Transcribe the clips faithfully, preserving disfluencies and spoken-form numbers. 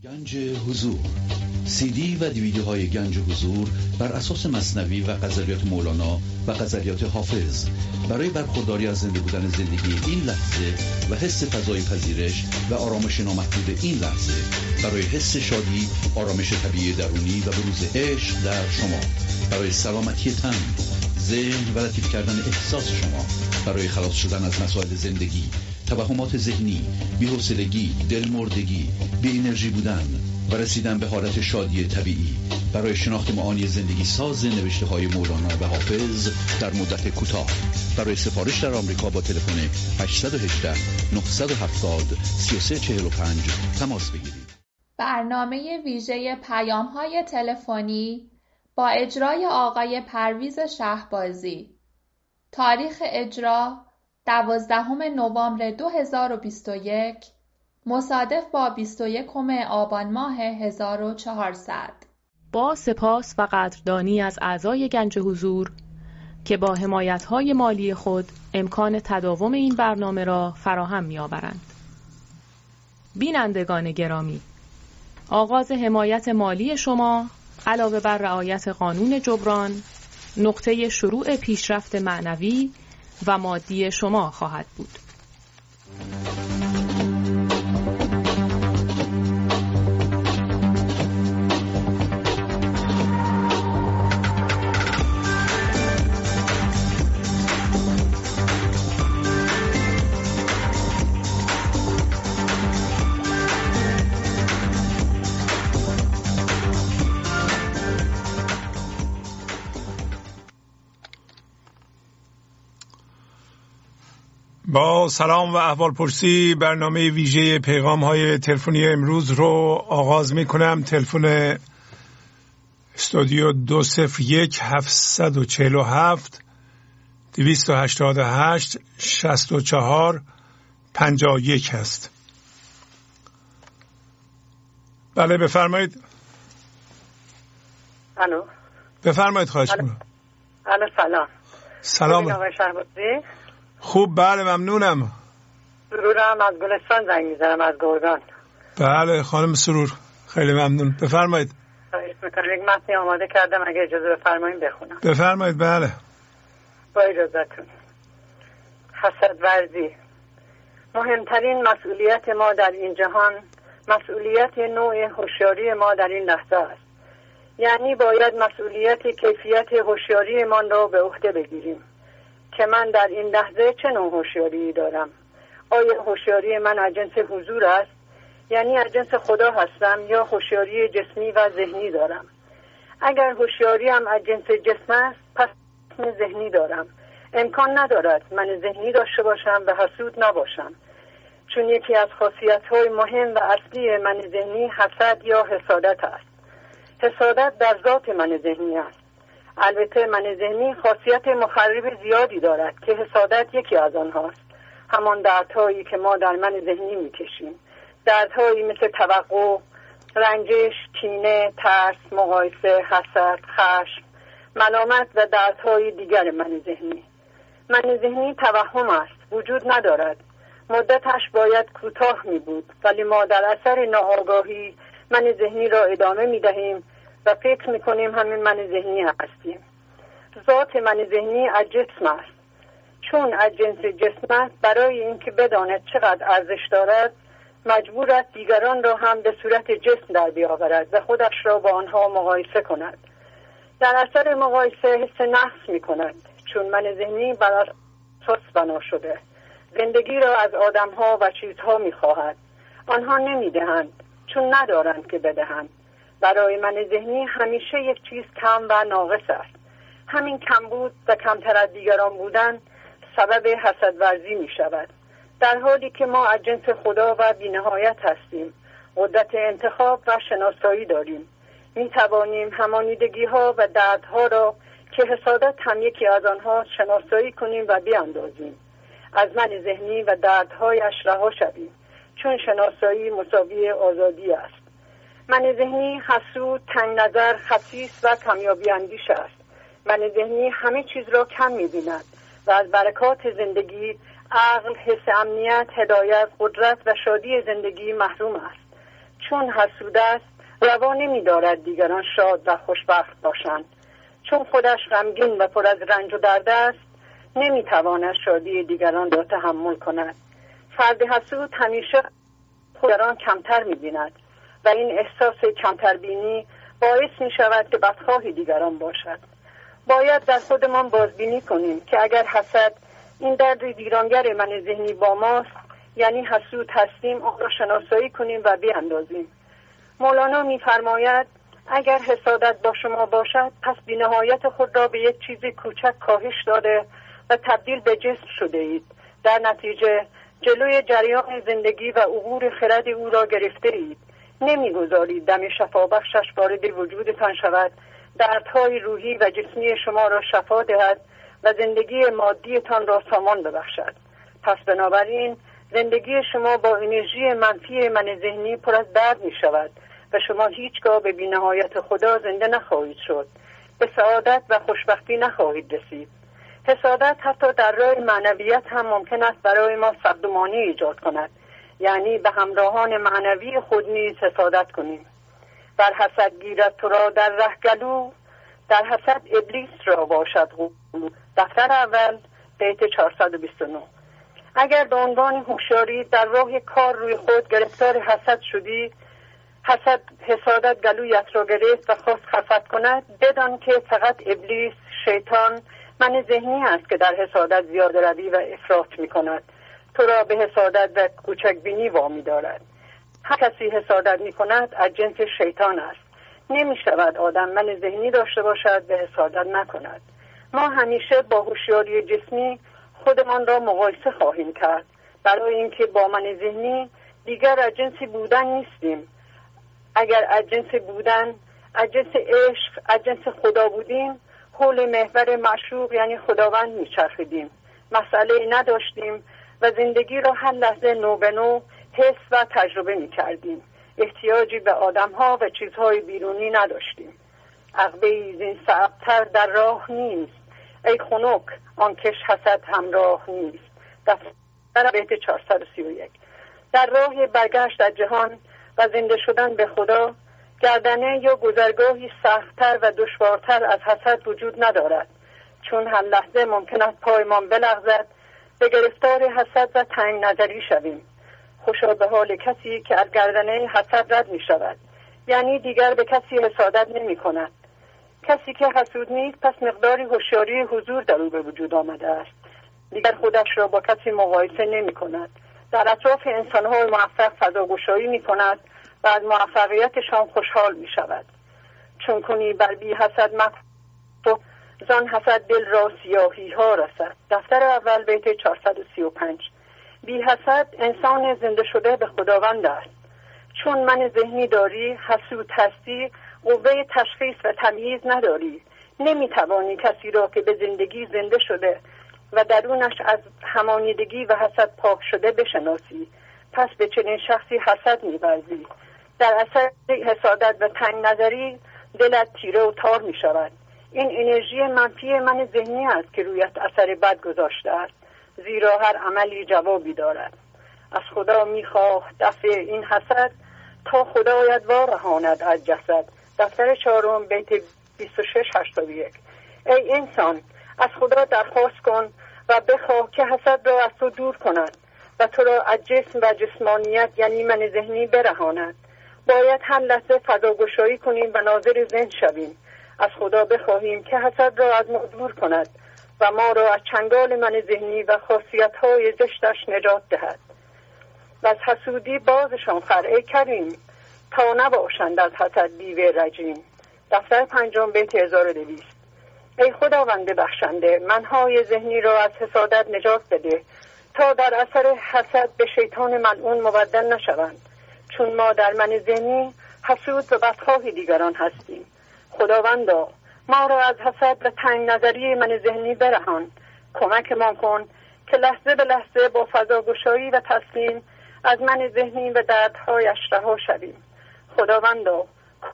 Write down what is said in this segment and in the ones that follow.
گنج حضور، سی دی و دیویدیوهای گنج حضور بر اساس مثنوی و غزلیات مولانا و غزلیات حافظ برای برخورداری از زنده بودن زندگی این لحظه و حس فضای پذیرش و آرامش نامحدود این لحظه، برای حس شادی، آرامش طبیعی درونی و بروز عشق در شما، برای سلامتی تن، ذهن و لطیف کردن احساس شما، برای خلاص شدن از مسائل زندگی، توهمات ذهنی، بی‌حوصلگی، دلمردگی، بی انرژی بودن و رسیدن به حالت شادی طبیعی، برای شناخت معانی زندگی ساز نوشته‌های مولانا و حافظ در مدت کوتاه. برای سفارش در آمریکا با تلفن هشت یک هشت، نه هفت صفر، سه سه چهار پنج تماس بگیرید. برنامه ویژه پیام‌های تلفنی با اجرای آقای پرویز شهبازی. تاریخ اجرا دوازدهم نوامبر دو هزار و بیست و یک، مصادف با بیست و یکم آبان ماه هزار و چهارصد. با سپاس و قدردانی از اعضای گنج حضور که با حمایت‌های مالی خود امکان تداوم این برنامه را فراهم می‌آورند. بینندگان گرامی، آغاز حمایت مالی شما علاوه بر رعایت قانون جبران نقطه شروع پیشرفت معنوی و مادی شما خواهد بود. با سلام و احوالپرسی برنامه ویژه پیغام های تلفنی امروز رو آغاز می کنم. تلفن استودیو دو صفر یک هفت چهار هفت دویست و هشتاد و هشت شصت و چهار پنجاه و یک هست. بله بفرمایید. الو بفرمایید. خواهش می‌کنم. الو سلام. سلام آقای شهبازی. خوب بله ممنونم. سرورم از گلستان زنگ میزنم، از گردان. بله خانم سرور خیلی ممنون. بفرمایید. خواهش میکنم. یک متنی آماده کردم، اگه اجازه بفرمایید بخونم. بفرمایید. بله با اجازهتون. حسد ورزی. مهمترین مسئولیت ما در این جهان مسئولیت نوع هوشیاری ما در این لحظه است. یعنی باید مسئولیت کیفیت هوشیاری من را به عهده بگیریم که من در این لحظه چه نوع هوشیاری دارم. آیا هوشیاری من از جنس حضور است، یعنی از جنس خدا هستم، یا هوشیاری جسمی و ذهنی دارم؟ اگر هوشیاریم از جنس جسم است، پس ذهنی دارم. امکان ندارد من ذهنی داشته باشم و حسود نباشم، چون یکی از خاصیت‌های مهم و اصلی من ذهنی حسد یا حسادت است. حسادت در ذات من ذهنی است. البته من ذهنی خاصیت مخرب زیادی دارد که حسادت یکی از آنهاست. همان دردهایی که ما در من ذهنی میکشیم، دردهایی مثل توقع، رنجش، کینه، ترس، مقایسه، حسد، خشم، ملامت و دردهای دیگر من ذهنی. من ذهنی توهم است، وجود ندارد. مدتش باید کوتاه می بود، ولی ما در اثر ناآگاهی من ذهنی را ادامه می دهیم و فکر می کنیم همین من ذهنی هستیم. ذات من ذهنی از جسم است. چون از جنس جسم است، برای اینکه بداند چقدر ارزش دارد مجبور است دیگران را هم به صورت جسم در بیاورد و خودش را با آنها مقایسه کند. در اثر مقایسه حس نقص می کند، چون من ذهنی بر اساس بنا شده. زندگی را از آدمها و چیزها می خواهد. آنها نمی دهند، چون ندارند که بدهند. برای من ذهنی همیشه یک چیز کم و ناقص است. همین کمبود و کمتر از دیگران بودن سبب حسد ورزی می شود. در حالی که ما از جنس خدا و بی‌نهایت هستیم، قدرت انتخاب و شناسایی داریم. می توانیم همانیدگی ها و دردها را که حسادت هم یکی از آنها شناسایی کنیم و بیاندازیم. از من ذهنی و دردهایش رها شویم، چون شناسایی مساوی آزادی است. من ذهنی حسود، تنگ نظر، خسیس و کمیابی اندیش است. من ذهنی همه چیز را کم می‌بیند و از برکات زندگی، عقل، حس امنیت، هدایت، قدرت و شادی زندگی محروم است. چون حسود است روا نمی دارد دیگران شاد و خوشبخت باشند. چون خودش غمگین و پر از رنج و درد است نمی تواند شادی دیگران را تحمل کند. فرد حسود همیشه خودران کمتر می بیند و این احساس کمتر بینی باعث می شود که بدخواه دیگران باشد. باید در خودمان بازبینی کنیم که اگر حسد این درد ویرانگر من ذهنی با ماست، یعنی حسود هستیم، آن را شناسایی کنیم و بیاندازیم. مولانا می فرماید اگر حسادت با شما باشد پس بی‌نهایت خود را به یک چیز کوچک کاهش داده و تبدیل به جسم شده اید. در نتیجه جلوی جریان زندگی و عبور خرد او را گرفته اید. نمیگذارید دم شفابخشش وارد وجودتان شود، دردهای روحی و جسمی شما را شفا دهد و زندگی مادیتان را سامان ببخشد. پس بنابراین زندگی شما با انرژی منفی من ذهنی پر از درد می شود و شما هیچگاه به بی‌نهایت خدا زنده نخواهید شد. به سعادت و خوشبختی نخواهید رسید. حسادت حتی در راه معنویت هم ممکن است برای ما صدمانی ایجاد کند، یعنی به همراهان معنوی خود نیز حسادت کنیم. بر حسد گیرد تو را در ره گلو، در حسد ابلیس را باشد غلو. دفتر اول بیت چهارصد و بیست و نه. اگر به عنوان هوشیاری در راه کار روی خود گرفتار حسد شدی، حسد حسادت گلویت را گرفت و خواست خفت کند، بدان که فقط ابلیس، شیطان، من ذهنی است که در حسادت زیاده روی و افراط می کند. تو را به حسادت و کوچک بینی وامی دارد. هر کسی حسادت می کند از جنس شیطان است. نمی شود آدم من ذهنی داشته باشد و حسادت نکند. ما همیشه با هوشیاری جسمی خودمان را مقایسه خواهیم کرد، برای اینکه با من ذهنی دیگر از جنس بودن نیستیم. اگر از جنس بودن، از جنس عشق، از جنس خدا بودیم، حول محور معشوق یعنی خداوند میچرخیدیم، مسئله نداشتیم و زندگی را هر لحظه نو به نو حس و تجربه میکردیم. احتیاجی به آدمها و چیزهای بیرونی نداشتیم. عقبه‌ای زین صعب‌تر در راه نیست، ای خنک آن کش حسد همراه نیست. دفتر بیت چهارصد و سی و یک. در راه برگشت از جهان و زنده شدن به خدا، گردنه یا گذرگاهی سخت‌تر و دشوارتر از حسد وجود ندارد، چون هر لحظه ممکن است پایمان بلغزد، به گرفتار حسد و تنگ نظری شویم. خوشا به حال کسی که از گردنه حسد رد می شود، یعنی دیگر به کسی حسادت نمی کند. کسی که حسود نیست پس مقداری هوشیاری حضور در او به وجود آمده است. دیگر خودش را با کسی مقایسه نمی کند. در اطراف انسان‌های موفق فضاگشایی می کند و از موفقیتشان خوشحال می شود. چون کنی بر بی حسد مکن، زان حسد دل را سیاهی ها رسد. دفتر اول بیت چهارصد و سی و پنج. بی حسد انسان زنده شده به خداوند است. چون من ذهنی داری، حسود هستی، قوه تشخیص و تمییز نداری. نمی توانی کسی را که به زندگی زنده شده و درونش از همانیدگی و حسد پاک شده بشناسی. پس به چنین شخصی حسد می ورزی. در اثر حسادت و تنگ نظری دلت تیره و تار می شود. این انرژی منفی من ذهنی است که رویت اثر بد گذاشته است، زیرا هر عملی جوابی دارد. از خدا می خواه دفع این حسد، تا خدایت وارهاند از جسد. دفتر چهارم بیت بیست و شش هشتاد و یک. ای انسان، از خدا درخواست کن و بخواه که حسد را از تو دور کند و تو را از جسم و جسمانیت یعنی من ذهنی برهاند. باید هر لحظه فضاگشایی کنیم و ناظر ذهن شویم. از خدا بخواهیم که حسد را از ما دور کند و ما را از چنگال من ذهنی و خاصیت‌های زشتش نجات دهد. و از حسودی بازشان خر ای کریم، تا نباشند از حسد دیو رجیم. دفتر پنجم بیت هزار و دویست. ای خداوند بخشنده، منهای ذهنی را از حسادت نجات بده، تا در اثر حسد به شیطان ملعون مبدل نشوند. چون ما در من ذهنی حسود و بدخواه دیگران هستیم. خداوندا ما را از حسد و تنگ نظری من ذهنی برهان. کمک ما کن که لحظه به لحظه با فضاگشایی و تسلیم از من ذهنی و دردهایش رها شویم. خداوندا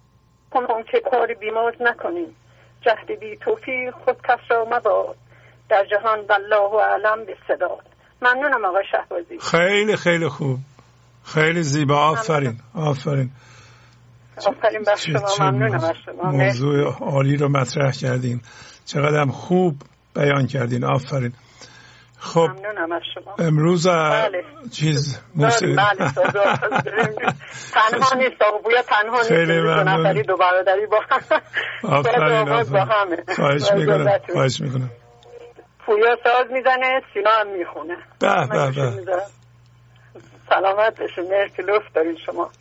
کمک که کار بیمار نکنیم. جهد بی توفیق خود کس را مباد، در جهان والله اعلم بالصداد. ممنونم آقای شهبازی. خیلی خیلی خوب، خیلی زیبا. آفرین آفرین آفرین بر شما. ممنونم از شما. موضوع عالی رو مطرح کردین، چقدر خوب بیان کردین. آفرین. خب ممنونم از شما. امروز بله. چیز موسیقی بله تنها نیست، بویا تنها نیست، خیلی دو نفری دو برادری با هم. آفرین آفرین. خواهش میکنم خواهش میکنم. پویا ساز میزنه، سینا هم میخونه. به به به. سلامت بشین. مرسی، لطف دارین شما.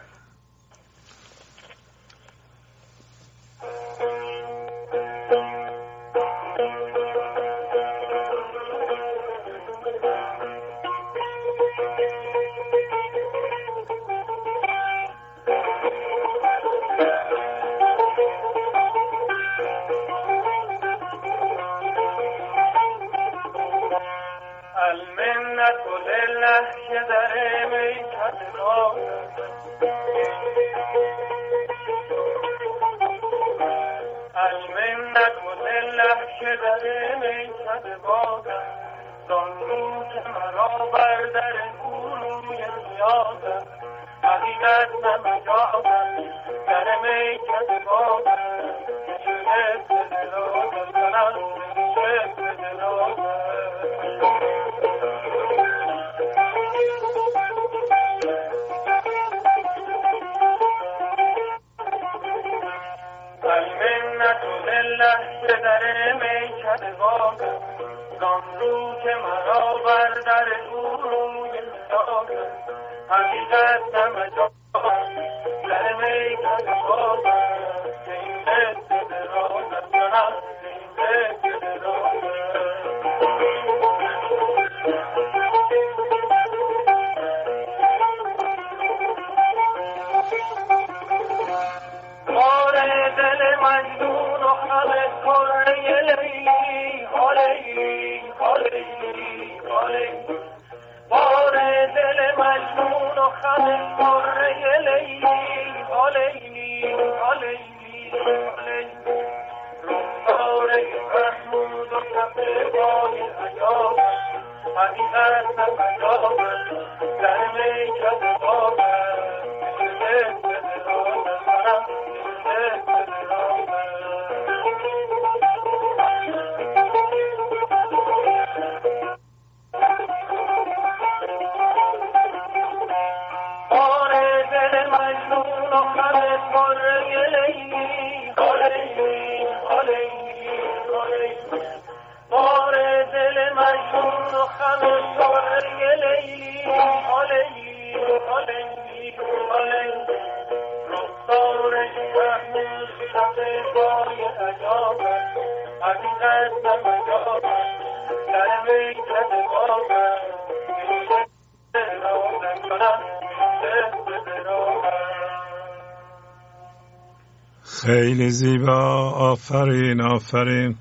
خیلی زیبا. آفرین آفرین.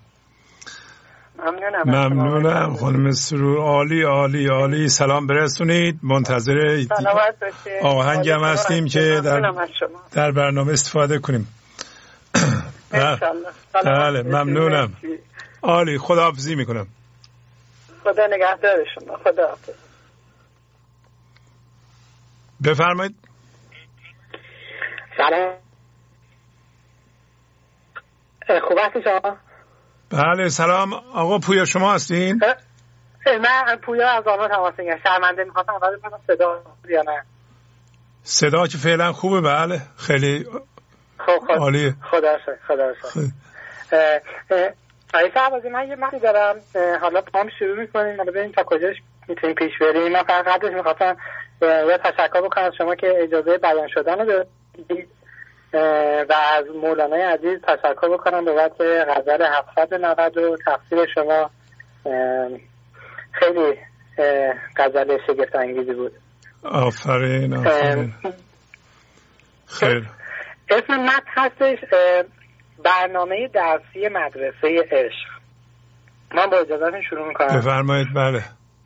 ممنونم ممنونم خانم سرور. عالی عالی عالی. سلام برسونید. منتظر آهنگ هم هستیم که در در برنامه استفاده کنیم. بله ممنونم. عالی. خداحافظی میکنم. خدا نگهدار شما. خداحافظ. بفرمایید. سلام. خوب هستی شما؟ بله سلام. آقا پویا شما هستین؟ من پویا از آنها تماس میگیرم. شرمنده میخواستم اول بپرسم صدا یا نه؟ صدا که فعلا خوبه. بله خیلی خوب عالیه. خدا شکر خدا شکر. آقای شهبازی من یه مقداری دارم، حالا با هم شروع میکنیم، حالا ببینیم تا کجاش میتونیم پیش بریم. من فقط قبلش میخواستم یه تشکر بکنم از شما که اجازه بیان شدن رو دادید و از مولانای عزیز تشکر بکنم بابت غزل هفتصد و نود و تفسیر شما. خیلی غزل شگفت انگیزی بود. آفرین آفرین. خیر. اسم متن هستش برنامه درسی مدرسه عشق. من با اجازهتون شروع میکنم. بفرمایید. بله.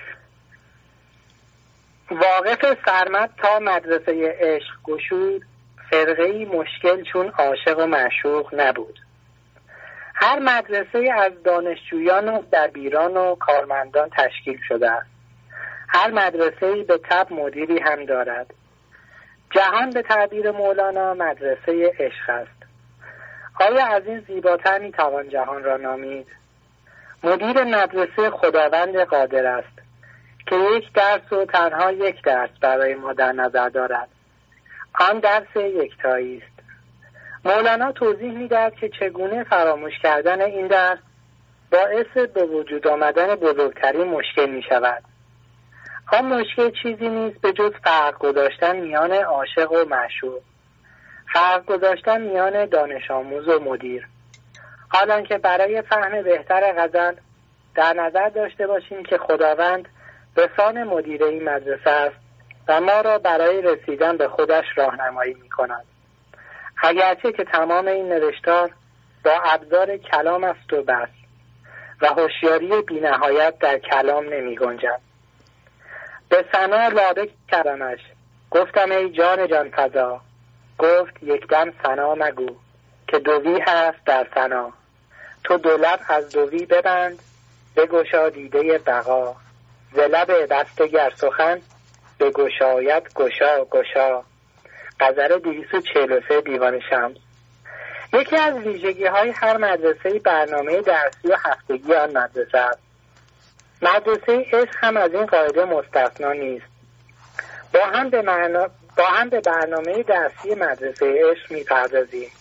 واقف سرمد تا مدرسه عشق گشود، فرقه‌ای مشکل چون عاشق و معشوق نبود. هر مدرسه از دانشجویان و دبیران و کارمندان تشکیل شده است. هر مدرسه‌ای به طب مدیری هم دارد. جهان به تعبیر مولانا مدرسه عشق است. آیا از این زیباتر میتوان جهان را نامید؟ مدیر مدرسه خداوند قادر است که یک درس و تنها یک درس برای ما در نظر دارد. آن درس یکتایی است. مولانا توضیح می‌دهد که چگونه فراموش کردن این درس باعث به وجود آمدن بزرگترین مشکل می‌شود. آن مشکل چیزی نیست به جز فرق گذاشتن میان عاشق و معشوق، فرق گذاشتن میان دانش آموز و مدیر. حالان که برای فهم بهتر غزل در نظر داشته باشیم که خداوند به سان مدیر این مدرسه است و ما را برای رسیدن به خودش راهنمایی می‌کند. اگرچه که تمام این نوشتار با ابزار کلام است و بس و هوشیاری بی‌نهایت در کلام نمی‌گنجد. به ثنا لابه کردمش، گفتم ای جان جان فزا، گفت یک دم ثنا مگو که دوی هست در ثنا. تو دو لب از دوی ببند، بگشا دیده بقا، ز لب بسته گر سخن بگشاید گشا گشا. غزل دویست و چهل و سه دیوان شمس. یکی از ویژگی های هر مدرسه برنامه درسی و هفتگی آن مدرسه است. مدرسه عشق هم از این قاعده مستثنا نیست. با هم به معنا... با هم به برنامه درسی مدرسه عشق می‌پردازیم.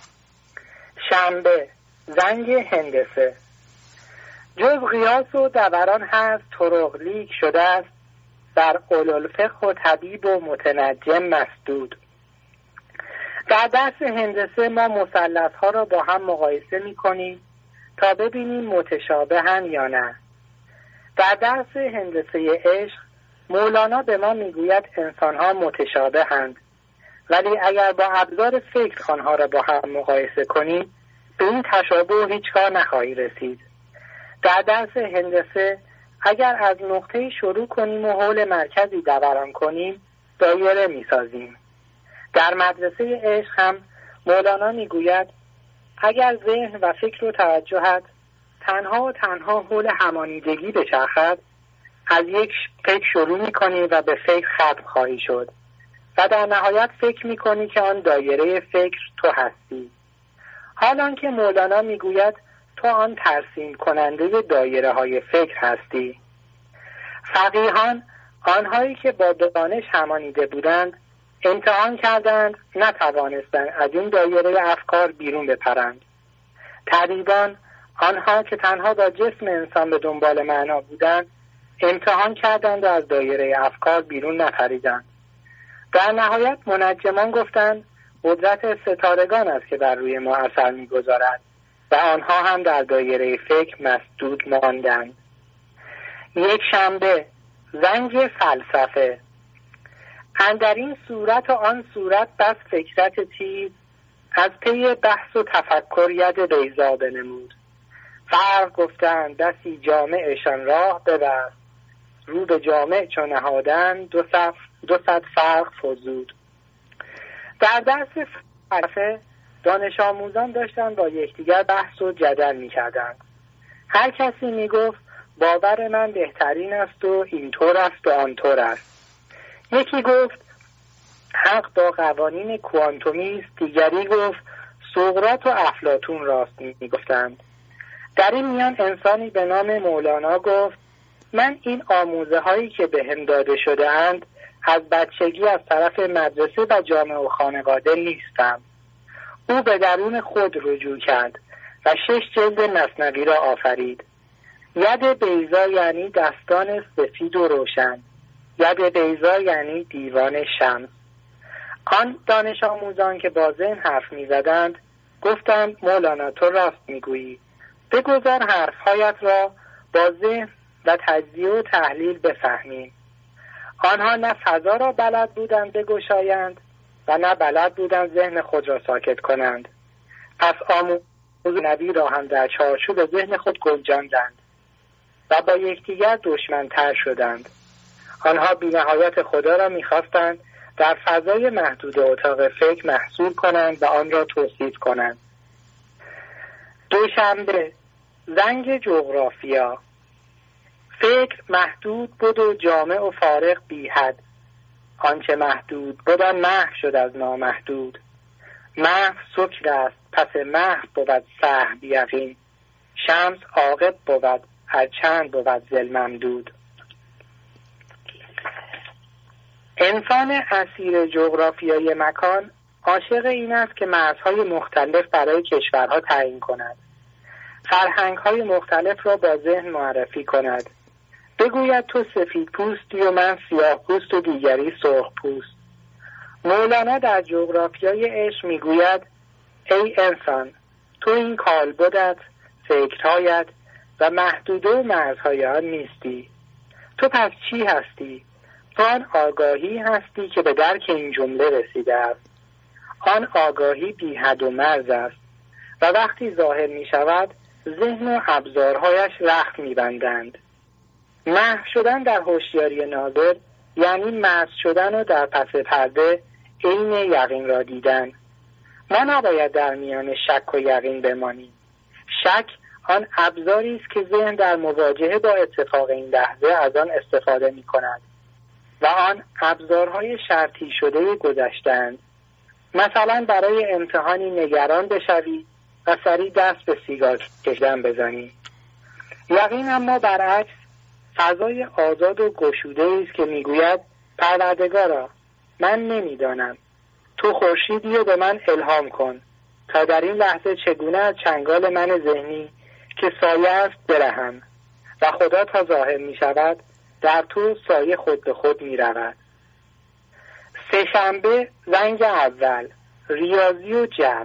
شنبه، زنگ هندسه. جز قیاس و دوران هست طرق لیک شده است، در اولوالفقه و طبیب و متنجم مسدود. در درس هندسه ما مثلث‌ها را با هم مقایسه می‌کنیم تا ببینیم متشابه‌اند یا نه. در درس هندسه عشق مولانا به ما میگوید انسان‌ها متشابه‌اند، ولی اگر با ابزار فکر آنها را با هم مقایسه کنیم به این تشابه هیچگاه نخواهی رسید. در درس هندسه اگر از نقطه شروع کنیم و حول مرکزی دوران کنیم دایره می‌سازیم. در مدرسه عشق هم مولانا میگوید اگر ذهن و فکر و توجهت تنها و تنها حول همانیدگی بچرخد، از یک فکر شروع میکنی و به فکر ختم خواهی شد و در نهایت فکر میکنی که آن دایره فکر تو هستی. حالان که مولانا میگوید تو آن ترسیم کننده دایره های فکر هستی. فقیهان، آنهایی که با دانش همانیده بودند، امتحان کردند، نتوانستند از این دایره افکار بیرون بپرند. طبیبان، آنها که تنها با جسم انسان به دنبال معنا بودند، امتحان کردند و از دایره افکار بیرون نپریدند. در نهایت منجمان گفتند قدرت ستارگان است که بر روی ما اثر می‌گذارد و آنها هم در دایره فکر مسدود ماندند. یک شنبه، زنگ فلسفه. اندر این صورت و آن صورت بس فکرت تیز، از پی بحث و تفکر ید بیضا بنمود. فرق گفتند بسی جامعشان راه ببست، رو به جامع چون نهادن دو صف دو صد فرق فزود. در درس فلسفه دانش آموزان داشتند با یکدیگر بحث و جدل می‌کردند. هر کسی میگفت باور من بهترین است و اینطور است و آنطور است. یکی گفت حق با قوانین کوانتومی است، دیگری گفت سقراط و افلاطون راست میگفتند. در این میان انسانی به نام مولانا گفت من این آموزه هایی که به هم داده شده اند از بچگی از طرف مدرسه و جامعه و خانواده نیستم. او به درون خود رجوع کرد و شش جلد مثنوی را آفرید. ید بیضا یعنی دستان سفید و روشن، ید بیضا یعنی دیوان شمس. آن دانش آموزان که با ذهن حرف می زدند گفتند مولانا تو راست می گویی، بگذار حرفهایت را با ذهن و تجزیه و تحلیل بفهمیم. آنها نه فضا را بلد بودند بگشایند و نه بلد بودند ذهن خود را ساکت کنند. پس آموز نبی را هم در چارچوب ذهن خود گنجاندند و با یکدیگر دشمن‌تر شدند. آنها بی‌نهایت خدا را می‌خواستند در فضای محدود اتاق فکر محصور کنند و آن را توصیف کنند. دوشنبه، زنگ جغرافیا. فکر محدود بود و جامع و فارغ بی حد، آنچه محدود بود آن محو شد از نامحدود. محو سکر است پس محو بود سهو یقین، شمس عاقب بود هرچند بود ذل ممدود. انسان اسیر جغرافیای مکان عاشق این است که مرزهای مختلف برای کشورها تعیین کند، فرهنگ‌های مختلف را با ذهن معرفی کند، بگوید تو سفید پوستی و من سیاه پوست و دیگری سرخ پوست. مولانا در جغرافیای عشق میگوید ای انسان، تو این کالبدت، فکرهایت و محدوده و مرزهای آن نیستی. تو پس چی هستی؟ تو آن آگاهی هستی که به درک این جمله رسیده است. آن آگاهی بی حد و مرز است و وقتی ظاهر می شود ذهن و ابزارهایش رخت می بندند. محو شدن در هوشیاری ناظر یعنی مرز شدن و در پس پرده عین یقین را دیدن. ما نباید در میان شک و یقین بمانیم. شک آن ابزاری است که ذهن در مواجهه با اتفاق این لحظه از آن استفاده می کند و آن ابزارهای شرطی شده گذشته‌اند. مثلا برای امتحانی نگران بشوی و سریع دست به سیگار کشیدن بزنی. یقین اما برعکس فضای آزاد و گشوده است که میگوید پروردگارا من نمیدانم، تو خورشیدی و به من الهام کن تا در این لحظه چگونه از چنگال من ذهنی که سایه است برهم و خدا تا ظاهر می شود در تو سایه خود به خود می رود. سه شنبه زنگ اول، ریاضی و جبر.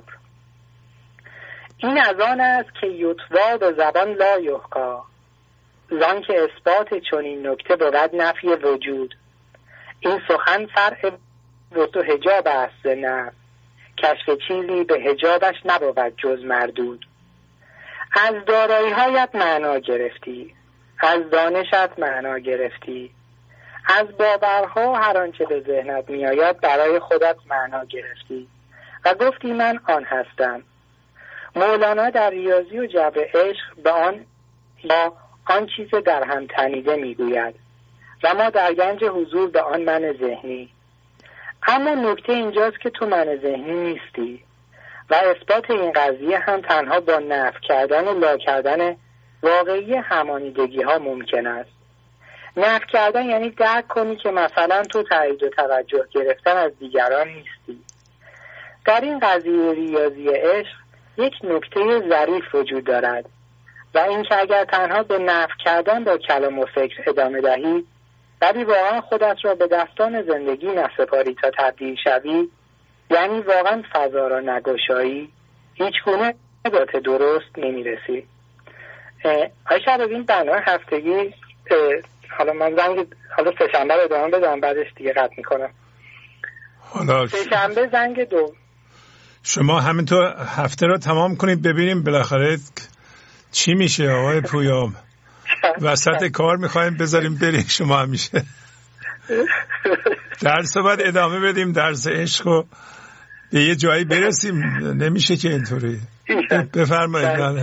این از آن است که یطوا به زبان لا یحکا، زان که اثبات چنین نکته بود نفی وجود. این سخن فرع وسط و حجاب است نفس، کشف چیزی به حجابش نبود جز مردود. از دارایی هایت معنا گرفتی، از دانشت معنا گرفتی، از باورها هر آنچه به ذهنت می آید برای خودت معنا گرفتی و گفتی من آن هستم. مولانا در ریاضی و جبر عشق به آن یا آن چیز در هم تنیده می گوید و ما در گنج حضور به آن من ذهنی. اما نکته اینجاست که تو من ذهنی نیستی و اثبات این قضیه هم تنها با نفی کردن و لا کردن واقعی همانیدگی ها ممکن است. نفی کردن یعنی درک کنی که مثلا تو تایید و توجه گرفتن از دیگران نیستی. در این قضیه ریاضی عشق یک نکته ظریف وجود دارد و این که اگر تنها به نفی کردن با کلام و فکر ادامه دهی ولی واقعا خودت را به دستان زندگی نسپاری تا تبدیل شوی، یعنی واقعا فضا را نگشایی، هیچ گونه ذات درست نمیرسی. آیشا ببین برنامه هفتگی حالا من زنگ حالا سه شنبه رو ادامه بدم بعدش دیگه قطع میکنم. حالا سه شنبه زنگ دو شما همینطور هفته رو تمام کنید ببینیم بالاخره چی میشه. آقای پویام وسط کار میخوایم بذاریم بریم شما همیشه درس رو باید ادامه بدیم، درس عشق رو به یه جایی برسیم، نمیشه که اینطوری. بفرمایید.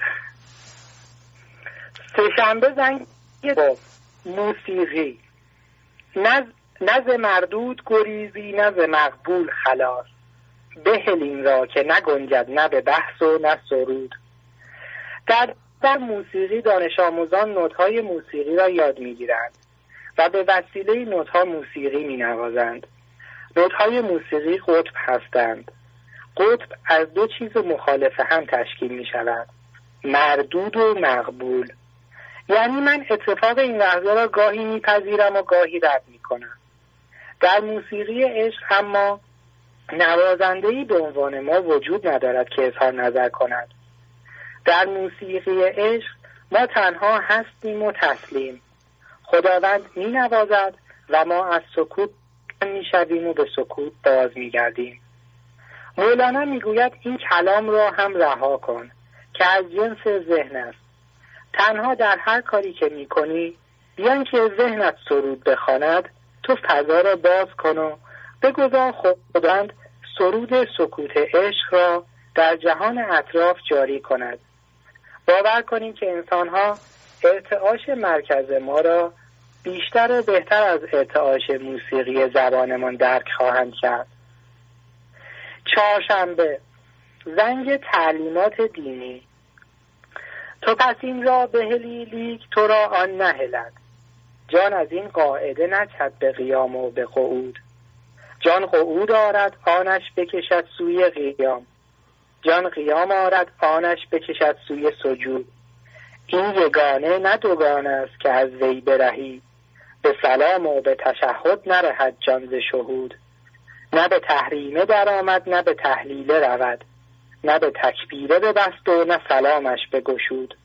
سه شنبه زنگ دو موسیقی. نز مردود گریزی نز مقبول خلاص، بهل این را که نگنجد نه به بحث و نه سرود. در در موسیقی دانش آموزان نوت‌های موسیقی را یاد می‌گیرند و به وسیله نوت‌ها موسیقی می‌نوازند. نوت‌های موسیقی قطب هستند. قطب از دو چیز مخالف هم تشکیل می‌شود، مردود و مقبول. یعنی من اتفاق این لحظه را گاهی می‌پذیرم و گاهی رد می‌کنم. در موسیقی عشق اما نوازنده‌ای به عنوان ما وجود ندارد که اظهار نظر کند. در موسیقی عشق ما تنها هستیم و تسلیم. خداوند می نوازد و ما از سکوت می شویم و به سکوت باز می گردیم. مولانا می گوید این کلام را هم رها کن که از جنس ذهن است. تنها در هر کاری که می کنی بیان که ذهنت سرود بخواند تو فضا را باز کن و بگذار خداوند سرود سکوت عشق را در جهان اطراف جاری کند. باور کنیم که انسان‌ها ارتعاش مرکز ما را بیشتر و بهتر از ارتعاش موسیقی زبانمان درک خواهند کرد. چهارشنبه، زنگ تعلیمات دینی. تو پس این را بهلی لیک تو را آن نهلد، جان از این قاعده نچد به قیام و به قعود. جان قعود آرد آنش بکشد سوی قیام، جان قیام آرد آنش بکشد سوی سجود. این یگانه نه دوگانه است که از وی برهی، به سلام و به تشهد نرهد جان ز شهود. نه به تحریمه در آمد نه به تحلیله رود، نه به تکبیره ببست و نه سلامش بگشود.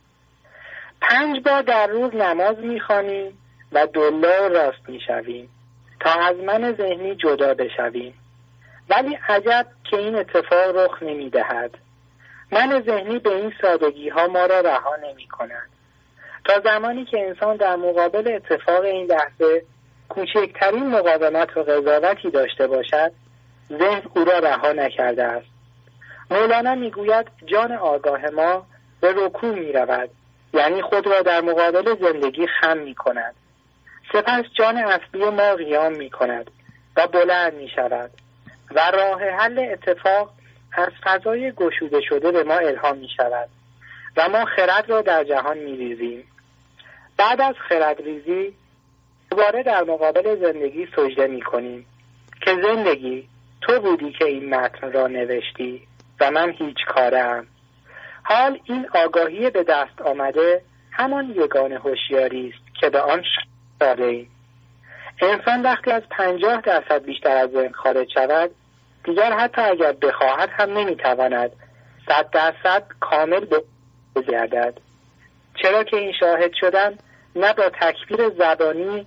پنج بار در روز نماز میخوانیم و دلا و راست میشویم تا از من ذهنی جدا بشویم، ولی عجب که این اتفاق رخ نمیدهد. من ذهنی به این سادگی ها ما را رها نمی کند. تا زمانی که انسان در مقابل اتفاق این لحظه کوچکترین مقاومت و قضاوتی داشته باشد، ذهن او را رها نکرده است. مولانا میگوید جان آگاه ما به رکوع می رود، یعنی خود را در مقابل زندگی خم می کند. سپس جان اصلی ما قیام می کند و بلند می شود و راه حل اتفاق از فضای گشوده شده به ما الهام می شود و ما خرد را در جهان می ریزیم. بعد از خرد ریزی دوباره در مقابل زندگی سجده می کنیم که زندگی تو بودی که این متن را نوشتی و من هیچ کارم. حال این آگاهی به دست آمده همان یگانه هوشیاری است که به آن داریم. انسان وقتی از پنجاه درصد بیشتر از ذهن خارج شود، دیگر حتی اگر بخواهد هم نمیتواند صد درصد کامل بگردد، چرا که این شاهد شدن نه با تکبیر زبانی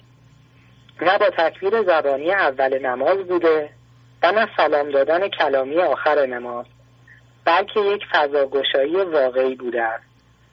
نه با تکبیر زبانی اول نماز بوده و نه سلام دادن کلامی آخر نماز، بلکه یک فضاگشایی واقعی بوده است.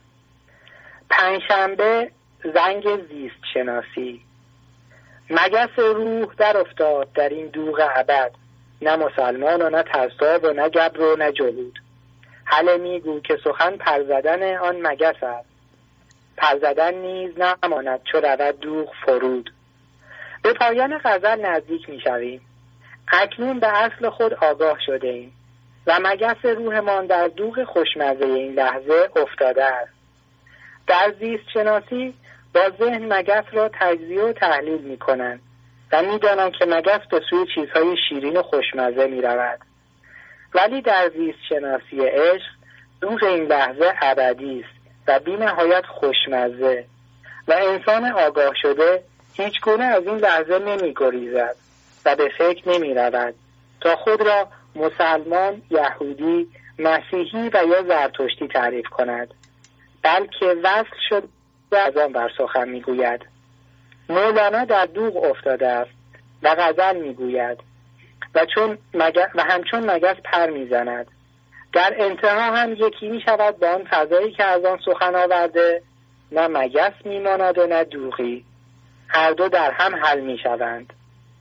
پنجشنبه، زنگ زیست شناسی. مگس روح در افتاد در این دوغ ابد، نه مسلمان و نه ترساب و نه گبر و نه جهود. هله میگو که سخن پرزدن آن مگس است، پرزدن نیز نماند چو رود دوغ فرود. به پایان غزل نزدیک میشویم. اکنون به اصل خود آگاه شده ایم و مگس روحمان در دوغ خوشمزه این لحظه افتاده است. در زیست شناسی با ذهن مگس را تجزیه و تحلیل می کنند و می دانند که مگس به سوی چیزهای شیرین و خوشمزه می رود. ولی در زیست شناسی عشق دوغ این لحظه ابدی است و بی نهایت خوشمزه و انسان آگاه شده هیچ گونه از این لحظه نمی گریزد و به فکر نمی رود تا خود را مسلمان، یهودی، مسیحی و یا زرتشتی تعریف کند، بلکه وصل شد از آن بر سخن می گوید. مولانا در دوغ افتاده است و غزل می گوید و, چون مگس و همچون مگس پر می زند. در انتها هم یکی می شود با آن فضایی که از آن سخن آورده، نه مگس می ماند و نه دوغی، هر دو در هم حل می شوند.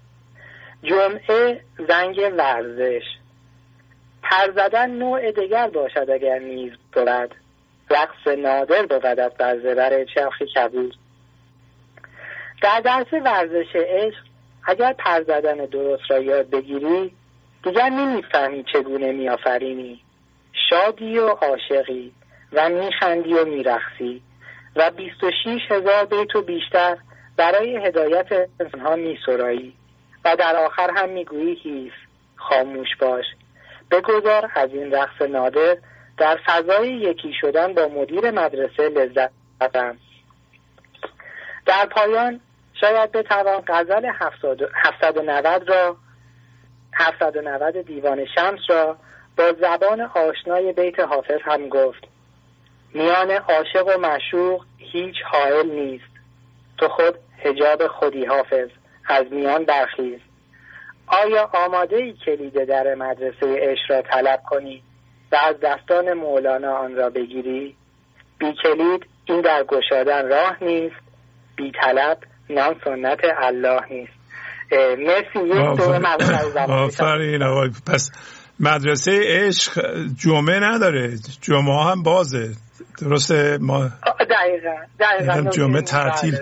جمعه، زنگ ورزش. پر زدن نوع دیگر باشد اگر نیز بود، رقص نادر بودد بر زبر چرخ کبود. در درس ورزش عشق اگر پر زدن درست را یاد بگیری، دیگر نمیفهمی چگونه میآفرینی، شادی و عاشقی و میخندی و میرقصی و بیست و شیش هزار بیت و بیشتر برای هدایت انسانها میسرایی و در آخر هم میگویی هیس، خاموش باش، بگذار از این رقص نادر در فضای یکی شدن با مدیر مدرسه لذت ببرم. در پایان شاید بتوان غزل هفتصد و نود را هفتصد و نود دیوان شمس را با زبان آشنای بیت حافظ هم گفت. میان عاشق و معشوق هیچ حائل نیست، تو خود حجاب خودی حافظ، از میان برخیز. آیا آماده ای کلید در مدرسه عشق را طلب کنی و از دستان مولانا آن را بگیری؟ بی کلید این در گشادن راه نیست، بی طلب نام سنت الله نیست. مرسی. یک دو مقاله آفرین آقای. پس مدرسه عشق جمعه نداره، جمعه هم بازه، درسته؟ ما دقیقاً دقیقاً جمعه تعطیل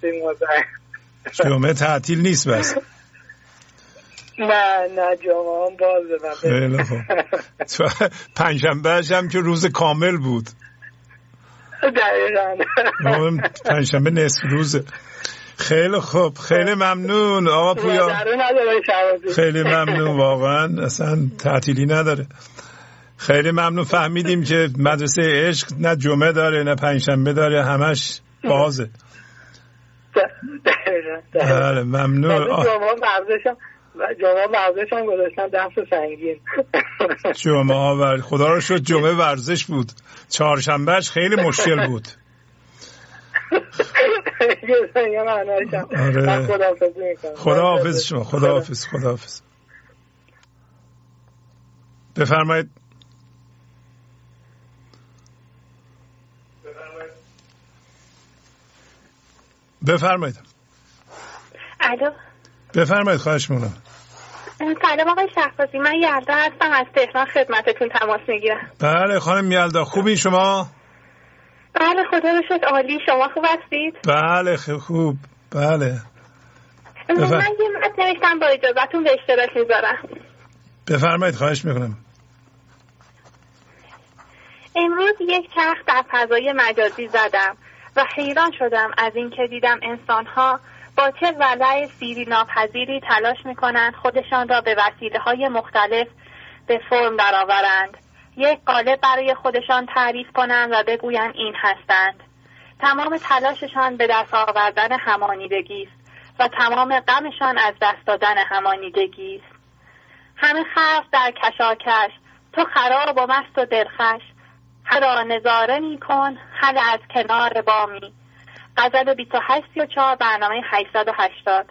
جمعه تعطیل نیست بس. نه نه جمعه هم بازه. خیلی خوب. پنجشنبهش هم که روز کامل بود. دقیقاً پنجشنبه نصف روزه. خیلی خوب، خیلی ممنون آقا پویا. خیلی ممنون واقعا، اصلا تعطیلی نداره. خیلی ممنون، فهمیدیم که مدرسه عشق نه جمعه داره نه پنجشنبه داره، همش بازه. بله ممنون. جمعه ورزشم جمعه ورزشم گذاشتم درس سنگین. جمعه ورزش خدا رو شد جمعه ورزش بود. چهارشنبهش خیلی مشکل بود. آره. خدا حافظ شما. خدا حافظ. خدا حافظ. بفرمایید. بفرمایید. الو. بفرمایید خواهش می‌کنم. سلام آقای شهبازی، من یلدا هستم، از تهران خدمتتون تماس میگیرم. بله خانم یلدا، خوبی شما؟ بله خدا رو شکر عالی، شما خوب هستید؟ بله خوب. بله. بفرم... من یه متن نوشتم با اجازهتون به اشتراک میذارم. بفرمایید خواهش میکنم. امروز یک چرخ در فضای مجازی زدم و حیران شدم از اینکه دیدم انسان‌ها با چه ولع سیری ناپذیری تلاش میکنند خودشان را به وسیله‌های مختلف به فرم درآورند. یک قالب برای خودشان تعریف کنند و بگویند این هستند. تمام تلاششان به دست آوردن همانیدگی است و تمام غمشان از دست دادن همانیدگی است. همه خرف در کشاکش، تو خراب و مست و دلخوش، هر را نظاره می کن هل از کنار بامی. غزل بیست و هشت سی و چهار برنامه هشتصد و هشتاد.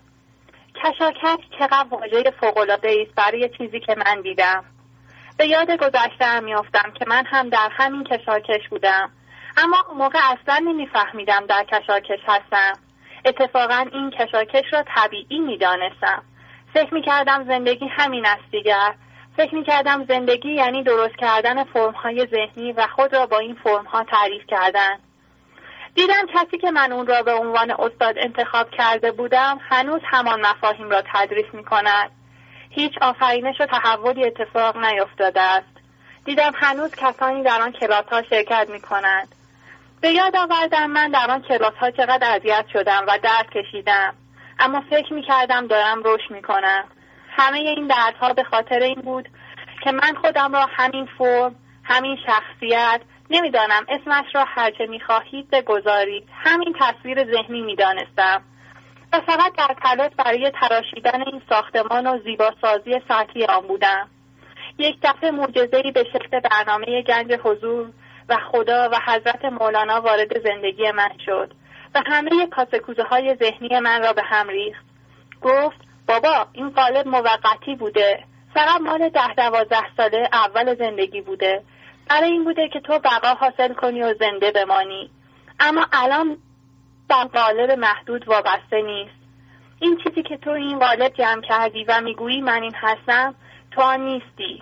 کشاکش چقدر واژه فوق‌العاده است برای چیزی که من دیدم. به یاد گذشته‌ام میافتم که من هم در همین کشاکش بودم، اما اون موقع اصلا نمیفهمیدم در کشاکش هستم. اتفاقا این کشاکش را طبیعی میدانستم. فکر میکردم زندگی همین است دیگر. فکر میکردم زندگی یعنی درست کردن فرم‌های ذهنی و خود را با این فرم‌ها تعریف کردن. دیدم کسی که من اون را به عنوان استاد انتخاب کرده بودم هنوز همان مفاهیم را تدریس میکند. هیچ آفرینش و تحولی اتفاق نیفتاده است. دیدم هنوز کسانی در آن کلاس‌ها شرکت می‌کنند. به یاد آوردم من در آن کلاس‌ها چقدر اذیت شدم و درد کشیدم، اما فکر می‌کردم دارم رشد می‌کنم. همه این دردها به خاطر این بود که من خودم را همین فرم، همین شخصیت، نمی‌دانم اسمش را هر چه می‌خواهید بگذارید، همین تصویر ذهنی می‌دانستم. و فقط در تلاش برای تراشیدن این ساختمان و زیباسازی سطحی آن بودم. یک دفعه معجزه‌ای به شکل برنامه گنج حضور و خدا و حضرت مولانا وارد زندگی من شد و همه کاسه‌کوزه های ذهنی من را به هم ریخت. گفت بابا این قالب موقتی بوده، فقط مال ده دوازده ساله اول زندگی بوده، برای این بوده که تو بقا حاصل کنی و زنده بمانی، اما الان در قالب محدود وابسته نیست. این چیزی که تو این قالب جمع کردی و میگویی من این هستم، تو آن نیستی.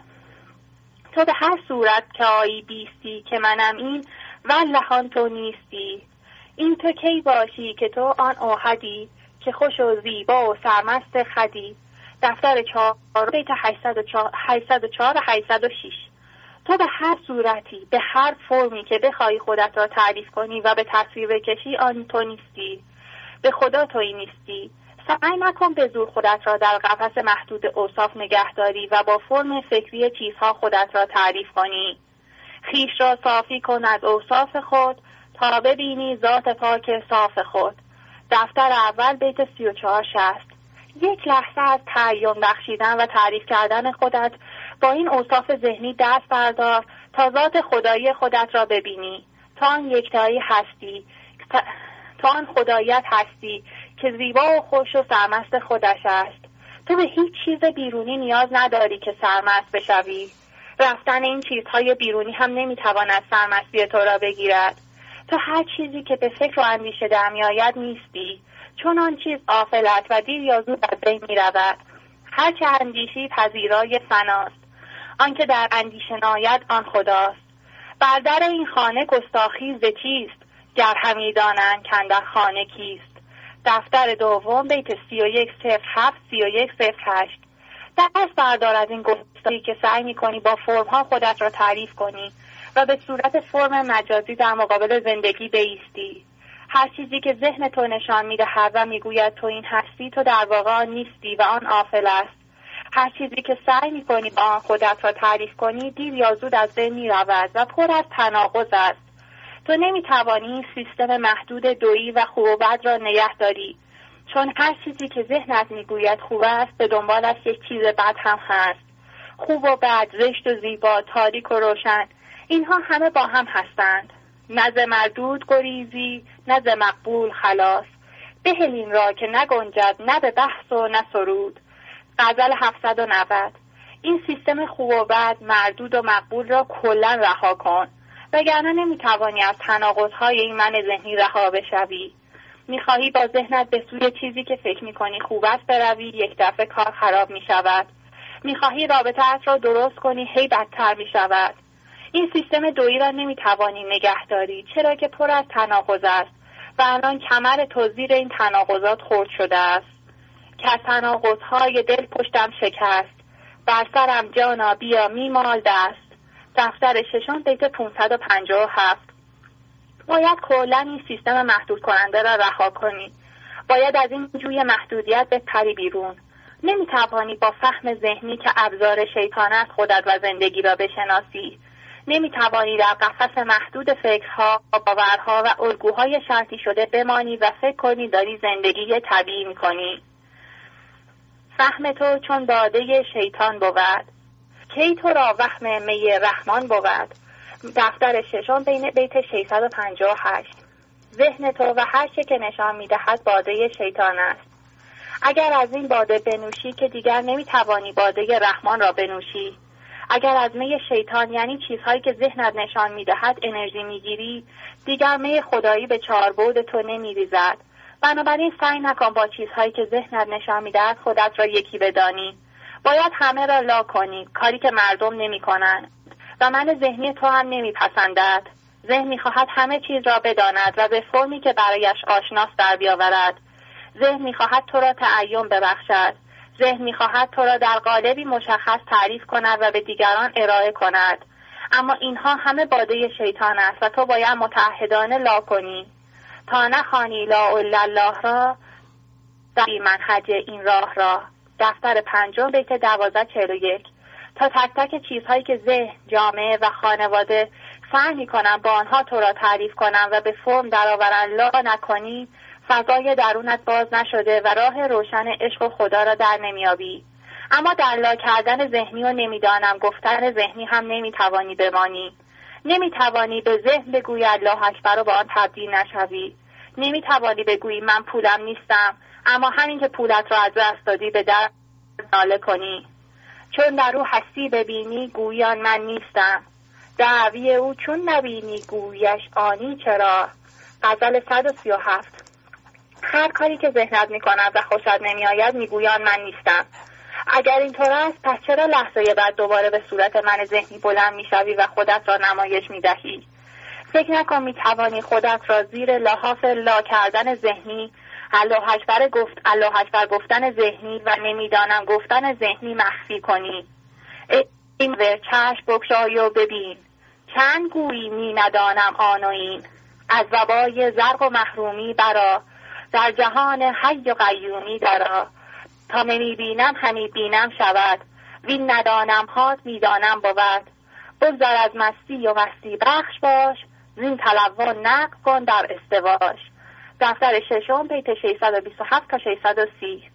تو به هر صورت که آیی بیستی که منم این، والله تو نیستی. این تو کی باشی که تو آن اوحدی که خوش و زیبا و سرمست خدی. دفتر چهار بیت هشتصد و چهار و هشتصد و شش. تو به هر صورتی، به هر فرمی که بخوای خودت را تعریف کنی و به تصویر بکشی، آن تو نیستی. به خدا تویی نیستی. سعی نکن به زور خودت را در قفس محدود اوصاف نگهداری و با فرم فکری چیزها خودت را تعریف کنی. خیش را صافی کن از اوصاف خود تا ببینی ذات پاک صاف خود. دفتر اول بیت سی و چهار شصت. یک لحظه از تعیین بخشیدن و تعریف کردن خودت با این اوصاف ذهنی دست بردار تا ذات خدایی خودت را ببینی. تا آن یکتایی هستی، تا آن خداییت هستی که زیبا و خوش و سرمست خودش است. تو به هیچ چیز بیرونی نیاز نداری که سرمست بشوی. رفتن این چیزهای بیرونی هم نمیتواند سرمستی تو را بگیرد. تو هر چیزی که به فکر و اندیشه در میآید نیستی، چون آن چیز غافلت و دیر یا زود از بین می رود. هر چه اندیشی پذیرای فناست، آن که در اندیشه ناید آن خداست. بر در این خانه گستاخی ز چیست؟ گر همی دانند کاندر خانه کیست. دفتر دوم بیت سی و یک صفر هفت سی و یک صفر هشت. دست بردار از این گفتاری که سعی می‌کنی با فرم‌ها خودت را تعریف کنی و به صورت فرم مجازی در مقابل زندگی بایستی. هر چیزی که ذهن تو نشان می‌دهد و می‌گوید تو این هستی، تو در واقع آن نیستی و آن عاقل است. هر چیزی که سعی می‌کنی با آن خودت را تعریف کنی، دیر یا زود از بین می‌رود و پر از تناقض است. تو نمی‌توانی این سیستم محدود دویی و خوب و بد را نگه داری، چون هر چیزی که ذهنت میگوید خوب است به دنبالش یک چیز بد هم هست. خوب و بد، زشت و زیبا، تاریک و روشن، اینها همه با هم هستند. نه ز مردود گریزی، نه ز مقبول خلاص. بهل این را که نگنجد نه به بحث و نه سرود. غزل هفتصد و نود. این سیستم خوب و بد، مردود و مقبول را کلا رها کن، وگرنه نمیتوانی از تناقض‌های این من ذهنی رها بشوی. میخواهی با ذهنت به سوی چیزی که فکر میکنی خوب است بروی، یک دفعه کار خراب میشود. میخواهی رابطه‌ات را درست کنی، هی بدتر میشود. این سیستم دویی را نمیتوانی نگه داری، چرا که پر از تناقض است و الان کمر تو زیر این تناقضات خرد شده است. که از تناقض‌های دل پشتم شکست، بر سرم جانا بیا میمال دست. دفتر ششم بیت پانصد و پنجاه و هفت. باید کلا این سیستم محدود کننده را رها کنی. باید از این جوی محدودیت بپری بیرون. نمیتوانی با فهم ذهنی که ابزار شیطان است خودت و زندگی را بشناسی. نمیتوانی در قفس محدود فکرها، باورها و الگوهای شرطی شده بمانی و فکر کنی داری زندگی طبیعی میکنی. فهم تو چون داده شیطان بود، کی تو را وهم می رحمان بود. دفتر ششم بین بیت ششصد و پنجاه و هشت. ذهن تو و هر چه که نشان میدهد باده شیطان است. اگر از این باده بنوشی که دیگر نمیتوانی باده رحمان را بنوشی. اگر از می شیطان، یعنی چیزهایی که ذهنت نشان میدهد، انرژی میگیری، دیگر می خدایی به چاربعد تو نمیریزد. بنابراین سعی نکن با چیزهایی که ذهنت نشان میدهد خودت را یکی بدانی. باید همه را لا کنی، کاری که مردم نمی کنند و من ذهنی تو هم نمیپسندد. ذهن میخواهد همه چیز را بداند و به فرمی که برایش آشناست در بیاورد. ذهن میخواهد تو را تعین ببخشد. ذهن میخواهد تو را در قالبی مشخص تعریف کند و به دیگران ارائه کند. اما اینها همه باده شیطان است و تو باید متعهدانه لا کنی. تا نخوانی لا الا الله را در منهج این راه را. دفتر پنجم بیت دوازده چهل و یک. تا تک تک چیزهایی که ذهن، جامعه و خانواده سعی می‌کنن با آنها تو را تعریف کنن و به فرم درآورن، لا نکنی، فضای درونت باز نشده و راه روشن عشق و خدا را در نمیابی. اما در لا کردن ذهنی و نمیدانم گفتن ذهنی هم نمیتوانی بمانی. نمیتوانی به ذهن بگویی الله اکبر و با آن تبدیل نشوی. نمیتوانی بگویی من پولم نیستم، اما همین که پولت را از دست دادی به در ناله کنی. چون در او هستی ببینی گویان من نیستم، دعوی او چون نبینی گویش آنی چرا. غزل صد و سی و هفت. هر کاری که ذهنت میکند و خوشت نمیآید میگویان من نیستم. اگر اینطور است پس چرا لحظه بعد دوباره به صورت من ذهنی بلند میشوی و خودت را نمایش میدهی؟ فکر نکن میتوانی خودت را زیر لحاف لا کردن ذهنی، الله اکبر گفت الله اکبر گفتن ذهنی و نمیدانم گفتن ذهنی مخفی کنی. این ور چشم بگشای و ببین، چند گویی می ندانم آن و این. از وبای زرق و محرومی برا، در جهان حی و قیومی درا. تا نمی بینم همی بینم شود، وین ندانم هات میدانم بود. بگذر از مستی و مستی بخش باش، زین تلوان نقل کن در استواش. دفتر ششم بیت ششصد و بیست و هفت تا ششصد و سی.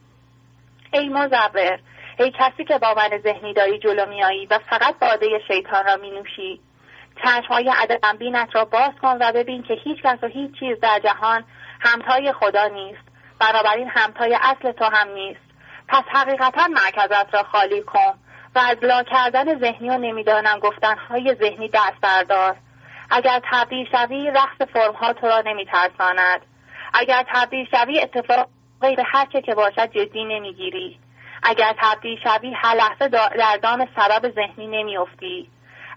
ای مزور، ای کسی که با من ذهنی داری جلو میایی و فقط باده شیطان را می نوشی، چشمهای عدم بینت را باز کن و ببین که هیچ کس و هیچ چیز در جهان همتای خدا نیست، بنابراین همتای اصل تو هم نیست. پس حقیقتا مرکزت را خالی کن و از لا کردن ذهنی و نمیدانم گفتنهای ذهنی دست بردار. اگر تبدیل شوی رقص فرمها تو را نمیترساند. اگر تبدیل شوی اتفاقی به هر چه که باشد جدی نمیگیری. اگر تبدیل شوی هر لحظه در دام سبب ذهنی نمیافتی.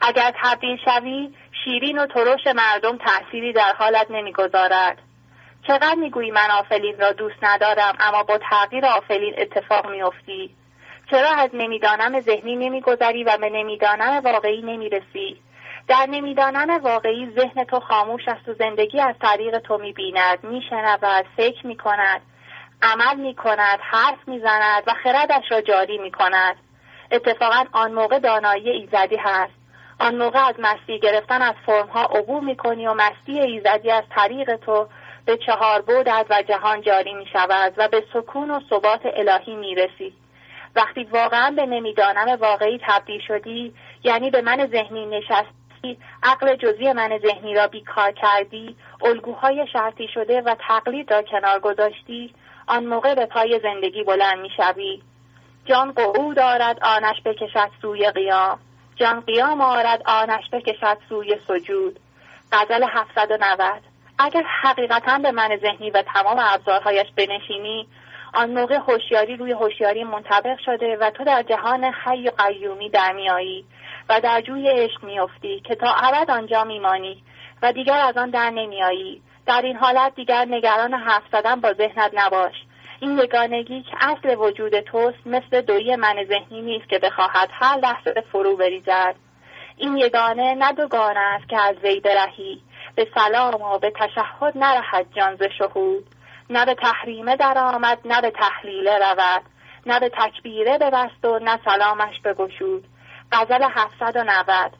اگر تبدیل شوی، شیرین و ترش مردم تأثیری در حالت نمیگذارد. چقدر میگویی من آفلین را دوست ندارم، اما با تغییر آفلین اتفاق میافتی. چرا از نمیدانم ذهنی نمیگذری و به نمیدانم واقعی نمیرسی؟ در نمیدانم واقعی ذهن تو خاموش است و زندگی از طریق تو میبیند، میشنود، فکر میکند، عمل میکند، حرف میزند و خردش را جاری میکند. اتفاقا آن موقع دانایی ایزدی هست. آن موقع از مستی گرفتن از فرمها عبور میکنی و مستی ایزدی از طریق تو به چهار بعد و جهان جاری میشود و به سکون و ثبات الهی میرسی. وقتی واقعا به نمیدانم واقعی تبدیل شدی، یعنی به من ذهنی نشستی، عقل جزئی من ذهنی را بیکار کردی، الگوهای شرطی شده و تقلید را کنار گذاشتی، آن موقع به پای زندگی بلند میشوی. جان قعود آرد آنش بکشد سوی قیام، جان قیام آرد آنش بکشد سوی سجود. غزل هفتصد و نود. اگر حقیقتا به من ذهنی و تمام ابزارهایش بنشینی، آن موقع هوشیاری روی هوشیاری منطبق شده و تو در جهان حی و قیومی در میایی و در جوی عشق میافتی که تا ابد آنجا میمانی و دیگر از آن در نمیایی. در این حالت دیگر نگران حرف زدن با ذهنت نباش. این یگانگی که اصل وجود توست مثل دویی من ذهنی نیست که بخواهد هر لحظه فرو بریزد. این یگانه نه دوگانه است که از وی برهی، به سلام و به تشهد نرهد جان ز شهود. نه به تحریمه در آمد نه به تحلیله رود، نه به تکبیره ببست و نه سلامش بگشود. غزل هفتصد و نود.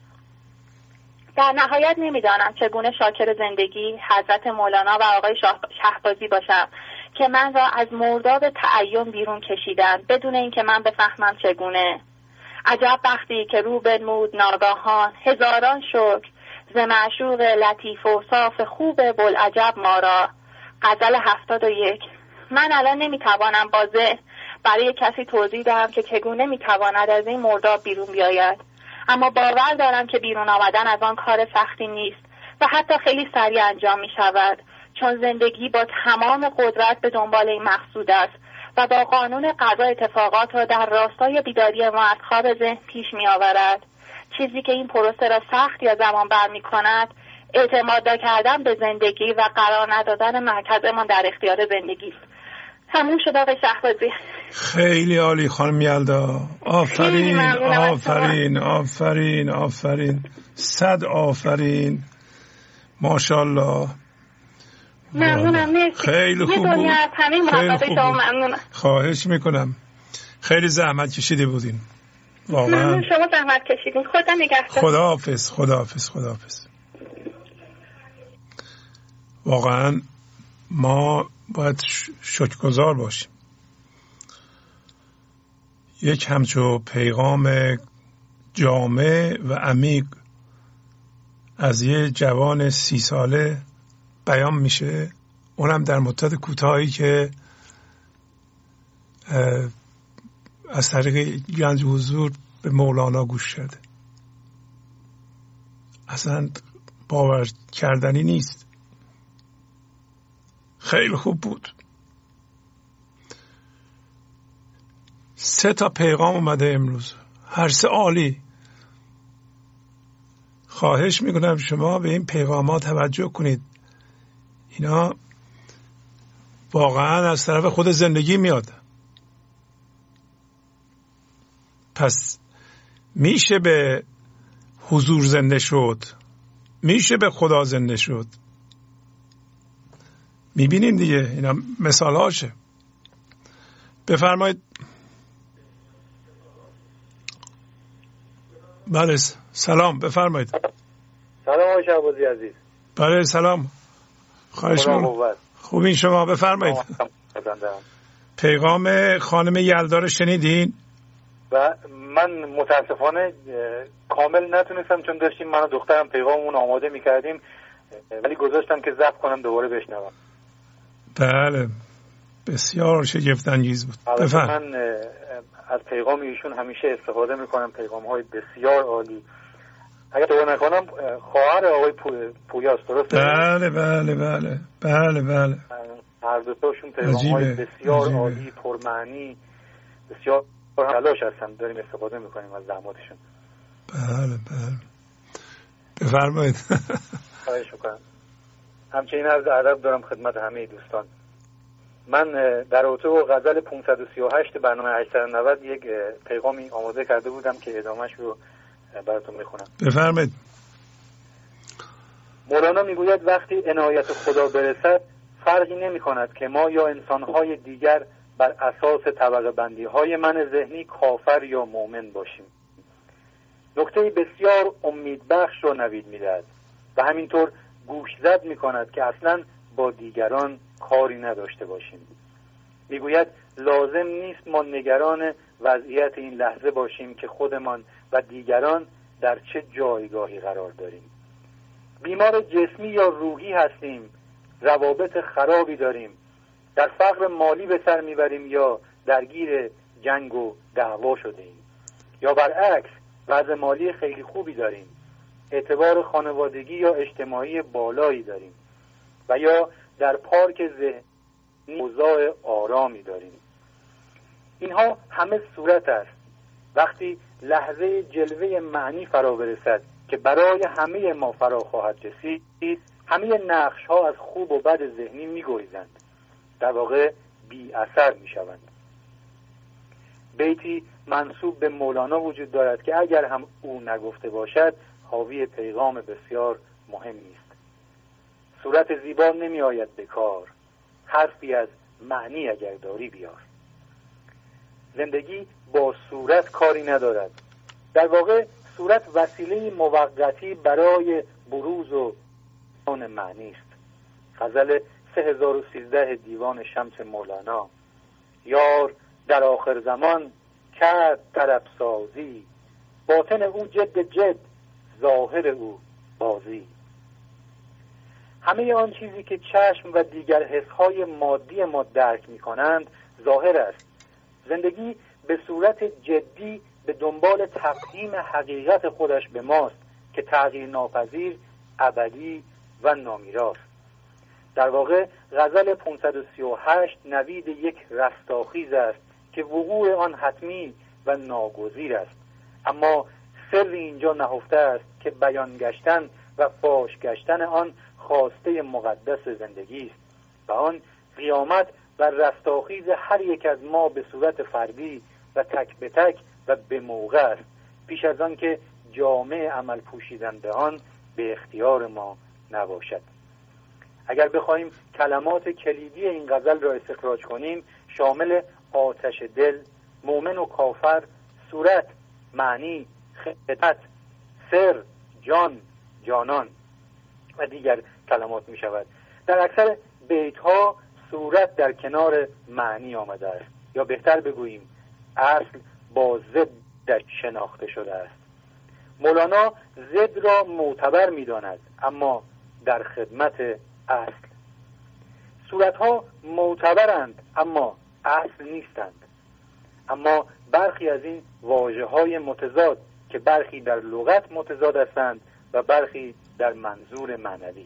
در نهایت نمیدانم چگونه شاکر زندگی حضرت مولانا و آقای شهبازی باشم که من را از مرداب تعین بیرون کشیدند بدون اینکه من بفهمم چگونه. عجب بختی که رو بنمود ناگاهان، هزاران شکر ز معشوق لطیف و صاف خوب بوالعجب ما را. غزل هفتاد و یک. من الان نمیتوانم با ذهن برای کسی توضیح دهم که چگونه میتواند از این مرداب بیرون بیاید، اما باور دارم که بیرون آمدن از آن کار سختی نیست و حتی خیلی سریع انجام می شود، چون زندگی با تمام قدرت به دنبال این مقصود است و با قانون قضا اتفاقات را در راستای بیداری ما از خواب ذهن پیش می آورد. چیزی که این پروسه را سخت یا زمان بر می کند اعتماد کردن به زندگی و قرار ندادن مرکزمان در اختیار زندگی است. تموم شد آقای شهبازی. خیلی عالی خانم یلدا. آفرین آفرین آفرین آفرین صد آفرین. ماشاءالله. ممنونم. مرسی. خیلی خوب بود. خیلی خوب بود. ممنونم. خواهش میکنم. خیلی زحمت کشیده بودین. واقعا. ممنون شما زحمت کشیدین. خدا نگهدار. خداحافظ خداحافظ خداحافظ. واقعا ما باید شکرگزار باشیم. یک همچو پیغام جامع و عمیق از یه جوان سی ساله بیان میشه، اونم در مدت کوتاهی که از طریق گنج حضور به مولانا گوش کرده. اصلا باور کردنی نیست. خیلی خوب بود. سه تا پیغام اومده امروز، هر سه عالی. خواهش میکنم شما به این پیغامات توجه کنید. اینا واقعا از طرف خود زندگی میاد. پس میشه به حضور زنده شد، میشه به خدا زنده شد. میبینیم دیگه، اینا مثال هاشه. بفرمایید. بله سلام، بفرمایید. سلام آقای شهبازی عزیز. بله سلام، خواهش می‌کنم. خوبین شما؟ بفرمایید. پیغام خانم یلدا رو شنیدین؟ و من متاسفانه کامل نتونستم، چون داشتیم من و دخترم پیغاممون آماده میکردیم، ولی گذاشتم که ضبط کنم دوباره بشنوم. بله بسیار شگفت انگیز بود. بفرمایید. من از پیغام ایشون همیشه استفاده میکنم، پیغام های بسیار عالی. اگر تو نکنم خواهر آقای پویاست، درسته؟ بله بله بله بله بله هر دو تاشون پیغام های بسیار عجیبه. عالی، پرمعنی، بسیار تلاش هستن، داریم استفاده میکنیم از زحماتشون. بله بله بفرمایید. خواهش می‌کنم. همچنین عرض ادب دارم خدمت همه دوستان. من در اتو غزل پانصد و سی و هشت برنامه هشتصد و نود یک پیغامی آماده کرده بودم که ادامهش رو براتون میخونم. بفرمایید. مولانا میگوید وقتی عنایت خدا برسد فرقی نمی کند که ما یا انسانهای دیگر بر اساس طبقه بندی های من ذهنی کافر یا مؤمن باشیم. نکته بسیار امیدبخش را نوید میدهد و همینطور گوشزد می کند که اصلا با دیگران کاری نداشته باشیم. میگوید لازم نیست ما نگران وضعیت این لحظه باشیم که خودمان و دیگران در چه جایگاهی قرار داریم. بیمار جسمی یا روحی هستیم، روابط خرابی داریم، در فقر مالی به سر میبریم یا درگیر جنگ و دعوا شده ایم، یا برعکس وضع مالی خیلی خوبی داریم، اعتبار خانوادگی یا اجتماعی بالایی داریم و یا در پارک ذهنی اوضاع آرامی داریم. اینها همه صورت است. وقتی لحظه جلوه معنی فرا برسد که برای همه ما فرا خواهد رسید، همه نقش ها از خوب و بد ذهنی می گریزند، در واقع بی اثر می شوند. بیتی منسوب به مولانا وجود دارد که اگر هم او نگفته باشد حاوی پیغام بسیار مهمی است. صورت زیبا نمی آید به کار، حرفی از معنی اگر داری بیار. زندگی با صورت کاری ندارد. در واقع صورت وسیله موقتی برای بروز و آن معنی است. غزل سه هزار و سیزده دیوان شمس مولانا. یار در آخر زمان کرد طرب سازی، باطن او جد جد، ظاهر او بازی. همه آن چیزی که چشم و دیگر حسهای مادی ما درک می کنند ظاهر است. زندگی به صورت جدی به دنبال تقدیم حقیقت خودش به ماست که تغییر ناپذیر، ابدی و نامیراست. در واقع غزل پانصد و سی و هشت نوید یک رستاخیز است که وقوع آن حتمی و ناگزیر است، اما سر اینجا نهفته است که بیان گشتن و فاش گشتن آن خواسته مقدس زندگی است و آن قیامت و رستاخیز هر یک از ما به صورت فردی و تک به تک و به موقع است، پیش از آن که جامعه عمل پوشیدن به آن به اختیار ما نباشد. اگر بخواهیم کلمات کلیدی این غزل را استخراج کنیم، شامل آتش دل، مؤمن و کافر، صورت، معنی، خدمت، سر، جان، جانان و دیگر کلمات می شود. در اکثر بیت ها صورت در کنار معنی آمده است، یا بهتر بگوییم اصل با ضد شناخته شده است. مولانا ضد را معتبر می داند، اما در خدمت اصل. صورت ها معتبرند اما اصل نیستند. اما برخی از این واژه های متضاد که برخی در لغت متضاد هستند و برخی در منظور معنوی.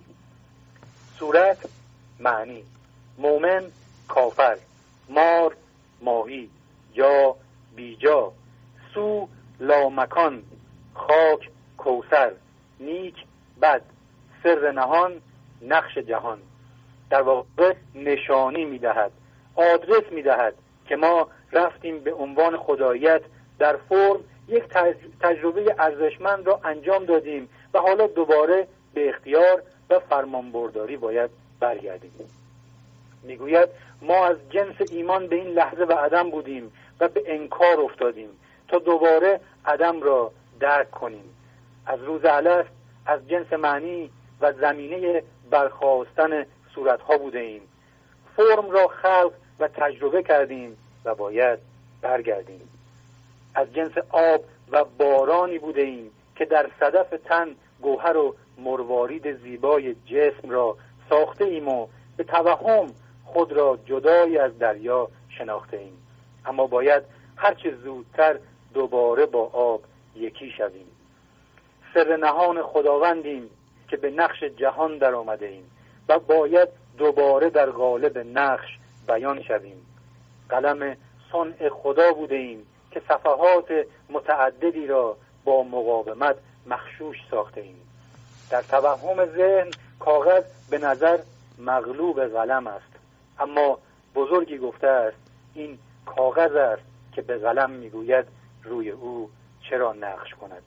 صورت، معنی، مومن، کافر، مار، ماهی، جا، بیجا، سو، لامکان، خاک، کوثر، نیک، بد، سر نهان، نقش جهان. در واقع نشانی می‌دهد، آدرس می‌دهد که ما رفتیم به عنوان خداییت در فرم یک تجربه ارزشمند را انجام دادیم و حالا دوباره به اختیار و فرمانبرداری باید برگردیم. میگوید ما از جنس ایمان به این لحظه و عدم بودیم و به انکار افتادیم تا دوباره عدم را درک کنیم. از روز الست از جنس معنی و زمینه برخاستن صورتها بوده ایم. فرم را خلق و تجربه کردیم و باید برگردیم. از جنس آب و بارانی بوده ایم که در صدف تن گوهر و مروارید زیبای جسم را ساخته ایم و به توهم خود را جدای از دریا شناخته ایم. اما باید هرچه زودتر دوباره با آب یکی شویم. سر نهان خداوندیم که به نقش جهان در آمده ایم و باید دوباره در قالب نقش بیان شویم. قلم صنع خدا بوده ایم که صفحات متعددی را با مقاومت مخشوش ساخته ایم. در توهم ذهن کاغذ به نظر مغلوب قلم است، اما بزرگی گفته است این کاغذ است که به قلم میگوید روی او چرا نقش کند.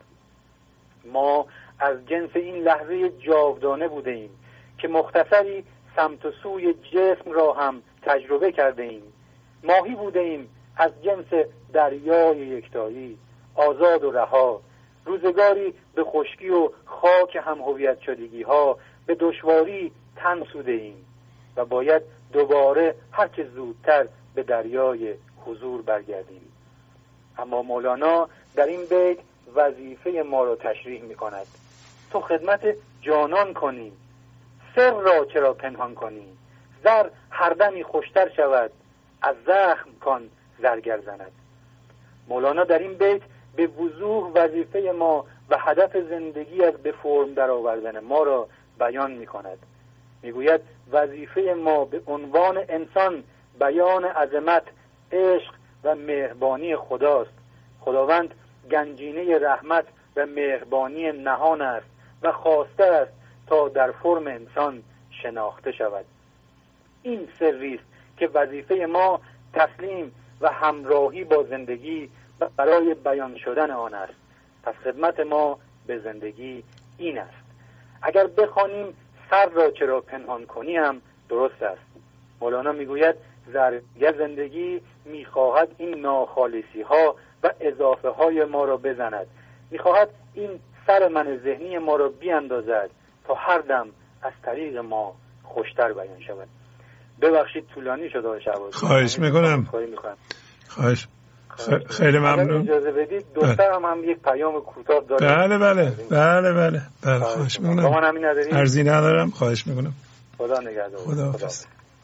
ما از جنس این لحظه جاودانه بوده ایم که مختصری سمت و سوی جسم را هم تجربه کرده ایم. ماهی بوده ایم از جنس دریای یکتایی، آزاد و رها. روزگاری به خشکی و خاک هم هویت شدگی ها به دشواری تن سوده ایم و باید دوباره هرچه زودتر به دریای حضور برگردیم. اما مولانا در این بیت وظیفه ما را تشریح می کند. تو خدمت جانان کنی، سر را چرا پنهان کنی؟ زر هر دمی خوشتر شود، از زخم کان زرگر زند. مولانا در این بیت به وضوح وظیفه ما و هدف زندگی از به فرم در آوردن ما را بیان می کند. می گوید وظیفه ما به عنوان انسان بیان عظمت، عشق و مهربانی خداست. خداوند گنجینه رحمت و مهربانی نهان است و خواسته است تا در فرم انسان شناخته شود. این سری است که وظیفه ما تسلیم و همراهی با زندگی برای بیان شدن آن است. پس خدمت ما به زندگی این است. اگر بخوانیم سر را چرا پنهان کنی هم درست است. مولانا میگوید زرگر زندگی میخواهد این ناخالصی ها و اضافه های ما را بزند، میخواهد این سر من ذهنی ما را بیاندازد تا هر دم از طریق ما خوشتر بیان شود. ببخشید طولانی شد آقای شهبازی. خواهش میکنم. خواهش خیلی ممنون. اجازه بدید دوستم هم یک پیام کوتاه داره. بله بله بله بله بله خواهش میکنم. شما همین ندارید؟ عرضی ندارم. خواهش میکنم. خدا نگهدار. خدا حافظ.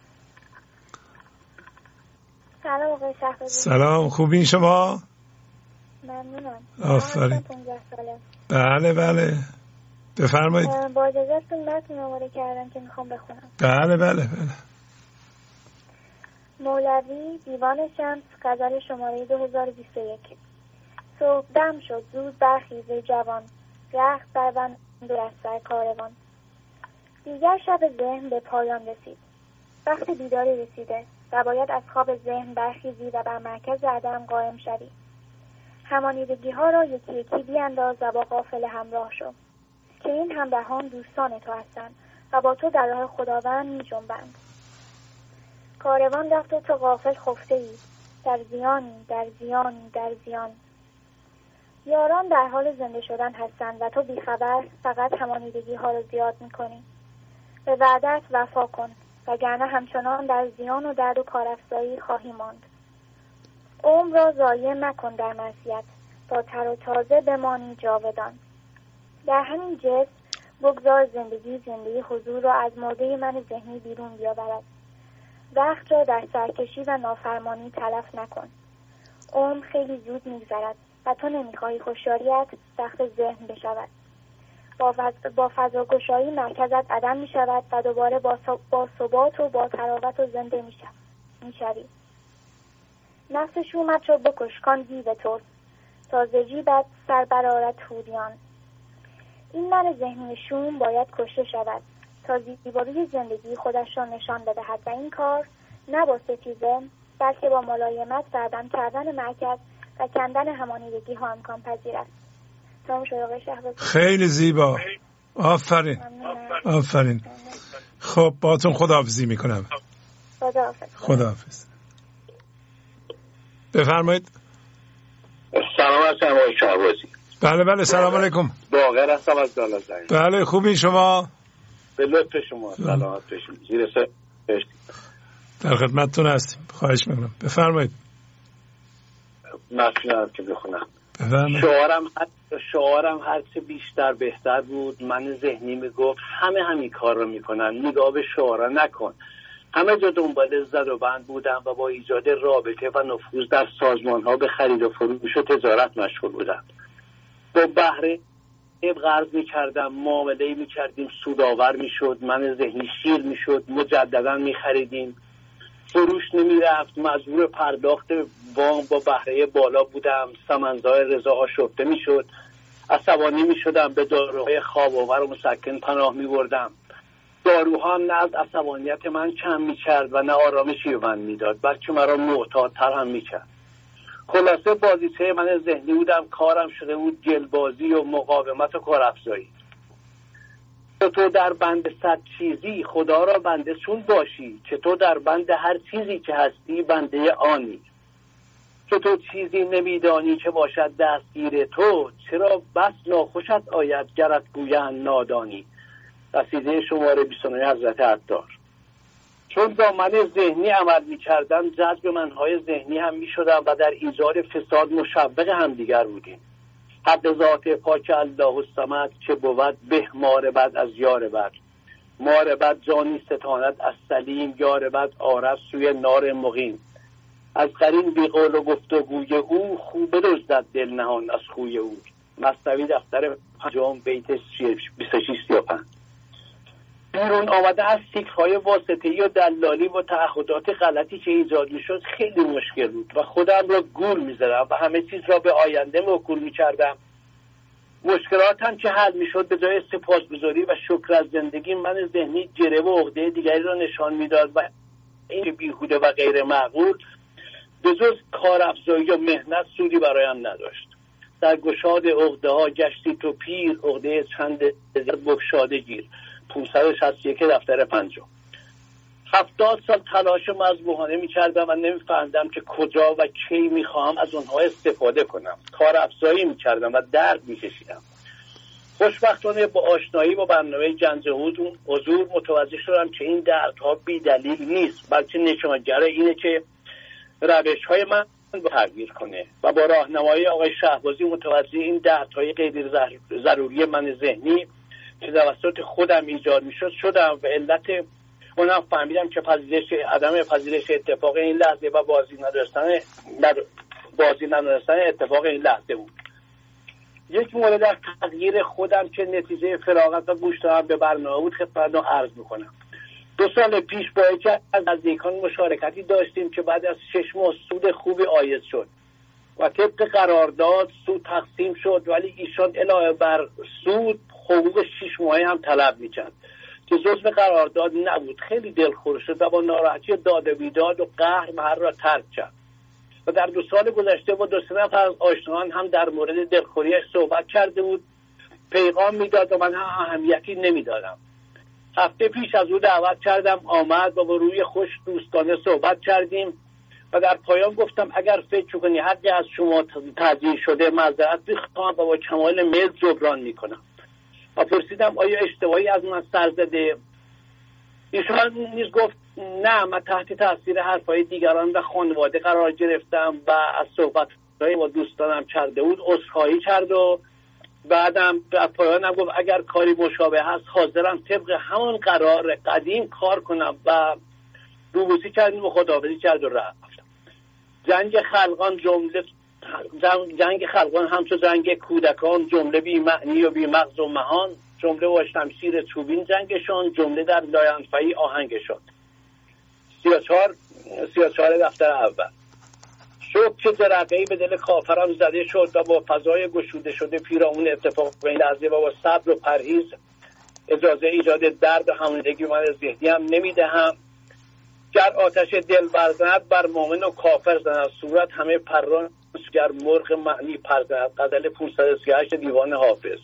سلام آقای شهبازی. سلام، خوبین شما؟ ممنونم. آفرین. بله بله بفرمایید. با اجازهتون متن آماده کردم که میخوام بخونم. بله بله بله. مولوی دیوان شمس غزل شماره دو هزار و بیست و یک. صبح دم شد زود برخیز جوان، رخت بربند از سر کاروان. دیگر شب ذهن به پایان رسید. وقت بیداری رسیده و باید از خواب ذهن برخیزی و بر مرکز عدم قائم شوی. همانیدگی ها را یکی یکی بیانداز و با قافله همراه شو که این همراهان دوستان تو هستند و با تو در راه خداوند می جنبند. کاروان رفت و تو غافل خفته ای، در زیانی در زیانی در زیان. یاران در حال زنده شدن هستند و تو بیخبر فقط همانیدگی ها را زیاد می کنی. به وعدت وفا کن وگرنه همچنان در زیان و درد و کارافزایی خواهی ماند. عمر را ضایع مکن در معصیت تا تر و تازه بمانی جاودان. در همین جسم بگذار زندگی زندگی حضور را از مرده من ذهنی بیرون بیاورد. وقت را در سرکشی و نافرمانی تلف نکن. عمر خیلی زود میگذرد و تو نمیخواهی هوشیاریت سخت ذهن بشود. با, فض... با فضاگشایی مرکزت عدم میشود و دوباره با, ث... با ثبات و با تراوت و زنده میشوی. نفس شومت را بکش کان دیو توست، تا ز جیبت سر برآرد طوریان. این من ذهنی شوم باید کشته شود تا زیبایی زندگی خودش را نشان بدهد و این کار نه با ستیزه بلکه با ملایمت بردم کردن مرکز و کندن همانیدگی ها امکان پذیر است. تمام شد آقای شهبازی. خیلی زیبا. آفرین آفرین. خب باهاتون خداحافظی میکنم. خداحافظ. خداحافظ. بفرمایید. سلام علیکم آقای شهبازی. بله بله سلام علیکم. باقر هستم از دانش زنگ. بله خوبی شما؟ به لطف شما سلامت باشید. زیر سر در خدمتتون هستیم. خواهش میکنم بفرمایید. متنم که بخونم. بفرمایید. شعارم شعارم هر چه بیشتر بهتر بود. من ذهنی میگفت همه همین کار رو میکنن، نگاه به شعارا نکن. همه جا دنبال زد و بند بودم و با ایجاد رابطه و نفوذ در سازمان ها به خرید و فروش و تجارت مشغول بودم. با بهره قرض میکردم، معامله میکردیم، سودآور میشد، من ذهنی شیر میشد، مجددا میخریدیم، فروش نمیرفت، مجبور پرداخت وام با بهره بالا بودم، سمنزای رضا آشفته میشد. عصبانی می شدم، به داروهای خواب آور و مسکن پناه می بردم. داروها هم نه از عصبانیت من کم می کرد و نه آرامشی به من می داد، بلکه مرا معتادتر هم می کرد. خلاصه بازیچه من ذهنی بودم، کارم شده بود گلبازی و مقاومت و کارافزایی. تو در بند صد چیزی خدا را بنده چون باشی، که تو در بند هر چیزی که هستی بنده آنی. که تو چیزی نمیدانی که باشد دستگیر تو، چرا بس ناخوشت آید گرت گویند نادانی. قصیده شماره بیست و نه حضرت عطار. چون با من ذهنی عمل می کردم، جذب منهای ذهنی هم می شدم و در ایجاد فساد مشوق هم دیگر بودیم. حد ذات پاک الله الصمد که بود به مار بد از یار بد. مار بد جانی ستاند از سلیم، یار بد آرد سوی نار مقیم. از قرین بی قول و گفتگوی او، خوب بدزدد دل نهان از خوی او. مثنوی دفتر پنجم بیت بیست و شش سی و پنج. بیرون آمده از فکرهای واسطه‌ای و دلالی و تعهدات غلطی که ایجاد می‌شد خیلی مشکل بود و خودم را گول می‌زدم و همه چیز را به آینده موکول می‌کردم. مشکلاتم که حل می‌شد به جای سپاسگزاری و شکر از زندگی، من ذهنی گره و عقده دیگری را نشان می‌داد و این بیهوده و غیر معقول به جز کارافزایی و مهنت سودی برایم نداشت. در گشاد عقده‌ها گشتی تو پیر، عقده چند بگشاده گیر. پانصد و شصت و یک دفتر پنجم. هفتاد سال تلاش مذبوحانه می کردم و نمی فهمیدم که کجا و کی می خواهم از اونها استفاده کنم. کار افزایی می کردم و درد می کشیدم. خوشبختانه با آشنایی با برنامه گنج حضور متوجه شدم که این دردها بی دلیل نیست، بلکه نشانگر اینه که روش های من تغییر کنه و با راهنمایی آقای شهبازی متوجه این دردهای غیر ضروری من ذهنی که توسط خودم ایجاد میشد شدم و علت اونم فهمیدم که پذیرش عدم پذیرش اتفاق این لحظه و بازی نداشتن بازی نداشتن اتفاق این لحظه بود. یک مورد از تغییر خودم که نتیجه فراغت و گوش دادن به برنامه بود خدمتتون عرض میکنم. دو سال پیش با یکی از نزدیکان مشارکتی داشتیم که بعد از شش ماه سود خوبی عاید شد و طبق قرارداد سود تقسیم شد، ولی ایشان علاوه بر سود حقوق شش ماهه هم طلب می‌کرد که جزء قرارداد نبود. خیلی دلخور شد و با ناراحتی داد و بیداد و قهر محل را ترک کرد و در دو سال گذشته با دو سه نفر از آشنایان هم در مورد دلخوریش صحبت کرده بود. پیغام میداد و من هم اهمیتی نمیدادم. هفته پیش از او دعوت کردم، آمد و با روی خوش دوستانه صحبت کردیم و در پایان گفتم اگر فکر کنی حقی از شما تضییع شده معذرت می‌خوام و با کمال میل جبران میکنم. و پرسیدم آیا اشتباهی از من سر زده؟ ایشان نیز گفت نه، من تحت تاثیر حرفهای دیگران و خانواده قرار گرفتم و از صحبت‌های با دوستانم کرده بود عذرخواهی کرد و بعدم در پایانم گفت اگر کاری مشابه هست حاضرم طبق همون قرار قدیم کار کنم و روبوسی کردیم و خداحافظی کرد و رفت. جنگ خلقان جمله جنگ خلقان همچون جنگ کودکان، جمله بی معنی و بی مغز و مهان، جمله با شمشیر چوبین جنگشان، جمله در لاینفعی آهنگشان. سی و چهار سی و چهار دفتر اول. شوق که جرقه‌ای به دل کافرم زده شد و با فضای گشوده شده پیرامون اتفاق به این لحظه و با صبر و پرهیز اجازه ایجاد درد و هماندگی من ذهنی هم نمیدهم. گر آتش دل برزند بر مؤمن و کافر زند، صورت همه پران گر مرغ معنی پرزند. غزل پانصد و سی و هشت دیوان حافظ.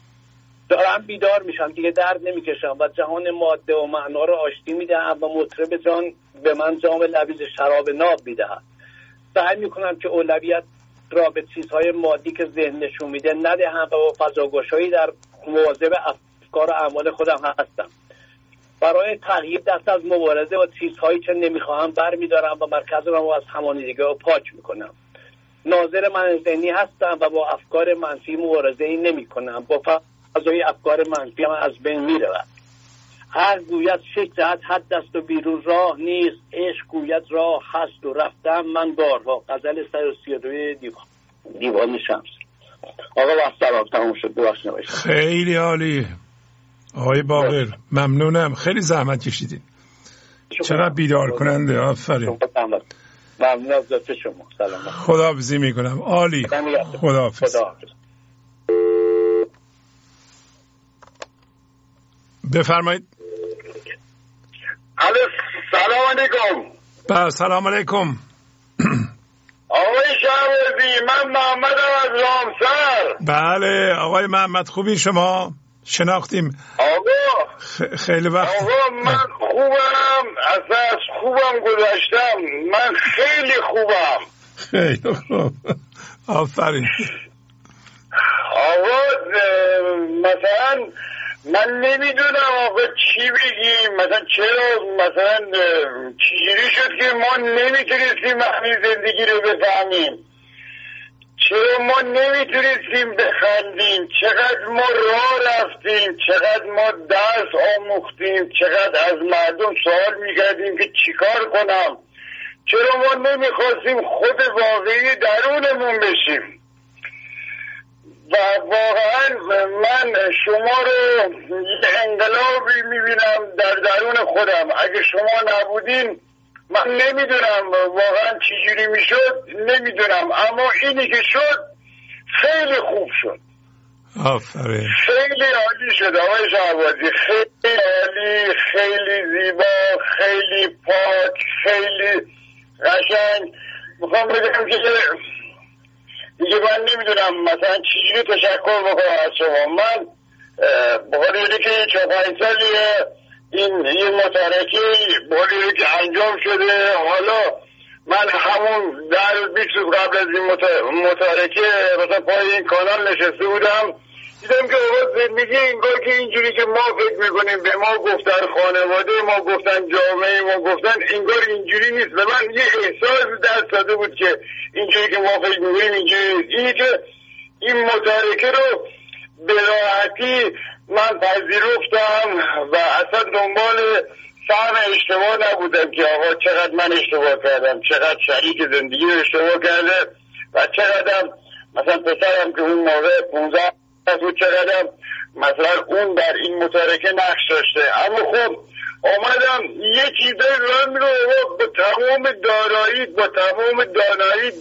دارم بیدار میشم، دیگه درد نمیکشم و جهان ماده و معنا رو آشتی میدهم و مطرب جان به من جام لبیز شراب ناب میدهد. سعی میکنم که اولویت را به چیزهای مادی که ذهن نشون میده ندهم و با فضاگشایی در مواظب افکار و اعمال خودم هستم. برای تغییر دست از مبارزه با چیزهایی که نمیخواهم برمیدارم و مرکز را از همانیدگی و پاک میکنم. ناظر من ذهنی هستم و با افکار منفی مبارزه ای نمی کنم. با فضای افکار منفی من از بین میرود. هر گوید شش جهت حد دست و بیرون راه نیست، عشق گوید راه هست و رفتم من بارها. غزل صد و سی و دو دیوان دیوان شمس. آقا با سلام تموم شد. ببخش نوشتم. خیلی عالی آقای باقر، ممنونم، خیلی زحمت کشیدین. چقدر بیدار کننده. آفرین. ممنون از لطف شما. سلام. خداحافظی میکنم. عالی. خداحافظ. خداحافظ. بفرمایید. الو سلام علیکم. با سلام علیکم. آقای شهبازی، من محمدم از رامسر. بله آقای محمد، خوبی شما؟ شناختیم آقا خ... خیلی وقت. آقا من خوبم، اصلا خوبم گذاشتم، من خیلی خوبم. خیلی خوب، آفرین. آقا مثلا من نمیدونم آقا چی بگیم، مثلا چرا مثلا چجوری شد که ما نمیتونستیم همین زندگی رو بفهمیم، چرا ما نمیتونستیم بخندیم، چقدر ما راه رفتیم، چقدر ما درس آموختیم، چقدر از مردم سوال میکردیم که چیکار کنم، چرا ما نمیخواستیم خود واقعی درونمون بشیم. و واقعا من شما رو یه انقلابی میبینم در درون خودم. اگه شما نبودین من نمیدونم واقعا چجوری میشد، نمیدونم، اما اینی که شد خیلی خوب شد. آفرین. خیلی عالی شد آقای شهبازی، خیلی عالی، خیلی زیبا، خیلی پاک، خیلی قشنگ. میخوام بگم که دیگه من نمیدونم مثلا چجوری تشکر بکنم از شما. من بخاطر که چه پنج سالیه این یه متارکه بخاطر که انجام شده، حالا من همون در بیست روز قبل از این متارکه مثلا پای این کانال نشسته بودم، دیدم که آقا زندگی انگار که اینجوری که ما فکر میکنیم، به ما گفتن خانواده ما گفتن جامعه ما گفتن، انگار اینجوری نیست. و من یه احساس دست داده بود که اینجوری که ما فکر میکنیم اینجوری نیست. اینی که این متارکه رو به راحتی من پذیرفتم و اصلا دنبال سهم اشتباه نبودم که آقا چقدر من اشتباه کردم، چقدر شریک زندگی رو اشتباه کرده و چقدر مثلا پسرم که اون موقع پونزده بود چقدر مثلا اون در این متارکه نقش داشته. اما خب آمدم یه چیزایی رو میگم با تمام دارایی با تمام دانایی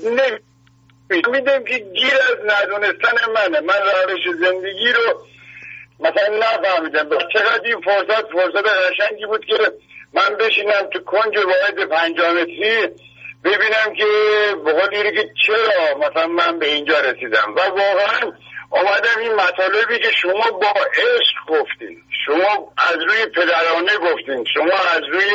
نمیدونم که گیر از ندونستن منه. من روش زندگی رو مثلا نفهمیدم. چقدر این فرصت فرصت قشنگی بود که من بشینم تو کنج واحد پنجاه متری ببینم که بقول که چرا مثلا من به اینجا رسیدم. و واقعا آمدم این مطالبی که شما با عشق گفتین، شما از روی پدرانه گفتین، شما از روی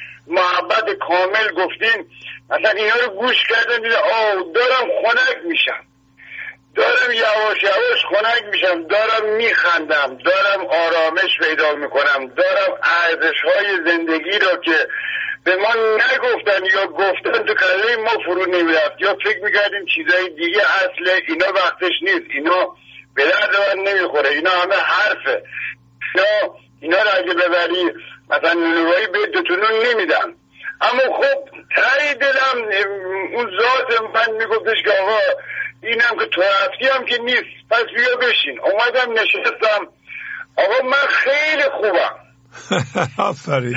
محبت کامل گفتین، مثلا اینا رو گوش کردم دیدم آه دارم خنک میشم، دارم یواش یواش خنک میشم، دارم میخندم، دارم آرامش پیدا میکنم، دارم ارزش‌های زندگی رو که به ما نگفتن یا گفتن تو کله ما فرو نمیرفت یا فکر میکردیم چیزای دیگه اصله، اینا وقتش نیست، اینا به درد من نمیخوره، اینا همه حرفه، اینا اینا رو اگه ببری مثلا نونوایی به دوتونون نمیدن. اما خب تایی دلم اون ذات من میگفتش که آقا اینم که تو رفتی هم که نیست، پس بیا بشین. اومدم نشستم، آقا من خیلی خوبم. آفرین.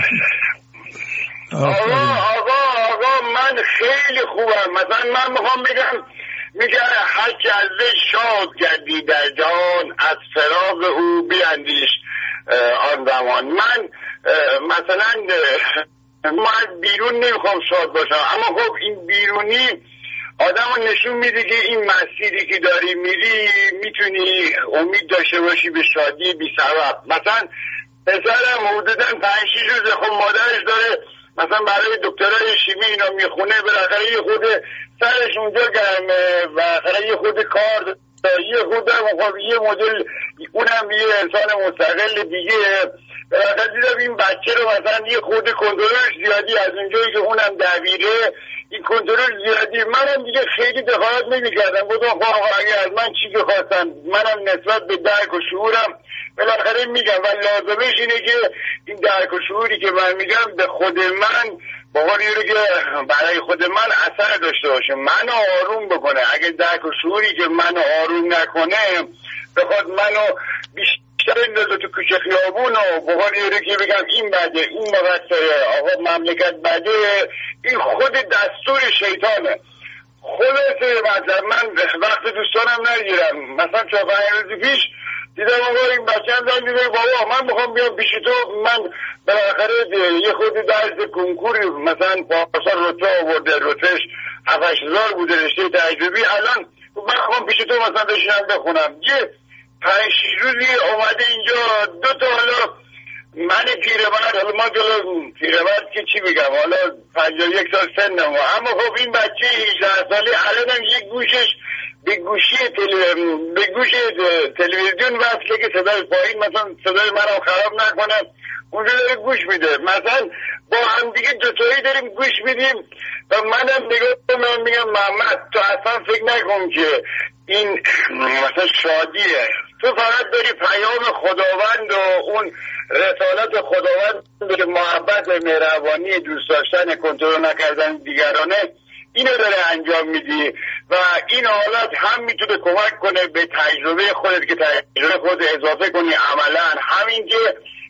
آقا آقا آقا من خیلی خوبم. مثلا من میخوام بگم میگه هر کله شاد گردی در جهان از فراق او بیندیش آن زمان. من مثلا من بیرون نمیخوام شاد باشم، اما خب این بیرونی آدم رو نشون میده که این مسیری که داری میری میتونی امید داشته باشی به شادی بی سبب. مثلا پسرم حدودا پنج شیش روزه خب مادرش داره مثلا برای دکترای شیمی اینا میخونه، بالاخره یه خود سرش اونجا گرمه و بالاخره یه خود کار یه خود خب یه مدل اونم یه انسان مستقل دیگه. بالاخره دیدم این بچه رو مثلا یه خود کنترلش زیادی از اونجایی که اونم دبیره این کنترل زیادی، منم دیگه خیلی دخالت نمی‌کردم. گفتم آقا اگه از من چیزی خواستن منم نسبت به درک و شعورم بالاخره میگم و لازمش اینه که این درک و شعوری که من میگم به خود من با قولی رو که برای خود من اثر داشته باشه، منو آروم بکنه. اگه درک و شعوری که منو آروم نکنه بخواد منو بیشتر اندازه تو کوچه خیابون و با قولی رو که بگم این بده این مقصره آقا مملکت بده، این خود دستور شیطانه. خلاصه مثلا من وقت دوستانم نگیرم، مثلا چه پنج روز پیش دیدم آقا این بچه هم زنگ دیده بابا من میخوام بیام پیش تو، من بالاخره یه خودی درس کنکوری مثلا پارسال رتبه آورده، رتبهش هفت هزار بوده رشته تجربی، الان من میخوام پیش تو مثلا بشینم بخونم. یه پنج روزی اومده اینجا دو تا حالا من پیرمرد، حالا ما جلو پیرمرد که چی بگم، حالا پنجاه و یک سال سنم، اما خب این بچه هجده ساله الانم یک گوشش به گوشی تل... به گوش تلویزیون وصله که صدای پایین مثلا صدای منم خراب نکنه، اونجا داره گوش میده. مثلا با هم دیگه دوتایی داریم گوش میدیم و منم نگاه من میگم محمد تو اصلا فکر نکن که این مثلا شادیه، تو فقط داری پیام خداوند و اون رسالت خداوند که محبت، مهربانی، دوست داشتن، کنترل نکردن دیگرانه، اینو داره انجام میدی و این حالت هم میتونه کمک کنه به تجربه خودت که تجربه خودت اضافه کنی عملا. همین که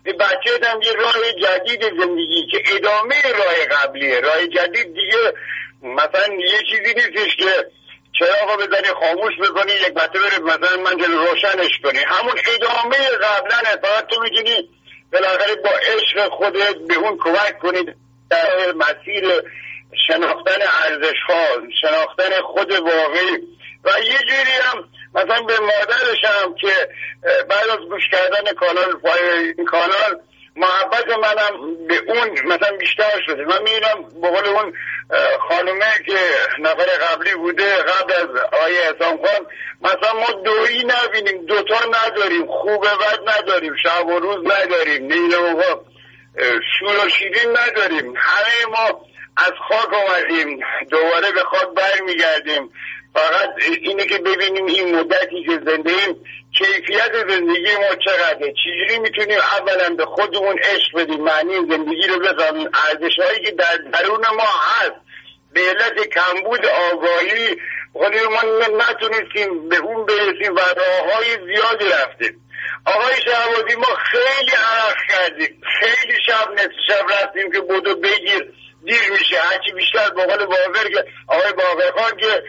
بچه هم یه راه جدید زندگی که ادامه راه قبلیه، راه جدید دیگه مثلا یه چیزی نیستش که چراغو بزنی خاموش بکنی یک بچه بره مثلا منزل روشنش کنی، همون ادامه قبلا. فقط تو میتونی بالاخره با عشق خودت به اون کمک کنی در مسیر شناختن ارزش ها، شناختن خود واقعی. و یه جوری هم مثلا به مادرشم که بعد از گوش کردن کانال این کانال محبت منم به اون مثلا بیشتر شده. من میبینم به قول اون خانومه که نفر قبلی بوده قبل از آقای احسان خان، مثلا ما دویی نبینیم، دوتا نداریم، خوب بد نداریم، شب و روز نداریم، نیل و شور و شیرین نداریم، همه ما از خاک آمدیم دوباره به خاک برمیگردیم. فقط اینه که ببینیم این مدتی که زنده ایم کیفیت زندگی ما چقدره، چجوری میتونیم اولا به خودمون عشق بدیم، معنی زندگی رو بفهمیم، ارزش‌هایی که در درون ما هست به علت کمبود آگاهی خودی ما نتونستیم به اون برسیم و راه‌های زیادی رفتیم. آقای شهبازی ما خیلی عرق کردیم، خیلی شب نصف شب رفتیم که بودو بگیر دیر میشه، هرچی بیشتر به قول باقر که آقای باقر خان که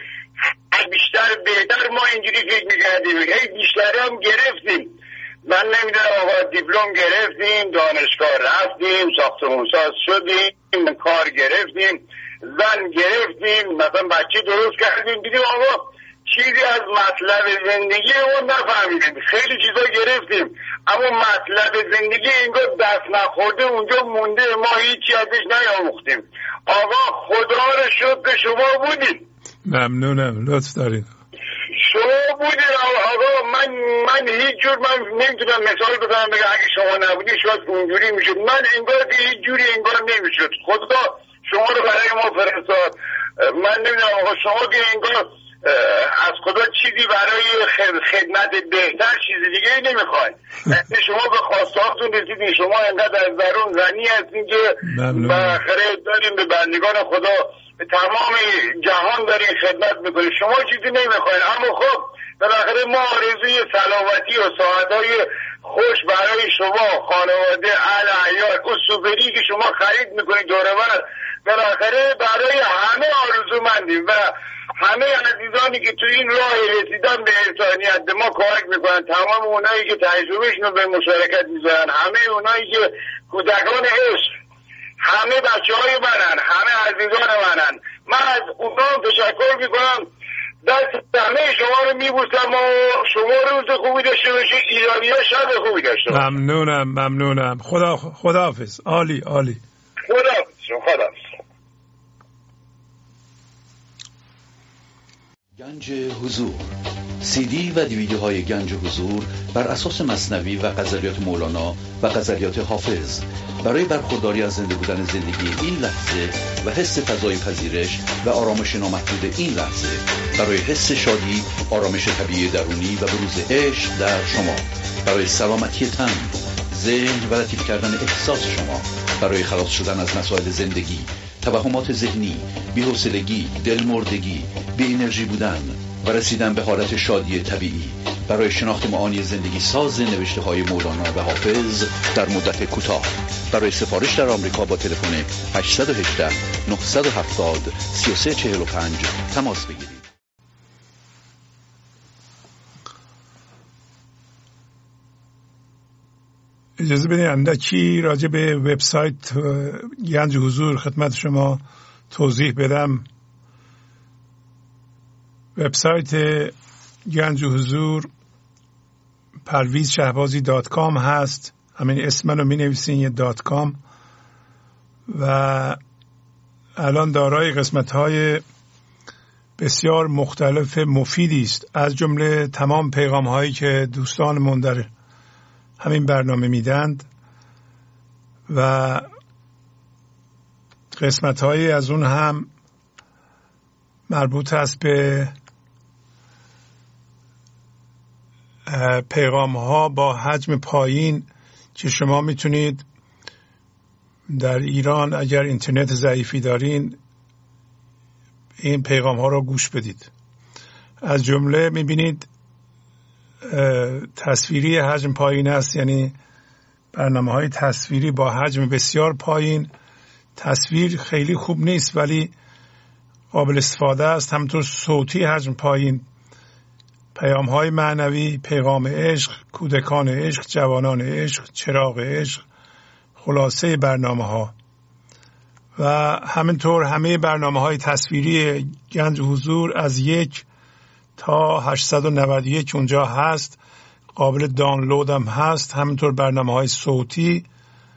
بیشتر بهتر ما اینجوری فکر میکردیم، هی بیشتر هم گرفتیم. من نمیدونم آقا دیپلم گرفتیم، دانشگاه رفتیم، ساختمانساز شدیم، کار گرفتیم، زن گرفتیم، مثلا بچه درست کردیم، دیدیم آقا چیزی از مطلب زندگی اون نفهمیدیم. خیلی چیزا گرفتیم اما مطلب زندگی انگار دست نخورده اونجا مونده، ما هیچی ازش نیاموختیم. آقا خدا رو شکر شما بودید. ممنونم، لطف دارید. شما بودید آقا. من من هیچ جور من نمیتونم مثال بزنم بگم اگه شما نبودی شاید اونجوری میشد. من انگار که هیچ جوری انگار نمیشد. خدا شما رو برای ما فرستاد. من نمیدونم آقا شما که انگار از خدا چیزی برای خدمت بهتر چیزی دیگه نمیخواید. شما به خواستهاتون رسیدین، شما انقدر از درون غنی هستین که بالاخره داریم به بندگان خدا به تمام جهان دارین خدمت میکنین. شما چیزی نمیخواید اما خب بالاخره ما آرزوی سلامتی و ساعتهای خوش برای شما، خانواده، اهل عیال، اون سوپری که شما خرید میکنید دورور، بالاخره برای همه آرزومندیم و همه عزیزانی که تو این راه رسیدن به انسانیت به ما کمک میکنن، تمام اونایی که تجربهشون رو به مشارکت میذارن، همه اونایی که کودکان عشق، همه بچه های منن، همه عزیزان منن، من از اونها تشکر میکنم. دست همه شما رو میبوسم و شما روز خوبی داشته باشید، ایرانی ها شب خوبی داشته باشید. ممنونم ممنونم. خدا خداحافظ. عالی عالی. خداحافظ. خداحافظ. گنج حضور، سی دی و دیویدیوهای گنج حضور بر اساس مثنوی و غزلیات مولانا و غزلیات حافظ برای برخورداری از زنده بودن زندگی این لحظه و حس فضای پذیرش و آرامش نامحدود این لحظه، برای حس شادی، آرامش طبیعی درونی و بروز عشق در شما، برای سلامتی تن، ذهن و لطیف کردن احساس شما، برای خلاص شدن از مسائل زندگی، توهمات ذهنی، بی‌حوصلگی، دلمردگی، بی انرژی بودن و رسیدن به حالت شادی طبیعی، برای شناخت معانی زندگی ساز نوشته های مولانا و حافظ در مدت کوتاه. برای سفارش در آمریکا با تلفن هشت یک هشت نه هفت صفر سه سه چهار پنج تماس بگیرید. اجازه بدین اندکی راجع به وبسایت گنج حضور خدمت شما توضیح بدم. وبسایت گنج حضور پرویز شهبازی دات کام هست. همین اسم رو می نویسین یه دات کام و الان دارای قسمت های بسیار مختلف مفیدی است، از جمله تمام پیغام هایی که دوستانمون در همین برنامه میدند و قسمت هایی از اون هم مربوط است به پیغام ها با حجم پایین که شما میتونید در ایران اگر اینترنت ضعیفی دارین این پیغام ها را گوش بدید. از جمله میبینید تصویری حجم پایین است، یعنی برنامه های تصویری با حجم بسیار پایین. تصویر خیلی خوب نیست ولی قابل استفاده است. همینطور صوتی حجم پایین، پیام های معنوی، پیغام عشق، کودکان عشق، جوانان عشق، چراغ عشق، خلاصه برنامه ها و همینطور همه برنامه های تصویری گنج حضور از یک تا هشتصد و نود و یک اونجا هست، قابل دانلود هم هست. همینطور برنامه های صوتی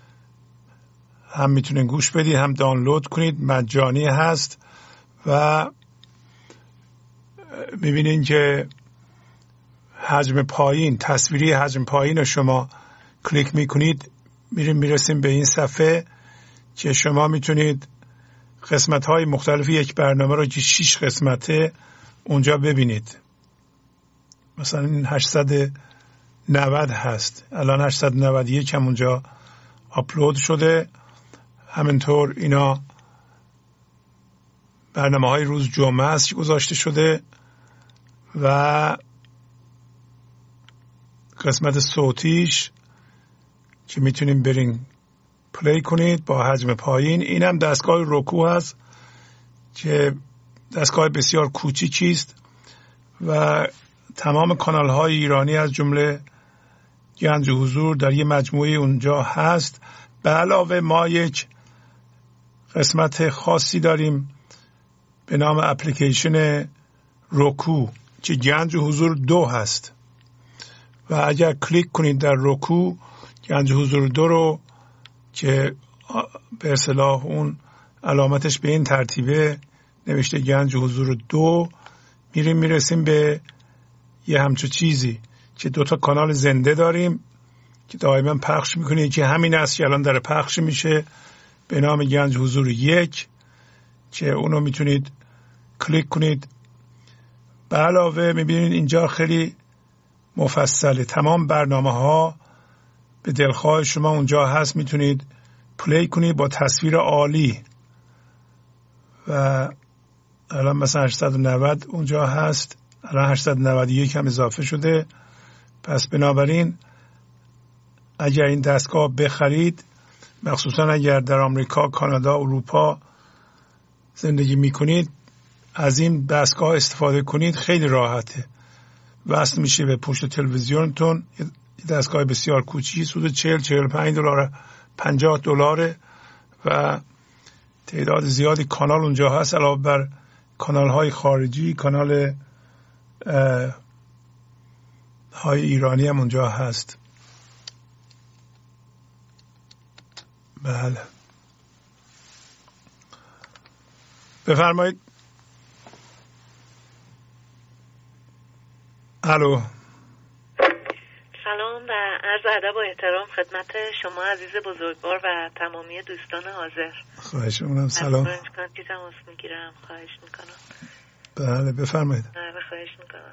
هم میتونید گوش بدید هم دانلود کنید، مجانی هست و میبینید که حجم پایین، تصویری حجم پایین رو شما کلیک میکنید میریم میرسیم به این صفحه که شما میتونید قسمت های مختلف یک برنامه رو که شش قسمته اونجا ببینید. مثلا این هشتصد و نود هست، الان هشتصد و نود و یک هم اونجا آپلود شده. همینطور اینا برنامه های روز جمعه است که گذاشته شده و قسمت صوتیش که میتونیم برین پلی کنید با حجم پایین. این هم دستگاه رکو هست که دستگاه بسیار کوچیکی است و تمام کانال های ایرانی از جمله گنج حضور در یه مجموعه اونجا هست. به علاوه ما یک قسمت خاصی داریم به نام اپلیکیشن رکو که گنج حضور دو هست و اگر کلیک کنید در رکو گنج حضور دو رو که به اصطلاح اون علامتش به این ترتیبه نوشته گنج حضور دو، میریم میرسیم به یه همچو چیزی که دوتا کانال زنده داریم که دائما پخش میکنه که همین است که الان داره پخش میشه به نام گنج حضور یک که اونو میتونید کلیک کنید. به علاوه میبینید اینجا خیلی مفصله، تمام برنامه ها به دلخواه شما اونجا هست، میتونید پلی کنید با تصویر عالی و الان مثلا هشتصد و نود اونجا هست، الان هشتصد و نود و یک هم اضافه شده. پس بنابراین اگر این دستگاه بخرید، مخصوصا اگر در آمریکا، کانادا، اروپا زندگی میکنید، از این دستگاه استفاده کنید. خیلی راحته، وصل میشه به پشت تلویزیونتون. یه دستگاه بسیار کوچیکی، حدود چهل چهل و پنج دلار، پنجاه دلاره و تعداد زیادی کانال اونجا هست. علاوه بر کانال های خارجی، کانال های ایرانی هم اونجا هست. بله بفرمایید. الو، سلام و عرض ادب و احترام خدمت شما عزیز بزرگوار و تمامی دوستان حاضر. خواهش می‌کنم. سلام. از کانتی تماس میگیرم. خواهش میکنم. بله بفرمایید. بله خواهش میکنم.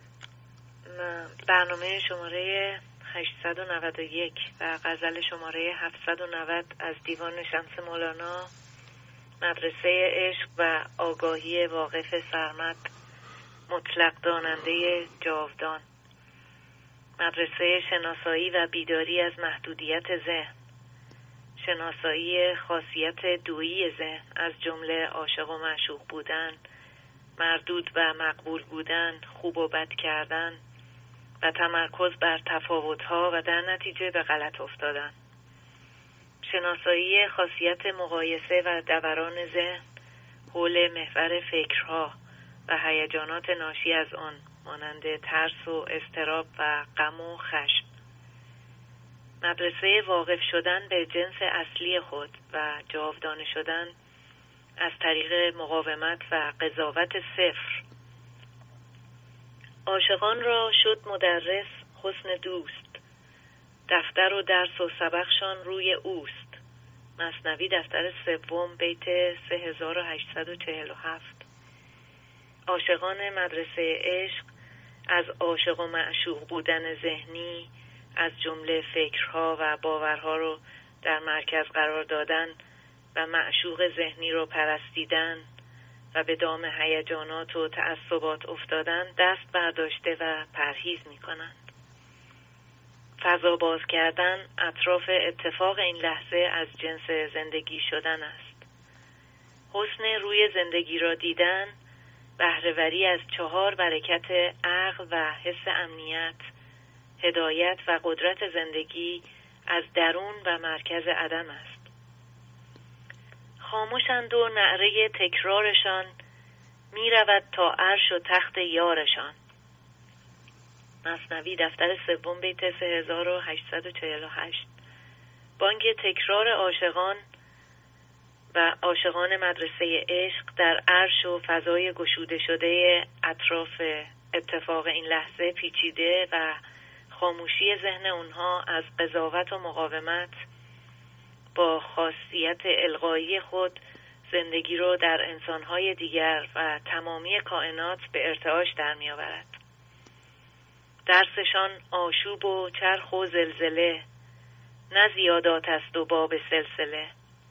برنامه شماره هشتصد و نود و یک و غزل شماره هفتصد و نود از دیوان شمس مولانا، مدرسه عشق و آگاهی واقف سرمد، مطلق داننده جاودان. مدرسه شناسایی و بیداری از محدودیت ذهن، شناسایی خاصیت دویی ذهن از جمله عاشق و معشوق بودن، مردود و مقبول بودن، خوب و بد کردن، و تمرکز بر تفاوت‌ها و در نتیجه به غلط افتادن. شناسایی خاصیت مقایسه و دوران ذهن حول محور فکرها و هیجانات ناشی از آن مانند ترس و اضطراب و غم و خشم. مدرسه واقف شدن به جنس اصلی خود و جاودانه شدن از طریق مقاومت و قضاوت صفر. عاشقان را شد مدرس حسن دوست، دفتر و درس و سبقشان روی اوست. مثنوی دفتر سوم بیت سه هزار و هشتصد و چهل و هفت. عاشقان مدرسه عشق از عاشق و معشوق بودن ذهنی از جمله فکرها و باورها رو در مرکز قرار دادن و معشوق ذهنی رو پرستیدن و به دام هیجانات و تعصبات افتادن دست برداشته و پرهیز می کنند. فضا باز کردن اطراف اتفاق این لحظه از جنس زندگی شدن است. حسن روی زندگی را دیدن بهره‌وری از چهار برکت عقل و حس امنیت، هدایت و قدرت زندگی از درون و مرکز عدم است. خاموشند و نعره تکرارشان می رود تا عرش و تخت یارشان. مثنوی دفتر سوم بیت سه هزار و هشتصد و چهل و هشت. بانگ تکرار عاشقان و عاشقان مدرسه عشق در عرش و فضای گشوده شده اطراف اتفاق این لحظه پیچیده و خاموشی ذهن اونها از قضاوت و مقاومت با خاصیت القایی خود زندگی رو در انسانهای دیگر و تمامی کائنات به ارتعاش در می آورد. درسشان آشوب و چرخ و زلزله، نه زیادات است و باب سلسله.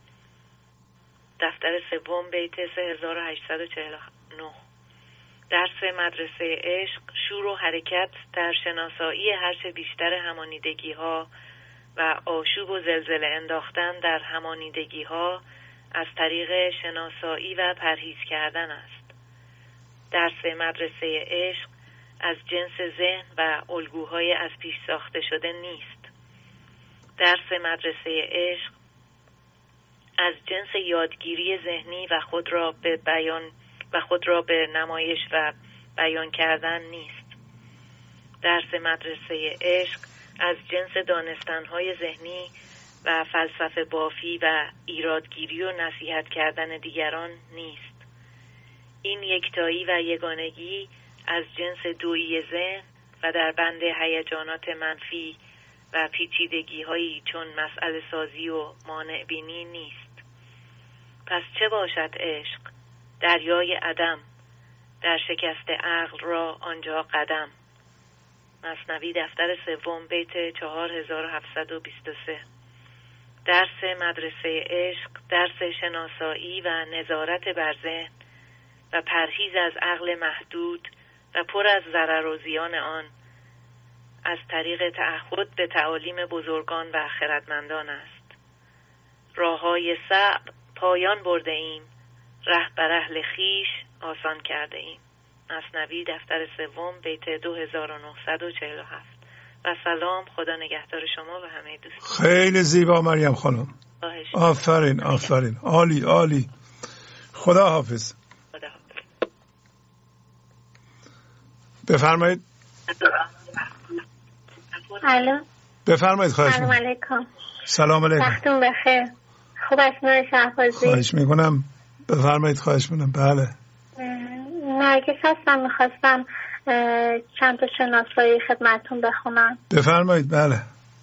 دفتر سوم بیت سه هزار و هشتصد و چهل و نه. درس مدرسه عشق شور و حرکت در شناسایی هرچه بیشتر همانیدگی ها و آشوب و زلزله انداختن در همانیدگی ها از طریق شناسایی و پرهیز کردن است. درس مدرسه عشق از جنس ذهن و الگوهای از پیش ساخته شده نیست. درس مدرسه عشق از جنس یادگیری ذهنی و خود را به بیان و خود را به نمایش و بیان کردن نیست. درس مدرسه عشق از جنس دانستنهای ذهنی و فلسفه بافی و ایرادگیری و نصیحت کردن دیگران نیست. این یکتایی و یگانگی از جنس دویی ذهن و در بند هیجانات منفی و پیچیدگی هایی چون مسئله سازی و مانع بینی نیست. پس چه باشد عشق؟ دریای عدم، در شکست عقل را آنجا قدم. مثنوی دفتر سوم بیت چهار هزار و هفتصد و بیست و سه. درس مدرسه عشق درس شناسایی و نظارت بر ذهن و پرهیز از عقل محدود و پر از ضرر و زیان آن از طریق تعهد به تعالیم بزرگان و خردمندان است. راههای صعب پایان برده ایم، ره بر اهل خویش آسان کرده ایم. مثنوی دفتر سوم بیت دو هزار و نهصد و چهل و هفت. و سلام، خدا نگهدار شما و همه دوستان. خیلی زیبا مریم خانم. آفرین آفرین، عالی عالی. خدا حافظ. خدا حافظ. بفرمایید. الو. بفرمایید. خواهش سلام علیکم. سلام علیکم. وقتون بخیر. خوب است نور شهبازی. خواهش میکنم. بفرمایید. خواهش میکنم. بله. نرگس هستم، میخواستم چند تا شناسایی خدمتون بخونم. بفرمایید. بله.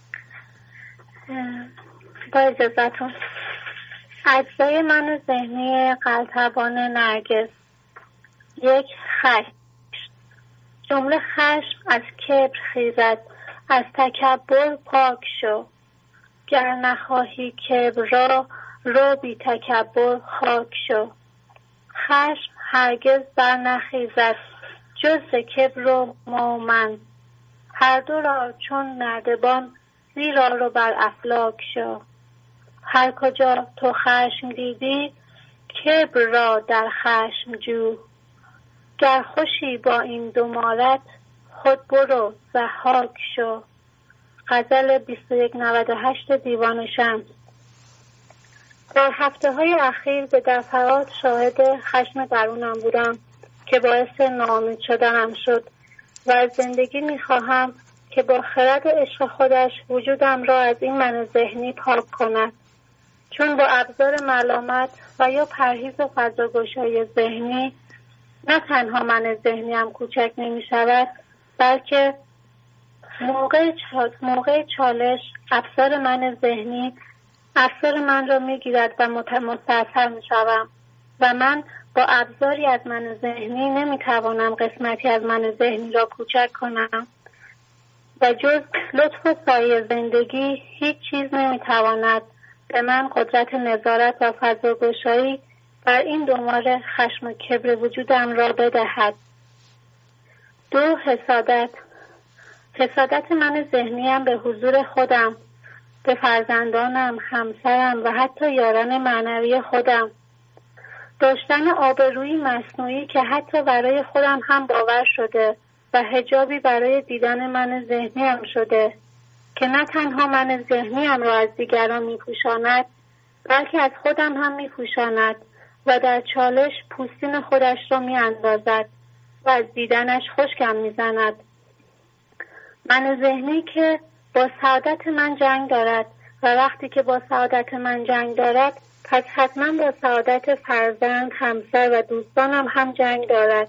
با اجازتون. اجزای من ذهنی قلتبان نرگس. یک، خشم. جمله خشم از کبر خیزد، از تکبر پاک شو. گر نخواهی کبر را، رو بی تکبر خاک شو. خشم هرگز بر نخیزد جز ز کبر و مومن. هر دو را چون نردبان زیرا رو بر افلاک شو. هر کجا تو خشم دیدی کبر را در خشم جو. گر خوشی با این دو مالت خود برو ضحاک شو. غزل بیست و یک نود و هشت دیوان شمس. در هفته های اخیر به دفعات شاهد خشم درونم بودم که باعث ناامید شدنم شد و از زندگی میخواهم که با خرد و عشق خودش وجودم را از این من ذهنی پاک کند، چون با ابزار ملامت و یا پرهیز و فضاگشایی ذهنی نه تنها من ذهنیم کوچک نمی شود، بلکه موقع, موقع چالش افسار من ذهنی افسار من را می گیرد و مستأصل می شوم و من با ابزاری از من ذهنی نمی توانم قسمتی از من ذهنی را کوچک کنم و جز لطف و سایه زندگی هیچ چیز نمی تواند به من قدرت نظارت و فضاگشایی بر این دومار خشم و کبر وجودم را بدهد. دو، حسادت. حسادت من ذهنیم به حضور خودم، به فرزندانم، همسرم و حتی یاران معنوی خودم. داشتن آبرویی مصنوعی که حتی برای خودم هم باور شده و حجابی برای دیدن من ذهنیم شده که نه تنها من ذهنیم را از دیگران می‌پوشاند بلکه از خودم هم می‌پوشاند و در چالش پوستین خودش را می‌اندازد و از دیدنش خشکم می‌زند. من ذهنی که با سعادت من جنگ دارد و وقتی که با سعادت من جنگ دارد پس حتما با سعادت فرزند، همسر و دوستانم هم جنگ دارد.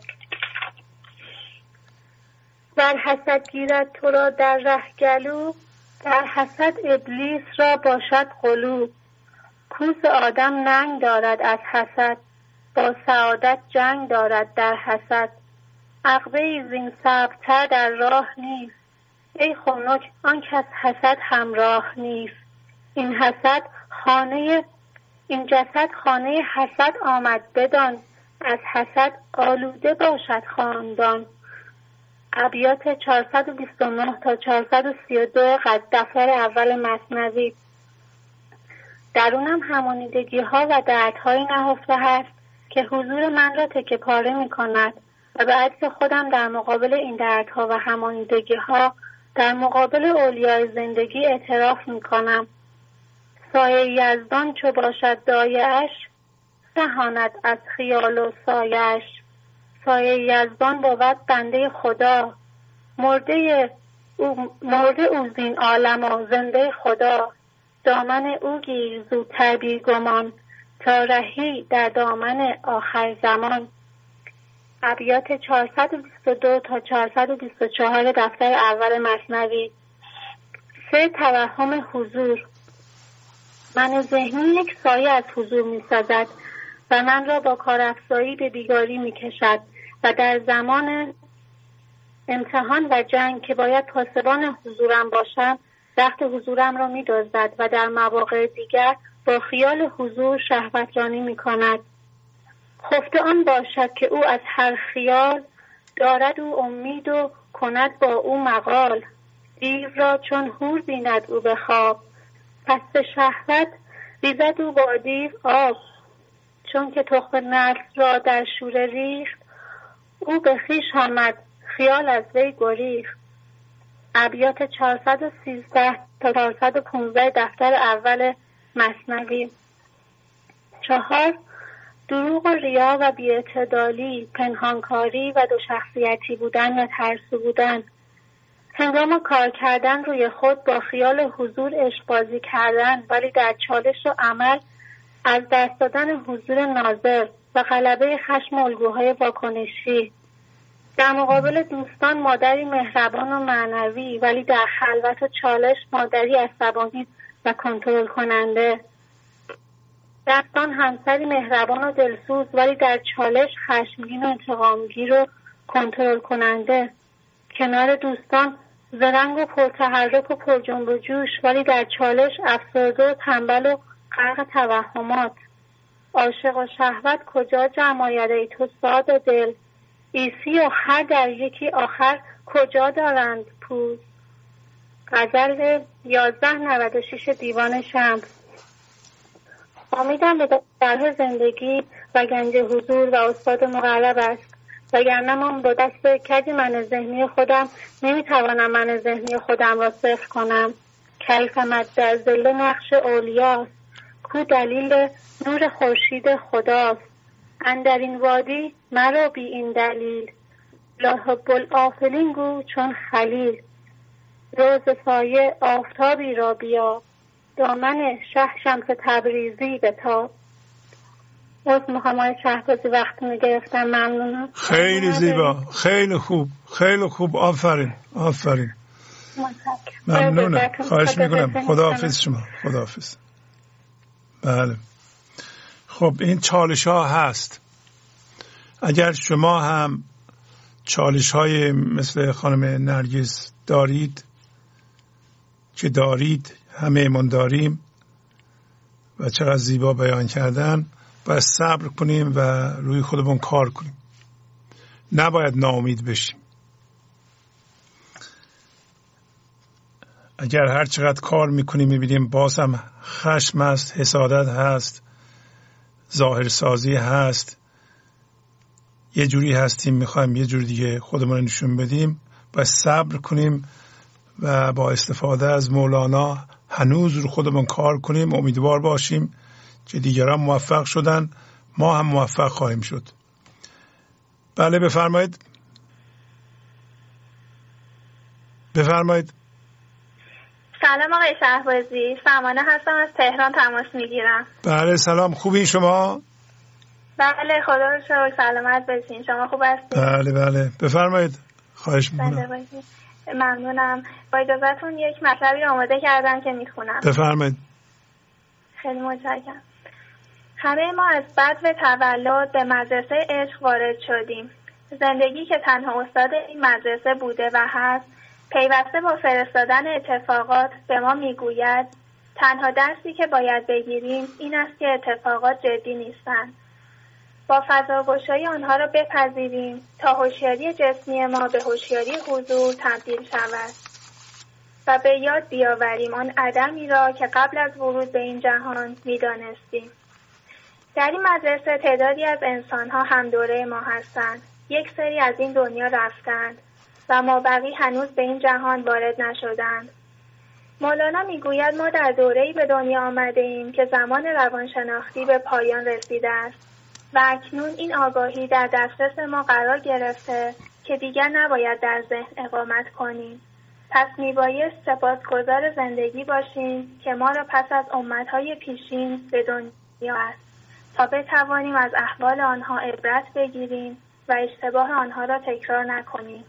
در حسد گیرد تو را در ره گلو، در حسد ابلیس را باشد غلو. کوس آدم ننگ دارد از حسد، با سعادت جنگ دارد در حسد. عقبه زین صعب‌تر در راه نیست، ای خنک آن کس حسد همراه نیست. این حسد خانه این جسد خانه حسد آمد بدان، از حسد آلوده باشد خاندان. ابیات چهارصد و بیست و نه تا چهارصد و سی و دو دفتر اول مثنوی. درونم همانیدگی ها و دردهایی نهفته هست که حضور من را تکه پاره می کند و به عجز خودم در مقابل این دردها و همانیدگی ها در مقابل اولیای زندگی اعتراف می کنم. سایه یزدان چو باشد دایه‌اش، دهاند از خیال و سایه‌اش. سایه یزدان بود بنده خدا، مرده او, مرده او زین عالم و زنده خدا. دامن او گیر زودتر بی گمان، تا رهی در دامن آخر زمان. ابیات چهارصد و بیست و دو تا چهارصد و بیست و چهار دفتر اول مثنوی. سه، توهم حضور. من ذهنی یک سایه از حضور می سازد و من را با کارافزایی به بیگاری می کشد و در زمان امتحان و جنگ که باید پاسبان حضورم باشم وقت حضورم را می دزدد و در مواقع دیگر با خیال حضور شهوترانی می کند. خفته آن باشد که او از هر خیال، دارد او امید و کند با او مقال. دیو را چون حور بیند او به خواب، پس به شهوت ریزد او با دیو آب. چون که تخم نسل را در شوره ریخت، او به خویش آمد خیال از وی گریخت. ابیات چهارصد و سیزده تا چهارصد و پانزده دفتر اول مثنوی. چهار، دروغ و ریا و بی‌اعتدالی، پنهانکاری و دو شخصیتی بودن و ترسو بودن. هنگام کار کردن روی خود با خیال حضور عشق بازی کردن ولی در چالش و عمل از دست دادن حضور ناظر و غلبه خشم الگوهای واکنشی. در مقابل دوستان مادری مهربان و معنوی ولی در خلوت و چالش مادری عصبانی و کنترل کننده. دوستان همسری مهربان و دلسوز ولی در چالش خشمگین و انتقامگیر و کنترل کننده. کنار دوستان زرنگ و پرتحرک و پرجنب و جوش ولی در چالش افسرده و تنبل و غرق توهمات. عاشق و شهوت کجا جمع آید ای تو ساده دل، عیسی و خر در یکی آخر کجا دارند پوز. غزل یازده نود و شش دیوان شمس. امیدم به درها زندگی و گنج حضور و استاد مقرب است وگرنه من با دست کج من ذهنی خودم نمیتوانم من ذهنی خودم را صفر کنم. کیف مد در ظل نقش اولیاست، کو دلیل نور خورشید خداست. اندر این وادی مرا بی این دلیل، لاحب الآفلین گو چون خلیل. روز سایه آفتابی را بیا، دامن شه شمس تبریزی بتاب. از محمد شهبازی وقت میگرفتم. ممنونم. خیلی زیبا، خیلی خوب، خیلی خوب. آفرین آفرین. ممنونم. خواهش میکنم. خداحافظ شما. خداحافظ. بله. خب این چالش ها هست. اگر شما هم چالش های مثل خانم نرگس دارید که دارید، همه ایمان داریم و چقدر زیبا بیان کردن، باید صبر کنیم و روی خودمون کار کنیم. نباید ناامید بشیم. اگر هر چقدر کار میکنیم میبینیم باز هم خشم هست، حسادت هست، ظاهرسازی هست، یه جوری هستیم میخوایم یه جوری دیگه خودمون نشون بدیم، باید صبر کنیم و با استفاده از مولانا هنوز رو خودمون کار کنیم. امیدوار باشیم که دیگران موفق شدن، ما هم موفق خواهیم شد. بله بفرمایید. بفرمایید. سلام آقای شهبازی، سمانه هستم، از تهران تماس میگیرم. بله سلام، خوبین شما؟ بله خدا رو شکر، سلامت باشین. شما خوب هستین؟ بله بله بفرمایید. خواهش میکنم. ممنونم. با اجازهتون یک مطلبی آماده کردم که میخونم. بفرمایید. خیلی متشکرم. همه ما از بدو تولد به مدرسه عشق وارد شدیم. زندگی که تنها استاد این مدرسه بوده و هست، پیوسته با فرستادن اتفاقات به ما میگوید تنها درسی که باید بگیریم این است که اتفاقات جدی نیستند. با فضاگشایی آنها را بپذیریم تا هوشیاری جسمی ما به هوشیاری حضور تبدیل شود و به یاد بیاوریم آن عدمی را که قبل از ورود به این جهان می‌دانستیم. در این مدرسه تعدادی از انسان‌ها هم دوره ما هستند. یک سری از این دنیا رفتند و مابقی هنوز به این جهان وارد نشدند. مولانا میگوید ما در دوره‌ای به دنیا آمده ایم که زمان روانشناختی به پایان رسیده است و اکنون این آگاهی در دسترس ما قرار گرفته که دیگر نباید در ذهن اقامت کنیم. پس میبایست سپاسگزار زندگی باشیم که ما را پس از امتهای پیشین به دنیا است تا بتوانیم از احوال آنها عبرت بگیریم و اشتباه آنها را تکرار نکنیم.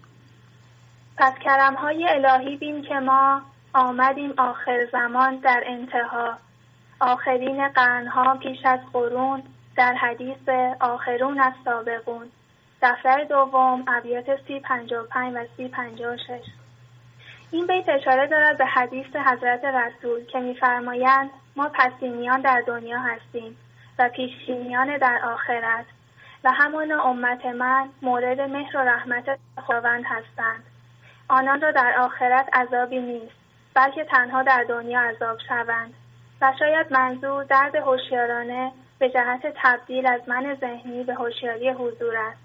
پس کرمهای الهی بین که ما آمدیم آخر زمان در انتها، آخرین قرنها پیش از قرون، در حدیث آخرون از سابقون. دفتر دوم ابیات سی پنجاه و پنج و سی پنجاه و شش. این بیت اشاره دارد به حدیث حضرت رسول که می‌فرمایند ما پسینیان در دنیا هستیم و پیشینیان در آخرت و همانا امت من مورد مهر و رحمت خداوند هستند. آنان را در آخرت عذابی نیست بلکه تنها در دنیا عذاب شوند و شاید منظور درد هوشیارانه به جهت تبدیل از من ذهنی به هوشیاری حضور است.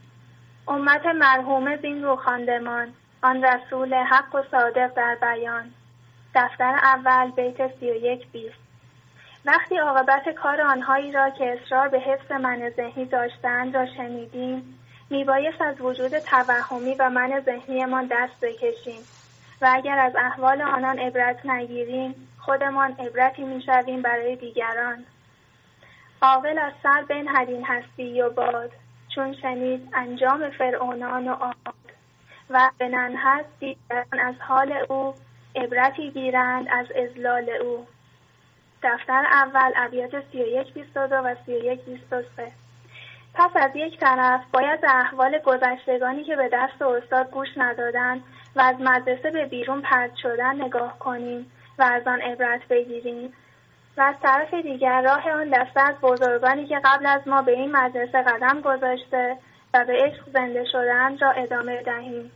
امت مرحوم زین رو خواندمان، آن رسول حق و صادق در بیان. دفتر اول بیت سی و یک بیست. وقتی عاقبت کار آنهایی را که اصرار به حفظ من ذهنی داشتند را شنیدیم، میبایست از وجود توهمی و من ذهنیمان دست بکشیم و اگر از احوال آنان عبرت نگیریم خودمان عبرتی میشویم برای دیگران. عاقل از سر بنهدین هستی و باد، چون شنید انجام فرعونان و عاد و بننهد دیگران از حال او، عبرتی گیرند از اضلال او. دفتر اول ابیات سی و یک بیست و دو و سی و یک بیست و سه. پس از یک طرف باید به احوال گذشتگانی که به دست استاد گوش ندادن و از مدرسه به بیرون پرت شدن نگاه کنیم و از آن عبرت بگیریم و از طرف دیگر راه آن دسته از بزرگانی که قبل از ما به این مدرسه قدم گذاشته و به عشق زنده شدند را ادامه دهیم.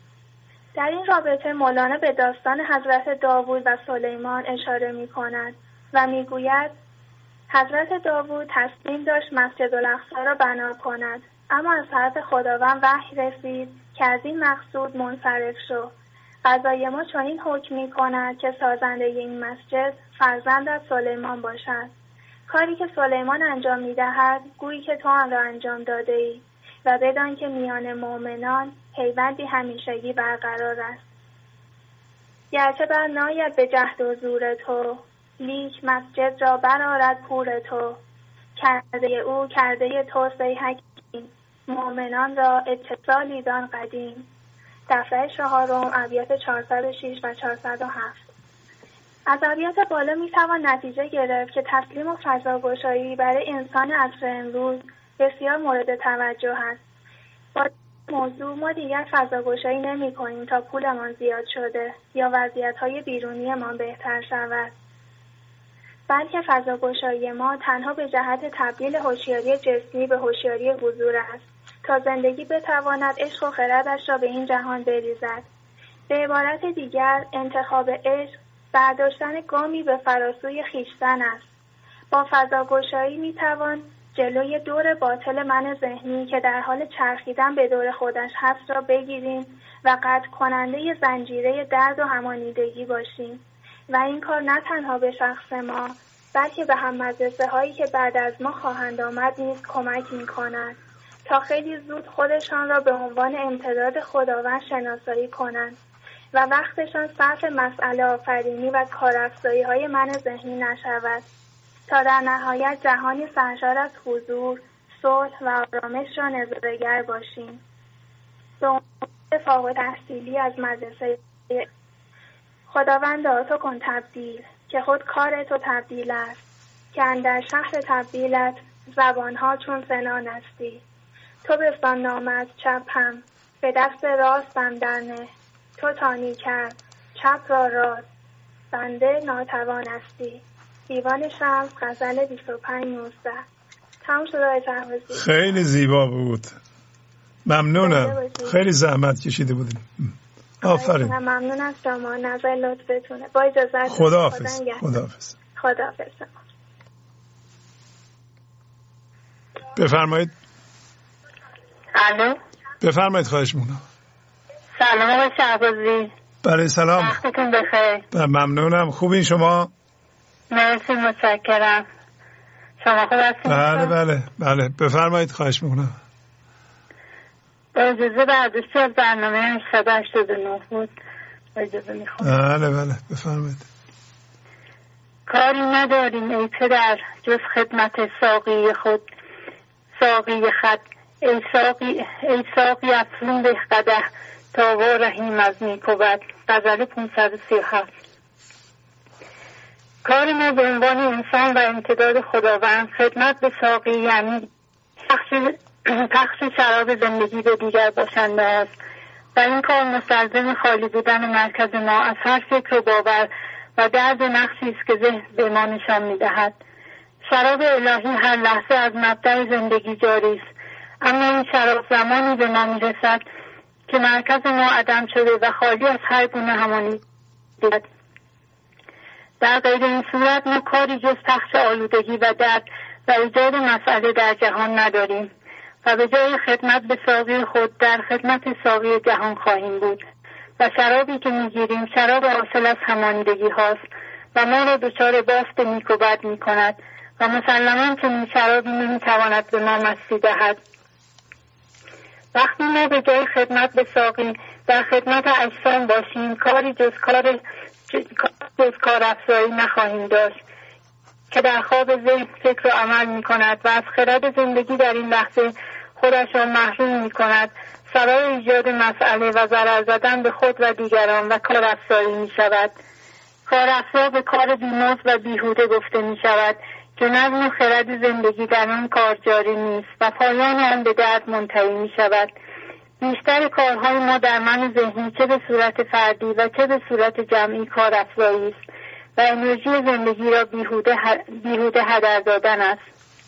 در این رابطه مولانا به داستان حضرت داوود و سلیمان اشاره می کند و می گوید حضرت داوود تصمیم داشت مسجد الاقصی را بنا کند، اما از طرف خداوند وحی رسید که از این مقصود منصرف شو. قضای ما چنین حکم می‌کند که سازنده این مسجد فرزند از سلیمان باشد. کاری که سلیمان انجام می‌دهد گویی که تو آن را انجام داده‌ای و بدان که میان مؤمنان پیوندی همیشگی برقرار است. گرچه بر ناید به جهد و زور تو، لیک مسجد را برآرد پور تو. کرده او کرده تو ای حکیم، مؤمنان را اتصالی دان قدیم. دفعه چهارم ابیات چهارصد و شش و چهارصد و هفت. از ابیات بالا میتوان نتیجه گرفت که تسلیم و فضاگشایی برای انسان عصر امروز بسیار مورد توجه است. با موضوع ما دیگر فضاگشایی نمی کنیم تا پولمان زیاد شده یا وضعیت‌های بیرونیمان بهتر شود، بلکه فضاگشایی ما تنها به جهت تبدیل هوشیاری جسمی به هوشیاری حضور است تا زندگی بتواند عشق و خردش را به این جهان بریزد. به عبارت دیگر انتخاب عشق برداشتن گامی به فراسوی خویشتن است. با فضاگشایی میتوان جلوی دور باطل من ذهنی که در حال چرخیدن به دور خودش هست را بگیریم و قطع کننده زنجیره درد و همانیدگی باشیم و این کار نه تنها به شخص ما بلکه به هم مدرسه هایی که بعد از ما خواهند آمد نیز کمک می کند تا خیلی زود خودشان را به عنوان امتداد خداوند شناسایی کنند و وقتشان صرف مسئله آفرینی و کارافزایی های من ذهنی نشود تا در نهایت جهانی سرشار از حضور، صلح و آرامش را نظاره‌گر باشیم. به عنوان فارغ التحصیلی از مدرسه خداوندا تو کن تبدیل که خود کار تو تبدیل است، که اندر شهر تبدیلت زبانها چون سنان استی. تو بستان نامت چپ هم به دست راستم درنه، تو تانی کرد چپ را راست بنده ناتوان استی. دیوان شمس غزل بیست و پنج نوزده. تمام شد آقای شهبازی. خیلی زیبا بود، ممنونم، خیلی زحمت کشیده بودیم. آفرین. ممنون از شما، نظر لطفتونه. با اجازه خداحافظ. خداحافظ. خداحافظ. بفرمایید. الو. بفرمایید، خواهش می‌کنم. سلام آقای شهبازی. بله سلام. وقتتون بخیر. ممنونم. خوبین شما؟ مرسی، متشکرم. شما خوب هستین؟ بله بله بله بفرمایید، خواهش می‌کنم. با اجازه برداشتی از برنامه هشتصد و هشتاد و نه بود. با اجازه میخوام. بله بله بفرمایید. کاری نداریم ای پدر جز خدمت ساقی خود، ساقی خد ای ساقی ای ساقی افزون به قدح تا و رحیم از نیکوبت. غزل پانصد و سی و هفت. کار ما به عنوان انسان و امتداد خداوند خدمت به ساقی یعنی پخش پخش شراب زندگی به دیگر باشنده است و این کار مستلزم خالی بودن مرکز ما از هر فکر و باور و درد نقشی است که ذهن به ما نشان می‌دهد. شراب الهی هر لحظه از مبدأ زندگی جاری است، اما این شراب زمانی به ما می‌رسد که مرکز ما عدم شده و خالی از هر گونه همانی است. در غیر این صورت ما کاری جز پخش آلودگی و درد و ایجاد مسئله در جهان نداریم و به جای خدمت به ساقی خود در خدمت ساقی جهان خواهیم بود و شرابی که میگیریم شراب حاصل از همانیدگی هاست و ما را دچار بافت نیک و بد می کند و مسلماً چنین شرابی نمیتواند به ما مستی دهد. وقتی ما به جای خدمت به ساقی در خدمت اجسام باشیم کاری جز کار جز کار افزایی نخواهیم داشت که در خواب ذهن فکر و عمل می کند و از خرد زندگی در این لحظه خودش را محروم می کند. سرای ایجاد مسئله و ضرر زدن به خود و دیگران و کار افزایی می شود. کار افزا به کار بی‌مزد و بیهوده گفته می شود که نظم و خرد زندگی در آن کار جاری نیست و پایان آن به درد منتهی می شود. بیشتر کارهای ما در من ذهنی چه به صورت فردی و چه به صورت جمعی کار افزایی است و انرژی زندگی را بیهوده بیهوده هدر دادن است.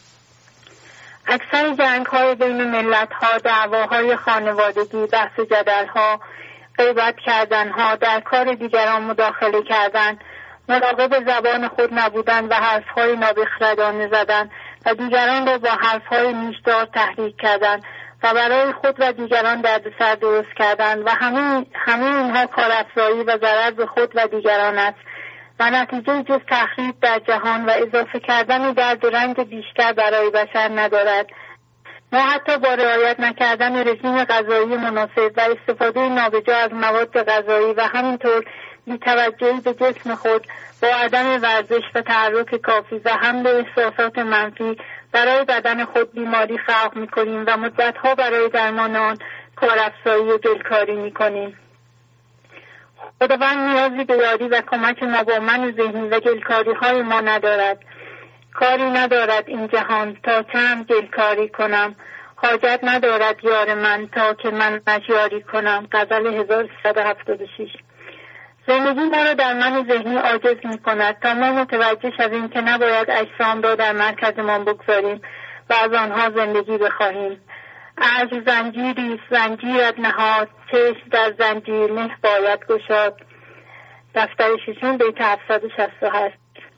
اکثر جنگ‌های بین ملت‌ها، دعواهای خانوادگی، بحث و جدل‌ها، غیبت کردن‌ها، در کار دیگران مداخله کردن، مراقب زبان خود نبودن و حرف‌های نابخردانه زدن و دیگران را با حرف‌های نیشدار تحریک کردن و برای خود و دیگران دردسر درست کردن و همه همه اینها کارافزایی و ضرر به خود و دیگران است و نتیجه جز تخریب در جهان و اضافه کردن درد و رنج بیشتر برای بشر ندارد. ما حتی با رعایت نکردن رژیم غذایی مناسب و استفاده نابجا از مواد غذایی و همینطور بی‌توجهی به جسم خود با عدم ورزش و تحرک کافی و حمل احساسات منفی برای بدن خود بیماری خلق می‌کنیم و مدت‌ها برای درمان آن کارافزایی و دلکاری می‌کنیم. خداوند نیازی به یاری و کمک ما با من ذهنی و گلکاری‌های ما ندارد. کاری ندارد این جهان تا چند گلکاری کنم، حاجت ندارد یار من تا که من یاری کنم. غزل هزار و سیصد و هفتاد و شش. زندگی ما را در من ذهنی عاجز می کند تا ما متوجه شویم که نباید اجسام را در مرکزمان بگذاریم و از آنها زندگی بخواهیم. عجز زنجیری زنجیرت نهاد، چشم در زنجیر نه باید گشاد. دفتر ششم بیت هفتصد و شصت و هشت.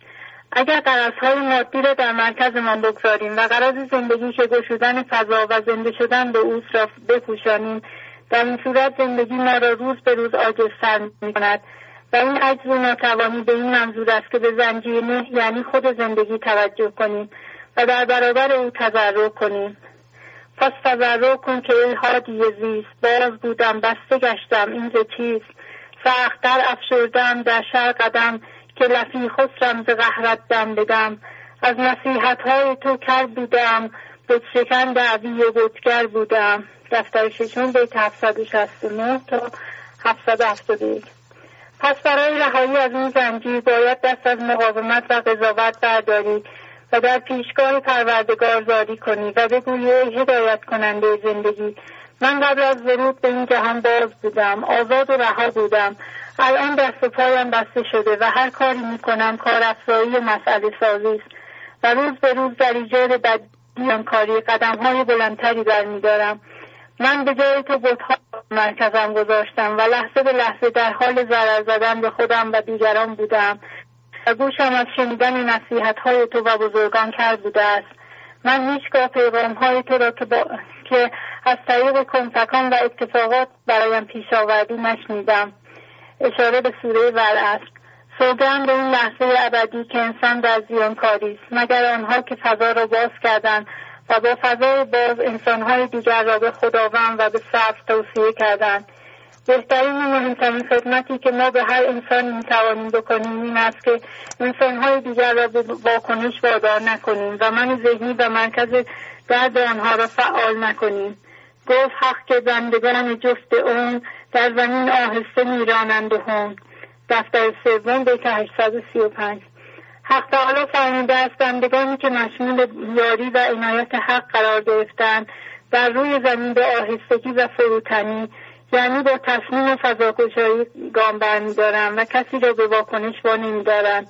اگر غرضهای مادی را در مرکزمان بگذاریم و غرض زندگی که گشودن فضا و زنده شدن به اوست را بپوشانیم، در این صورت زندگی ما را روز به روز عاجزتر می‌کند و این عجز و ناتوانی به این منظور است که به زنجیر نه یعنی خود زندگی توجه کنیم و در برابر او تضرع کنیم. پس تضرع کن که ای هادی زیست، باز بودم بسته گشتم این ز چیست، سخت‌تر افشردم در شر قدم که لفی خسرم ز قهرت دم بدم. از نصیحت‌های تو کر بودم، بت شکن دعوی و بتگر بودم. دفتر ششم بیت هفتصد و شصت و نه تا هفتصد و هفتاد و یک. پس برای رهایی از این زنجیر باید دست از مقاومت و قضاوت برداری و در پیشگاه پروردگار زاری کنی و بگویی ای هدایت کننده زندگی، من قبل از ورود به این جهان باز بودم، آزاد و رها بودم، الان دست و پایم بسته شده و هر کاری میکنم کارافزایی و مسئله سازی است و روز به روز در ایجاد بدیان کاری قدمهای بلندتری برمیدارم. من به جای تو بت‌ها مرکزم گذاشتم و لحظه به لحظه در حال ضرر زدن به خودم و دیگران بودم و گوشم از شنیدن نصیحت‌های تو و بزرگان کرد بوده است. من هیچگاه پیغام‌های تو را که, با... که از طریق کمکان و اتفاقات برایم پیش آوردی نشنیدم. اشاره به سوره ور است. سوگند به این لحظه ابدی که انسان در زیانکاری است، مگر آنها که فضا را باز کردند و با فضای باز انسان‌های دیگر را به خداوند و به صبر توصیه کردند. بهترین و مهمترین خدمتی که ما به هر انسانی می‌توانیم بکنیم این است که انسان‌های دیگر را به واکنش وادار نکنیم و من ذهنی و مرکز درد آنها را فعال نکنیم. گفت حق که بندگان جفت اون در زمین آهسته میرانند و هم. دفتر سوم بیت هشتصد و سی و پنج. حق تعالی فرموده است بندگانی که مشمول یاری و عنایت حق قرار گرفتند در روی زمین به آهستگی و فروتنی یعنی با تصمیم و فضاگشایی گام برمی‌دارند و کسی را به واکنش وا نمی‌دارند.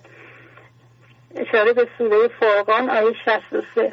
اشاره به سوره فرقان آیه شصت و سه.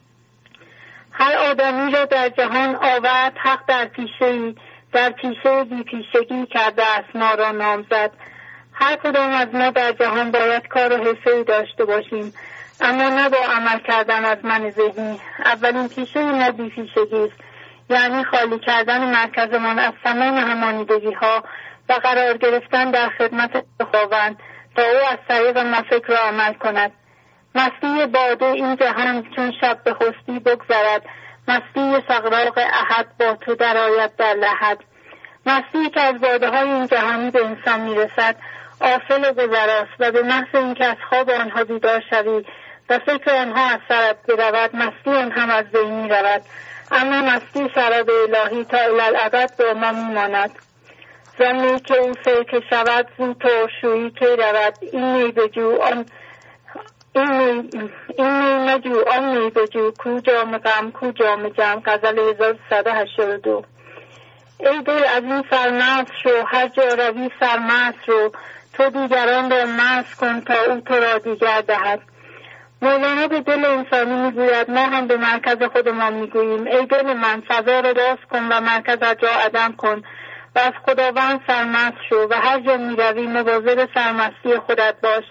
هر آدمی را در جهان آورد حق در پیشه‌ای، در پیشه بی پیشگی کرده است ما را نامزد. هر کدام از ما در جهان باید کار و حرفه‌ای داشته باشیم، اما نه با عمل کردن از من ذهنی. اولین پیشه ما بی پیشگی است، یعنی خالی کردن مرکزمان از تمام همانیدگی‌ها و قرار گرفتن در خدمت خداوند تا او از طریق ما فکر را عمل کند. مستی باده این جهان چون شب به خستی بگذرد، مستی سغراق احد با تو درآید در لحد. مستی که از باده های این جهانی به انسان میرسد آفل و گذراست و به محض اینکه از خواب آنها بیدار شوی و فکر آنها از سرت برود مستی آن هم از بین میرود، اما مستی شراب الهی تا الالعبد با ما میماند. زمی که او فکر شود زو ترشویی که رود، این می بجو آن این می این می نجو آن می بجو، کو جام غم کو جام جم. غزل هزار و سیصد و هشتاد و دو. ای دل از این سرمست شو، هر جا روی سرمست رو، تو دیگران را مست کن تا او تو را دیگر دهد. مولانا به دل انسانی میگوید، ما هم به مرکز خودمان میگوییم ای دل من فضا را باز کن و مرکزت را عدم کن و از خداوند سرمست شو و هر جا میروی مواظب سرمستی خودت باش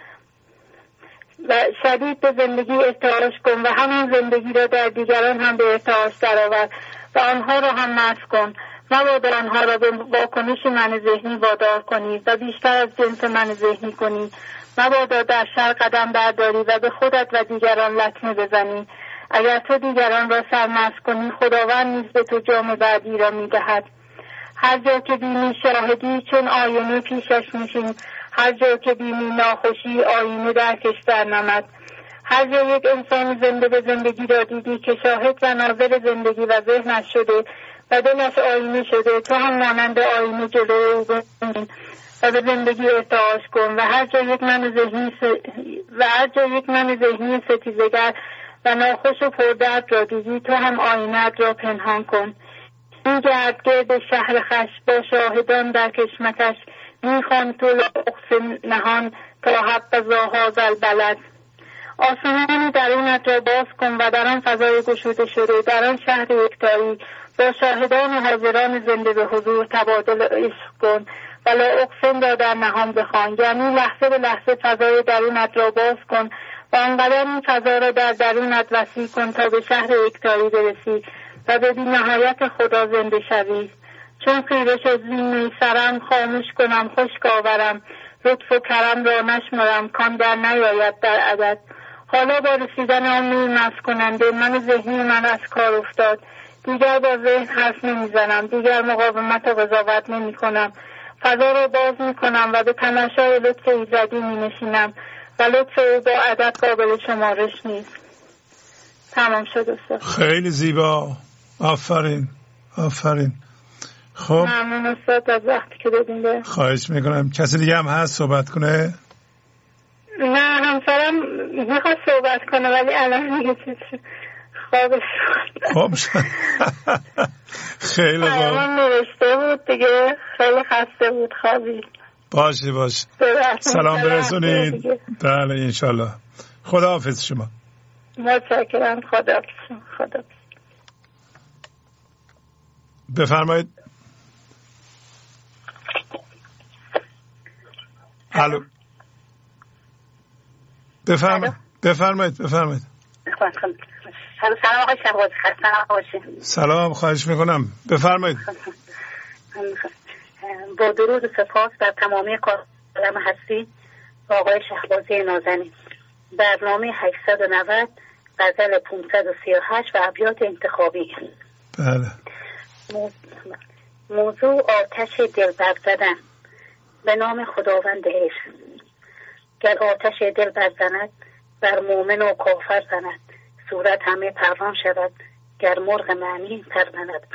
و شدید به زندگی ارتعاش کن و همین زندگی را در دیگران هم به ارتعاش درآور و آنها را هم مسخ کن. مبادا آنها را به واکنش من ذهنی وادار کنی و بیشتر از جنس من ذهنی کنی. مبادا در شر قدم برداری و به خودت و دیگران لطمه بزنی. اگر تو دیگران را سرمست کنی، خداوند نیز به تو جام بعدی را می‌دهد. هر جا که بینی شاهدی چون آینه پیشش نشین، هر جا که بینی ناخوشی آینه درکش در نمد. هر جا یک انسان زنده به زندگی را دیدی که شاهد و ناظر زندگی و ذهنش شده و دلش آینه شده، تو هم مانند آینه جلوی او بنشین و به زندگی ارتعاش کن. و هر جا یک من ذهنی س... و هر جا یک من ذهنی ستیزگر و ناخوش و پردرد را دیدی، تو هم آینت را پنهان کن. این گردگرد شهر خش با شاهدان در کشمکش، میخوان تو لغز نهان تا حق زاهاز البلد. آسمان درونت را باز کن و در آن فضای گشوده شده، در آن شهر یکتایی با شاهدان و حاضران زنده به حضور تبادل عشق کن و لا اقسم را در نهان بخوان. یعنی لحظه به لحظه فضای درونت را باز کن و آنقدر این فضا را در درونت وسیع کن تا به شهر یکتایی برسی و به بی نهایت خدا زنده شوی. چون خیره شد زین سرم خاموش کنم خشک آورم، لطف و کرم را نشمرم کان در نیاید در عدد. حالا با رسیدن آن نور مست کننده من ذهنی من از کار افتاد. دیگر با ذهن حرف نمیزنم، دیگر مقاومت و قضاوت نمی کنم. فضا را باز می کنم و به تماشای لطف ایزدی می نشینم و لطف او با عدد قابل شمارش نیست. تمام شد استاد. خیلی زیبا، آفرین آفرین. خب ممنون استاد از وقتی که دادین. خواهش میکنم. کسی دیگه هم هست صحبت کنه؟ نه همسرم میخواد صحبت کنه ولی الان میگه خوابش خواب شد. خیلی خوب. الان نوشته بود دیگه، خیلی خسته بود خوابی. باشه باشه. سلام برسونید. بله انشالله. خدا حافظ شما. متشکرم. خدا حافظ. خدا بفرمایید. الو. بفرمایید بفرمایید بفرمایید. سلام آقای شهبازی، خسته نباشید. سلام، خواهش میکنم بفرمایید. با درود و سپاس بر تمامی کارم هستی و آقای شهبازی نازنین. برنامه هشتصد و نود غزل پانصد و سی و هشت و ابیات انتخابی. بله. موضوع آتش دل برزدن. به نام خداوند عشق. گر آتش دل برزند بر مومن و کافر زند، صورت همه پروان شود گر مرغ معنی پرزند.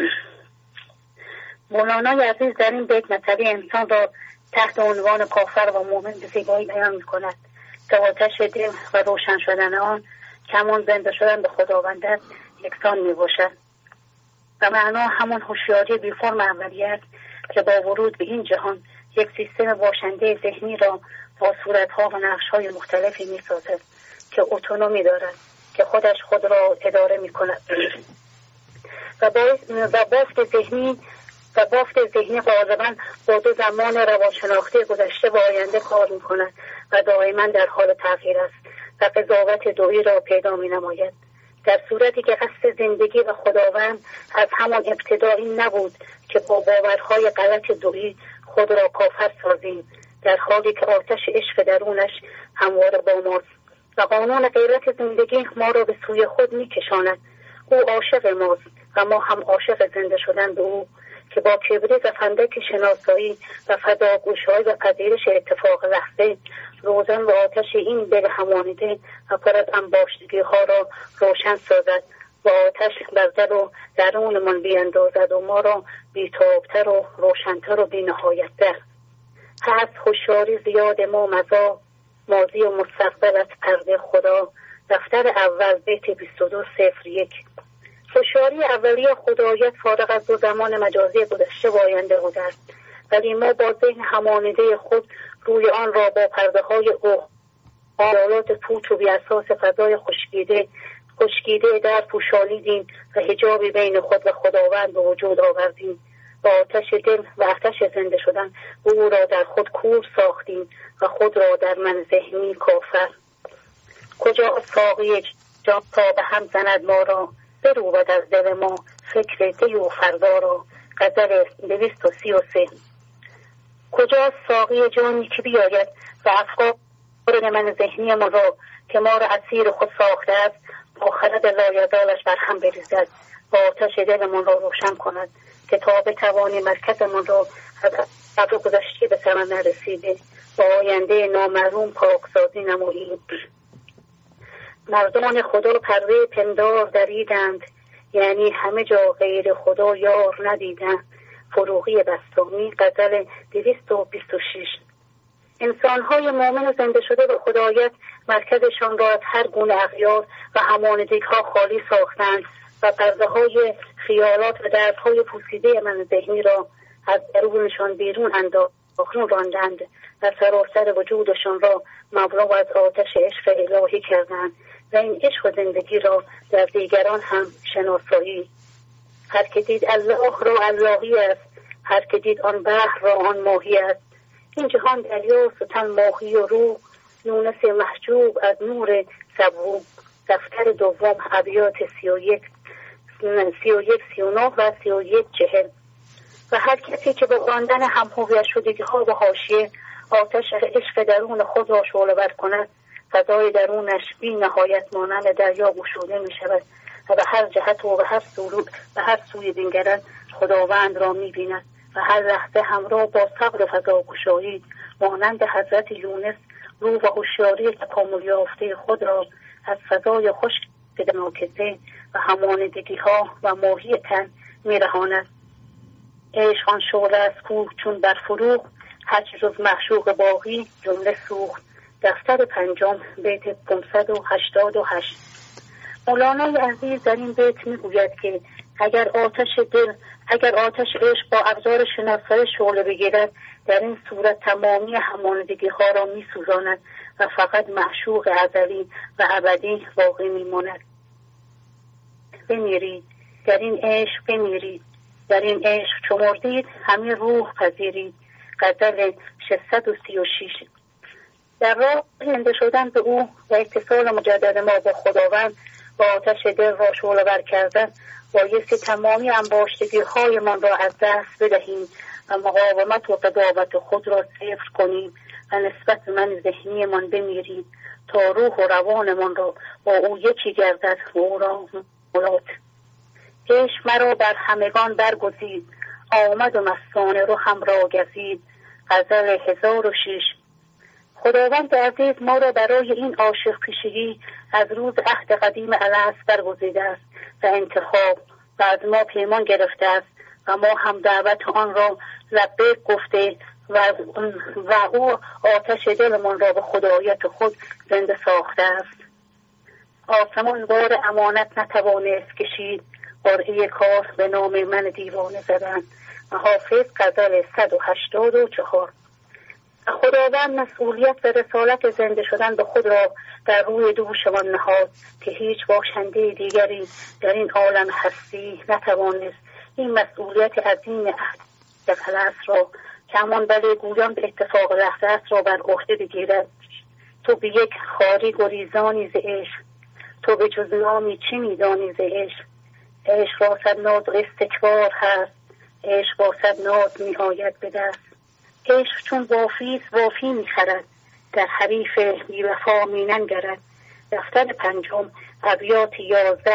مولانای عزیز در این بیت مطلب انسان را تحت عنوان کافر و مومن به زیبایی بیان می کند که آتش دل و روشن شدن آن کمان زنده شدن به خداوند یکسان می باشد و معنا همون هوشیاری بی فرم اولیه است که با ورود به این جهان یک سیستم باشنده ذهنی را با صورتها و نقش‌های مختلفی می‌سازد که اتونومی دارد، که خودش خود را اداره می‌کند و با بافت ذهنی و بافت ذهنی غالباً با دو زمان روانشناختی گذشته و آینده کار می‌کند و دائما در حال تغییر است و قضاوت دویی را پیدا می‌نماید. در صورتی که قصد زندگی و خداوند از همان ابتدا این نبود که با باورهای غلط دویی خود را کافر سازیم، در حالی که آتش عشق درونش همواره با ماست و قانون غیرت زندگی ما را به سوی خود می کشاند. او عاشق ماست و ما هم عاشق زنده شدن به او که با کبریت و فندک شناسایی و فداگوش‌های و پذیرش اتفاق لحظه روزن و آتش این دل همانیده و پر از انباشتگی‌ها را روشن سازد و آتش بر دل و درونمان بیاندازد و ما را بی‌تاب‌تر و روشن‌تر و بی‌نهایت‌تر. هست هوشیاری زیاد ما مزا، ماضی و مستقبل از پرده خدا. دفتر اول بیت بیست و دو صفر یک. هوشیاری اولیه خدایت فارغ از دو زمان مجازی گذشته و آینده بوده است، ولی ما با ذهن همانیده خود روی آن را با پرده های او آلات پوچ و بی اساس فضای خشکیده خشکیده در پوشانیدیم و حجابی بین خود و خداوند به وجود آوردیم. با آتش دل و آتش زنده شدن او را در خود کور ساختیم و خود را در من ذهنی کافر. کجا ساقی جان تا به هم زند ما را، بروبد از دل ما فکر دی و فردا را. غزل دویست و سی و سه. کجاست ساقی جانی که بیاید و افکار من ذهنی ما را که ما را اسیر خود ساخته است با خرد لایزالش بر هم بریزد و آتش دلمان را روشن کند که تا بتوانی مرکزمان را از قبل گذشته به ثمر نرسیده با آینده نامعلوم پاکسازی نمایید. مردان خدا پرده پندار دریدند، یعنی همه جا غیر خدا یار ندیدند. فروغی بستامی. غزل دویست و بیست و شش. انسان‌های مؤمن زنده شده به خدایت مرکزشان را از هر گونه اغیار و همانندگی‌ها خالی ساختند و پرده‌های خیالات و دردهای پوسیده من ذهنی را از درونشان بیرون انداختند راندند و سراسر وجودشان را مملو از آتش عشق الهی کردند و این عشق و زندگی را در دیگران هم شناسایی. هر که دید الله را اللهی است، هر که دید آن بحر را آن ماهی است. این جهان دریاست و تن ماهی و روح، یونس محجوب از نور سبو. دفتر دوم ابیات سی و یک سی و یک سی و نه و سی و یک چهل. و هر کسی که به خواندن هم‌هویت شدگی ها و حاشیه آتش عشق درون خود را شعله‌ور کند، فضای درونش بی نهایت مانند دریا گشوده می شود و به هر جهت و به هر سو به هر سوی بنگرد خداوند را می بیند و هر لحظه همراه با صبر و فضا گشایی مانند حضرت یونس روح و هوشیاری تکامل یافته خود را از فضای خشک به ناکسه و همانندگی ها و ماهی تن می رهاند. عشق آن شعله است کو چون بر فروغ، هر چه جز معشوق باقی جمله سوخت. دفتر پنجم بیت پانصد و هشتاد و هشت. مولانای عزیز در این بیت میگوید که اگر آتش دل اگر آتش عشق با ابزار شناسایی شعله بگیرد، در این صورت تمامی همانندگی ها را میسوزاند و فقط معشوق ازلی و ابدی باقی میماند. بمیرید در این عشق، بمیرید در این عشق، چو مردید همه روح پذیرید. غزل ششصد و سی و شش. در راه زنده شدن به او و اتصال مجدد ما با خداوند با آتش دل را شعله‌ور کردن بایستی تمامی انباشتگی های من را از دست بدهیم و مقاومت و قضاوت خود را صفر کنیم و نسبت من ذهنی من بمیریم تا روح و روان من را با او یکی گردد و او را ملات. عشق مرا بر همگان برگزید، آمد و مستانه رو هم را گزید. غزل هزار و شش. خداوند عزیز ما را برای این عاشق پیشگی از روز عهد قدیم الست برگزیده است و انتخاب و از ما پیمان گرفته است و ما هم دعوت آن را لبیک گفته و, و او آتش دلمان را به خدایت خود زنده ساخته است. آسمان بار امانت نتوانست کشید، قرعه کار به نام من دیوانه زدن. حافظ. غزل صد و هشتاد و چهار. خداوند مسئولیت و رسالت زنده شدن به خود را در روی دوشمان نهاد که هیچ باشنده دیگری در این عالم هستی نتوانست این مسئولیت عظیم عهد الست را که همان بله گویان به اتفاق لحظه است را بر عهده بگیرد. تو به یک خاری گریزانی ز عشق، تو به جز نامی چه میدانی ز عشق. عشق را صد ناز و استکبار هست، عشق با صد ناز می آید به دست. عشق چون وافیست وافی می خرد، در حریف بی وفا می ننگرد. دفتر پنجم ابیات یازده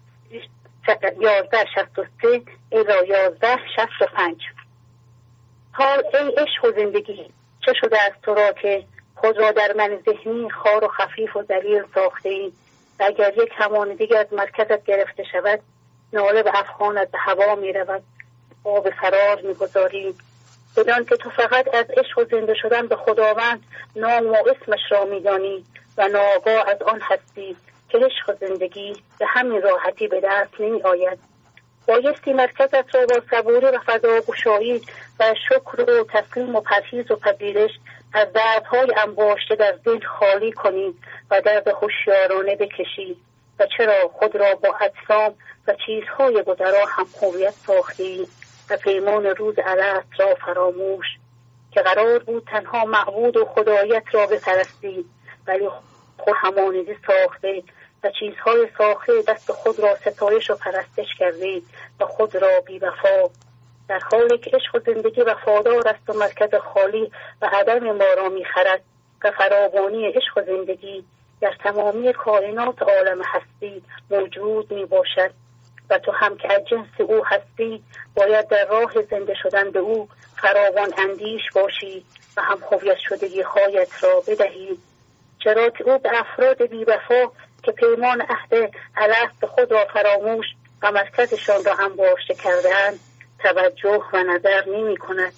شصت و سه الی یازده شصت و پنج. حال ای عشق و زندگی چه شده از تو را که خود را در من ذهنی خار و خفیف و ذلیل ساخته ای و اگر یک همانندگی از مرکزت گرفته شود ناله به افغانت به هوا می رود و به فرار می گذاری. بدان که تو فقط از عشق و زنده شدن به خداوند نام و اسمش را می دانی و ناگاه از آن هستی که عشق و زندگی به همین راحتی به دست نمی آید. بایستی مرکزت را با صبوری و فضاگشایی و شکر و تسلیم و پرهیز و پذیرش از دردهای انباشته در دل خالی کنی و درد هوشیارانه بکشی و چرا خود را با اجسام و چیزهای گذرا هم هویت ساختی و پیمان روز الست را فراموش که قرار بود تنها معبود و خدایت را بپرستی ولی خود همانیزی ساخته و چیزهای ساخته دست خود را ستایش و پرستش کردید و خود را بی وفا، در حالی که عشق و زندگی وفادار است و مرکز خالی و عدم ما را می‌خرد و فراوانی عشق و زندگی در تمامی کائنات عالم هستی موجود میباشد و تو هم که از جنس او هستی باید در راه زنده شدن به او فراوان اندیش باشی و هم هویت شدگی هایت را بدهی، چرا که او به افراد بی وفا که پیمان عهد الست خود را فراموش و مرکزشان را انباشته کرده‌اند توجه و نظر نمی کند.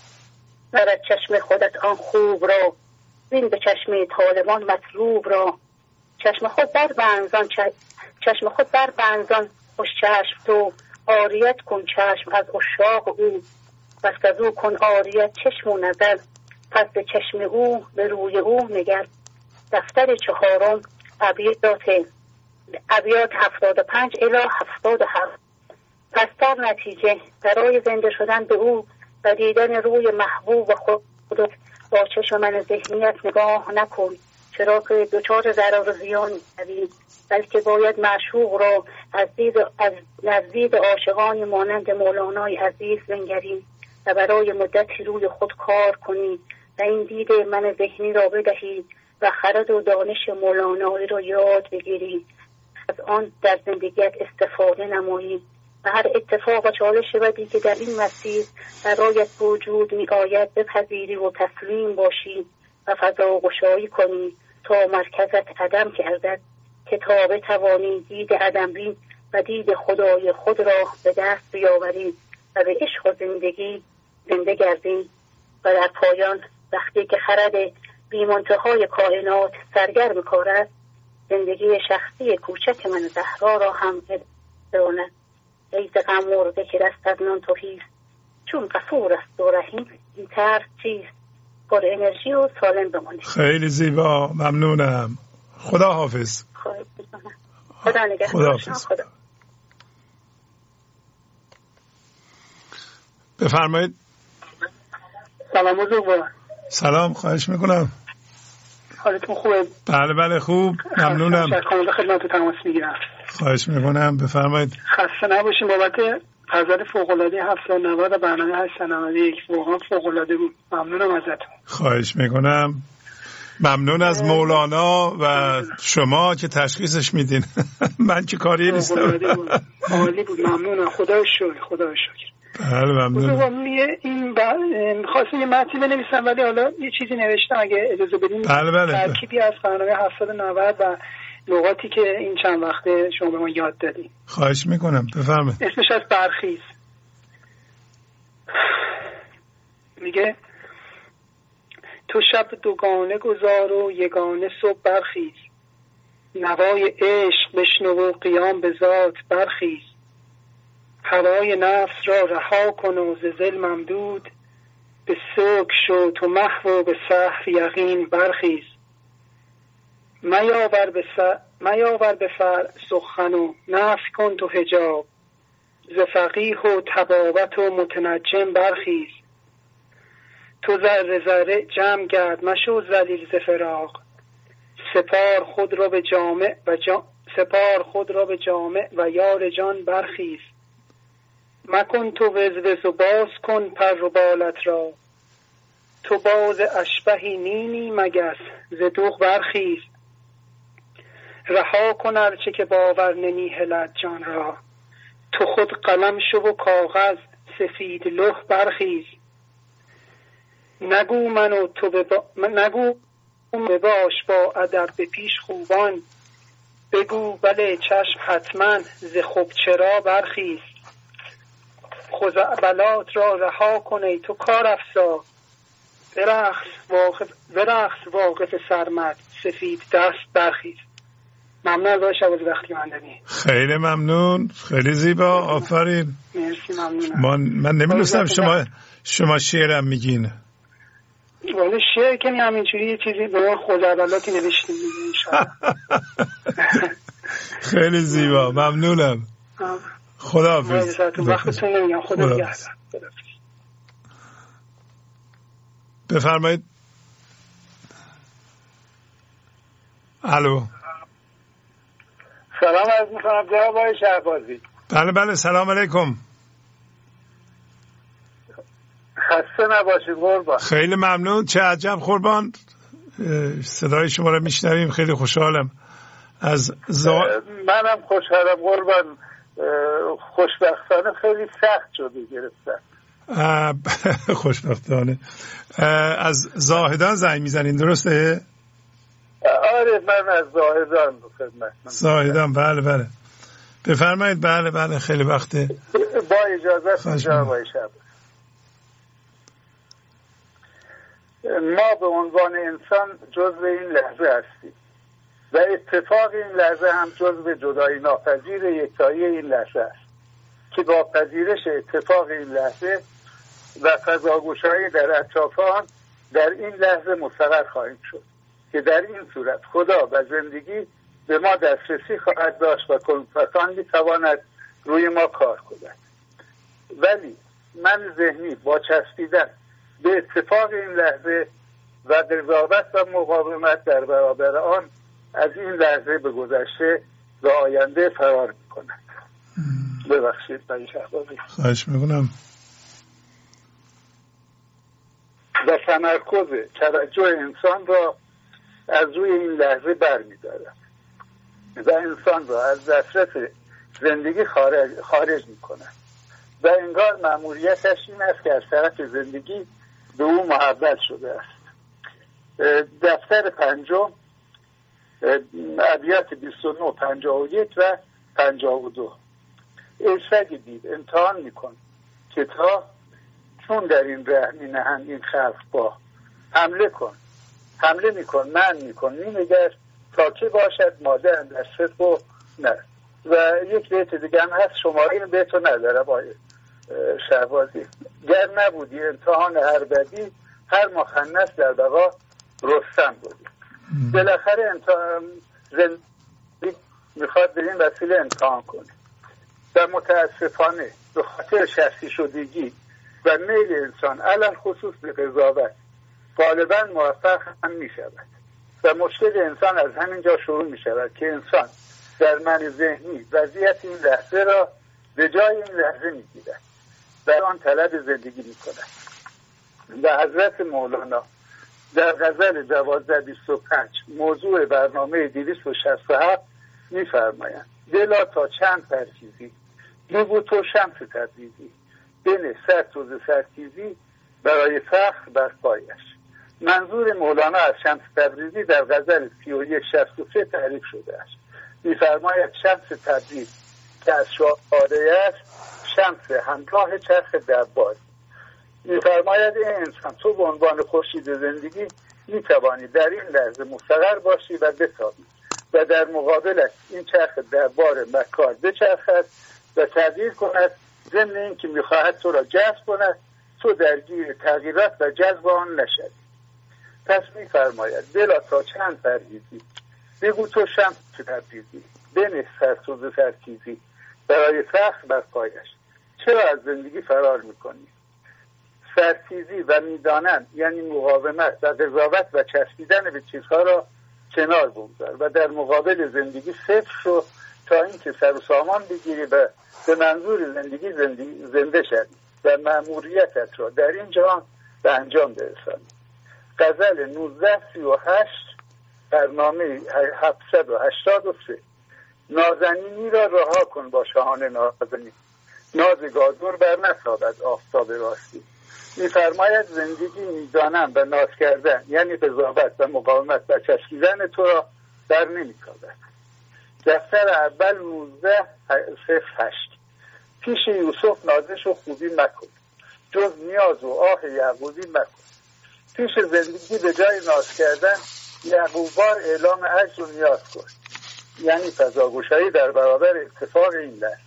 نرد چشم خودت آن خوب را، بین به چشم طالبان مطلوب را، چشم خود بر بنزان چشم خود بر بنزان خوش چشم تو، عاریت کن چشم از عشاق او، پس از او کن عاریت چشم و نظر، پس به چشم او به روی او نگر. دفتر چهارم ابیات ابیات هفتاد و پنج الی هفتاد و هفت. پس در نتیجه برای زنده شدن به او و دیدن روی محبوب و خودت با چشم من ذهنیت نگاه نکن، چرا که دچار ضرر و زیان می‌شوی، بلکه باید معشوق را از دید از نزدیک عاشقانی مانند مولانای عزیز بنگری و برای مدتی روی خود کار کنی و این دید من ذهنی را بدهی و خرد و دانش مولانایی را یاد بگیری، از آن در زندگیت استفاده نمایی و هر اتفاق و چالش بدی که در این مسیر برایت وجود می آید بپذیری و تسلیم باشی و فضا گشایی کنی تا مرکزت عدم گردد که تا بتوانی دید عدم بین و دید خدای خود را به دست بیاوری و به عشق و زندگی زنده گردی. و در پایان وقتی که خرد بی‌منتهای کائنات سرگرم کار است، زندگی شخصی کوچک من زهرا را هم اداند. ای ز غم مرده که دست از نان تهیست، چون غفور است و رحیم این طرز چیست، پر انرژی و سالم بمانید. خیلی زیبا، ممنونم. خدا حافظ. خدا نگهدار. خدا حافظ. خدا. بفرمایید. سلام بزرگوار. سلام، خواهش میکنم. حالتون خوبه؟ بله بله خوب، ممنونم. شکر خدمت تماس میگیرم. خواهش میکنم، بفرمایید. خسته نباشین بابت غزل فوق‌العاده هفتصد و نود برنامه هشتصد و نود و یک، واقعا فوق‌العاده بود. ممنونم ازتون. خواهش میکنم. ممنون از مولانا و شما که تشخیصش میدین. من که کاری نیستم. عالی بود، ممنونم. خدا شکر، خدا شکر. بله ممنون. این خواستم یه متن بنویسم ولی حالا یه چیزی نوشتم اگه اجازه بدین. بله بله. ترکیبی از برنامه هفتصد و نود و لغاتی که این چند وقته شما به ما یاد دادین. خواهش میکنم، بفرمایید. اسمش از برخیز. میگه تو شب دوگانه گذار و یگانه صبح برخیز، نوای عشق بشنو و قیام به ذات برخیز، هوای نفس را رها کن و ز ذل ممدود، به سوک شو تو محو و به سهو یقین برخیز، میاور به س... میاور به فر سخن و نفس کن تو حجاب، ز فقیه و طبابت و متنجم برخیز، تو ذره ذره جمع گرد مشو ذلیل ز فراق، سپار خود را به جامع و جا... سپار خود را به جامع و یار جان برخیز، مکن تو وز وز و باز کن پر و بالت را، تو باز اشبهی نینی مگس ز دوغ برخیز، رها کن ارچه که باور نمی هلد جان را، تو خود قلم شو و کاغذ سفید لوح برخیز، نگو من و تو ببا... نگو بباش با ادب به پیش خوبان، بگو بله چشم حتما ز خوب چرا برخیز، خزعبلات را رها کن ای تو کار افزا، برقص واقف برقص واقف سرمد سفید دست برخیز. ممنون از شواز وقتی من دادی. خیلی ممنون، خیلی زیبا، آفرین. مرسی، ممنونم. من من نمی‌دونستم شما شما شعرم میگین. والا شعر که همینجوری یه چیزی به من خزعبلاتی نوشتیم ان شاء الله. خیلی زیبا، ممنونم. خداحافظ. وقتتون نمیگم. خدا نگهدار. بفرمایید. الو. سلام عرض میکنم جناب آقای شهبازی. بله بله سلام علیکم. خسته نباشید قربان. خیلی ممنون. چه عجب قربان، صدای شما رو میشنویم، خیلی خوشحالم. از زا... منم خوشحالم قربان. خوشبختانه خیلی سخت شده گرفتن. خوشبختانه. از زاهدان زنگ میزنین درسته؟ آره من از زاهدان خدمت. زاهدان بله بله بفرمایید. بله بله خیلی وقته. با اجازه جناب آقای شهبازی، ما به عنوان انسان جزو این لحظه هستیم و اتفاق این لحظه هم جزو جدایی ناپذیر یکتایی این لحظه است که با پذیرش اتفاق این لحظه و فضاگوشایی در اطراف آن در این لحظه مستقر خواهیم شد که در این صورت خدا و زندگی به ما دسترسی خواهد داشت و کنفرسان میتواند روی ما کار کند. ولی من ذهنی با چسبیدن به اتفاق این لحظه و قضاوت و مقاومت در برابر آن از این لحظه به گذشته و آینده فرار میکنند. ببخشید من شهبازی. خواهش میکنم. و تمرکز توجه انسان را از روی این لحظه برمی‌دارد و انسان را از دسترس زندگی خارج, خارج می‌کند و انگار مأموریتش این است که از طرف زندگی به او محول شده است. دفتر پنجم ابیات بیست و نه، پنجاه و یک و پنجاه و دو. ای سگ دید امتحان میکن که تا چون در این ره می نهند این خلق با حمله کن حمله میکن من میکن می نگر تا که باشد ماده در صدق و نه. و یک بیت دیگه هم هست، شماره این بیتو نداره با شهبازی. گر نبودی امتحان هر بدی هر مخنث در بقا رستم بودی. بالاخره امتحان زندگی میخواد به این وسیله امتحان کنه و متاسفانه به خاطر شخصی شدگی و میل انسان علل خصوص به قضاوت غالبا موفق هم می شود و مشکل انسان از همینجا شروع می شود که انسان در من ذهنی وضعیت این لحظه را به جای این لحظه می گیرد و آن طلب زندگی می کند. و حضرت مولانا در غزل دوازده بیست و پنج موضوع برنامه دویست و شصت و هفت می فرمایند دلا تا چند پرکیزی بگو تو شمس تبریزی بنه سر توز سرکیزی برای فخر بر پایش. منظور مولانا از شمس تبریزی در غزل سی و یک شصت و سه تعریف شده است. می‌فرماید شمس تبریز که از شعاره است شمس همراه چرخ دربار. می‌فرماید ای انسان تو به عنوان خورشید زندگی می‌توانی در این لحظه مستقر باشی و بتابی و در مقابلش این چرخ دربار مکار بچرخد و تغییر کند، ضمن این که می‌خواهد تو را جذب کند تو درگیر تغییرات و جذب آن نشد. پس می‌فرماید دلا تا چند پرهیزی بگو تو شمس تبریزی بنه سرسوز سرکیزی برای فخر بر پایش. چرا از زندگی فرار میکنی؟ سرکیزی و میدانن یعنی مقاومت و قضاوت و چسبیدن به چیزها را کنار بگذار و در مقابل زندگی صفر شو تا اینکه سر و سامان بگیری و به منظور زندگی زندگی زنده شدی و مأموریتت را در این جهان به انجام برسانی. غزل نوزده سی و هشت برنامه هفتصد و هشتاد و سه. نازنینی را رها کن با شاهان نازنین ناز گازور بر نتابد آفتاب راستی. می‌فرماید زندگی میدانم و ناز کردن یعنی قضاوت و مقاومت و چسبیدن تو را در نمی‌تابد. دفتر اول نوزده صفر هشت. پیش یوسف نازش و خوبی مکن جز نیاز و آه یعقوبی مکن. پیش زندگی به جای ناز کردن یعقوبوار اعلام عجز و نیاز کن یعنی فضاگوشایی در برابر اتفاق این لحظه.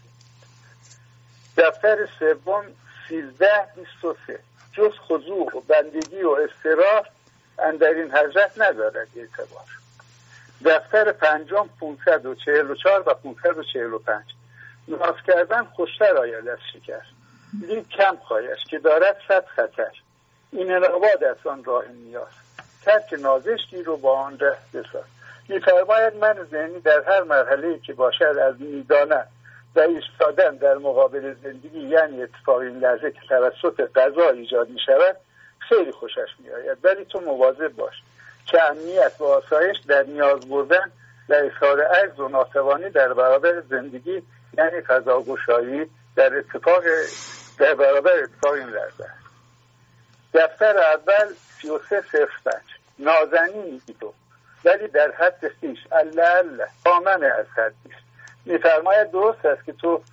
دفتر سوم سیزده بیست و سه. جز خضوع و بندگی و استراح اندر این حضرت ندارد اعتبار. دفتر پنجم پانصد و چهل و چهار و پانصد و چهل و پنج. ناز کردن خوشتر آید از شکر لیک کم خواهش که دارد صد خطر. این نواد از آن راه نیاز ترک نازش گیر و با آن ره بساز. می‌فرماید من ذهنی در هر مرحله‌ای که باشد از میدانم و ایستادن در مقابل زندگی، یعنی اتفاق این لحظه که توسط قضا ایجاد می‌شود، خیلی خوشش می‌آید. ولی تو مواظب باش که امنیت و آسایش در نیاز بردن و اظهار عجز و ناتوانی در برابر زندگی، یعنی فضاگشایی در اتفاق در برابر اتفاق این لحظه است. دفتر اول سی و سه صفر پنج. نازنینی تو ولی در حد خویش، الله الله کامن از حد نیست. می‌فرماید درست است که تو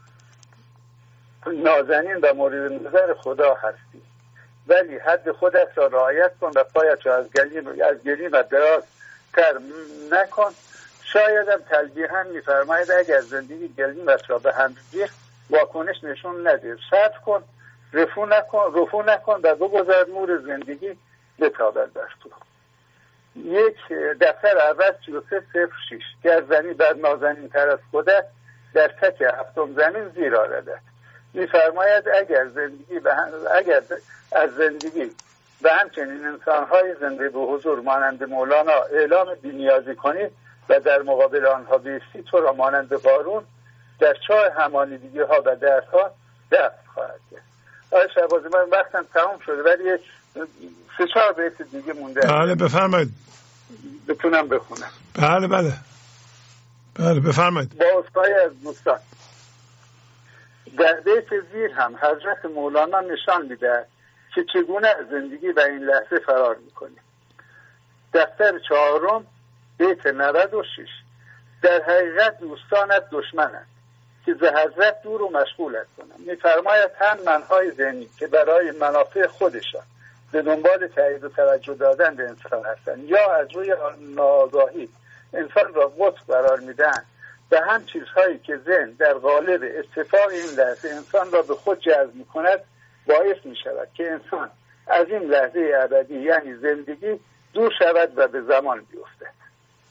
نازنین و مورد نظر خدا هستی، ولی حد خودت را رعایت کن و پایت را از گلیم از گلیم و دراز تر نکن. شاید هم تلبیحاً می‌فرماید اگر زندگی گلیمت را به هم ریخت، واکنش نشون نده، صبر کن، رفو نکن رفو نکن و بگذار نور زندگی بتابد بر تو. یک دفتر اول سی و سه صفر شش. گر زنی بر نازنین تر از خودت، در تک هفتم زمین زیر آردد. می‌فرماید اگر زندگی به هم... اگر از زندگی و همچنین انسان‌های زنده به حضور مانند مولانا اعلام بی‌نیازی کنید و در مقابل آنها بیستی، تو را مانند بارون در چاه همانیدگی ها و دردها دفن خواهد کرد. آقای شهبازی، من وقتم تمام شده ولی سه چهار بیت دیگه مونده. بله بفرمایید. بتونم بخونم؟ بله بله بله بفرمایید. با اصفایی از دوستان. در بیت زیر هم حضرت مولانا نشان میده که چگونه از زندگی و این لحظه فرار میکنیم. دفتر چهارم بیت نود و شش. در حقیقت دوستانت دشمنند که ز حضرت دور و مشغولت کنند. می‌فرماید هم منهای ذهنی که برای منافع خودشان به دنبال تایید و توجه دادن به انسان هستند، یا از روی ناآگاهی انسان را قطب قرار میدن، و هم چیزهایی که ذهن در قالب اتفاق این لحظه انسان را به خود جذب می‌کند، باعث می‌شود که انسان از این لحظه ابدی یعنی زندگی دور شود و به زمان بیفتد.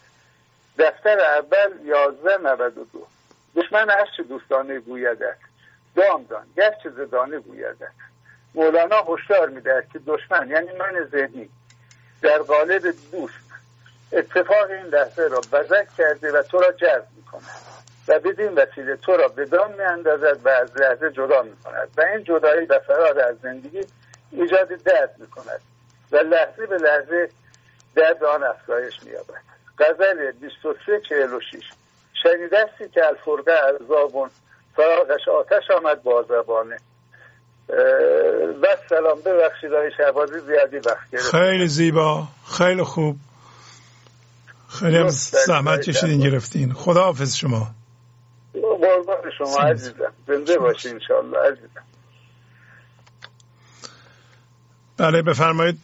دفتر اول یازده نود و دو. دشمن هرچه دوستانه گویدت دام دان گرچه زدانه گویدت. مولانا هشدار می‌دهد که دشمن یعنی من ذهنی در قالب دوست اتفاق این لحظه را بزک کرده و تو را جذب می‌کند و بدین وسیله تو را به دام می‌اندازد و از لحظه جدا می‌کند و این جدایی و فرار از زندگی ایجاد درد می‌کند و لحظه به لحظه درد آن افزایش می‌یابد. غزل بیست و سه چهل و شش. شنیدستی که الفرقه عذابون فراغش آتش آمد با زبانه. و سلام، ببخشید آقای شهبازی زیادی وقت گرفت. خیلی زیبا، خیلی خوب، خیلی هم زحمت کشیدین گرفتین. خدا حافظ شما. قربان شما عزیزم، زنده باشی انشالله عزیزم. بله بفرمایید.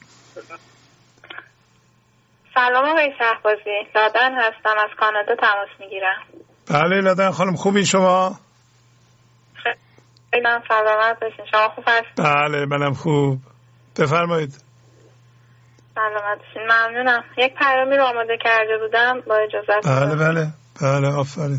سلام آقای شهبازی، لادن هستم، از کانادا تماس میگیرم. بله لادن خانم، خوبی شما؟ خیلی سلامت باشین، شما خوب هستید؟ بله منم خوب، بفرمایید. سلامت باشین، ممنونم. یک پیامی رو آماده کرده بودم با اجازت. بله بله بله آفرین.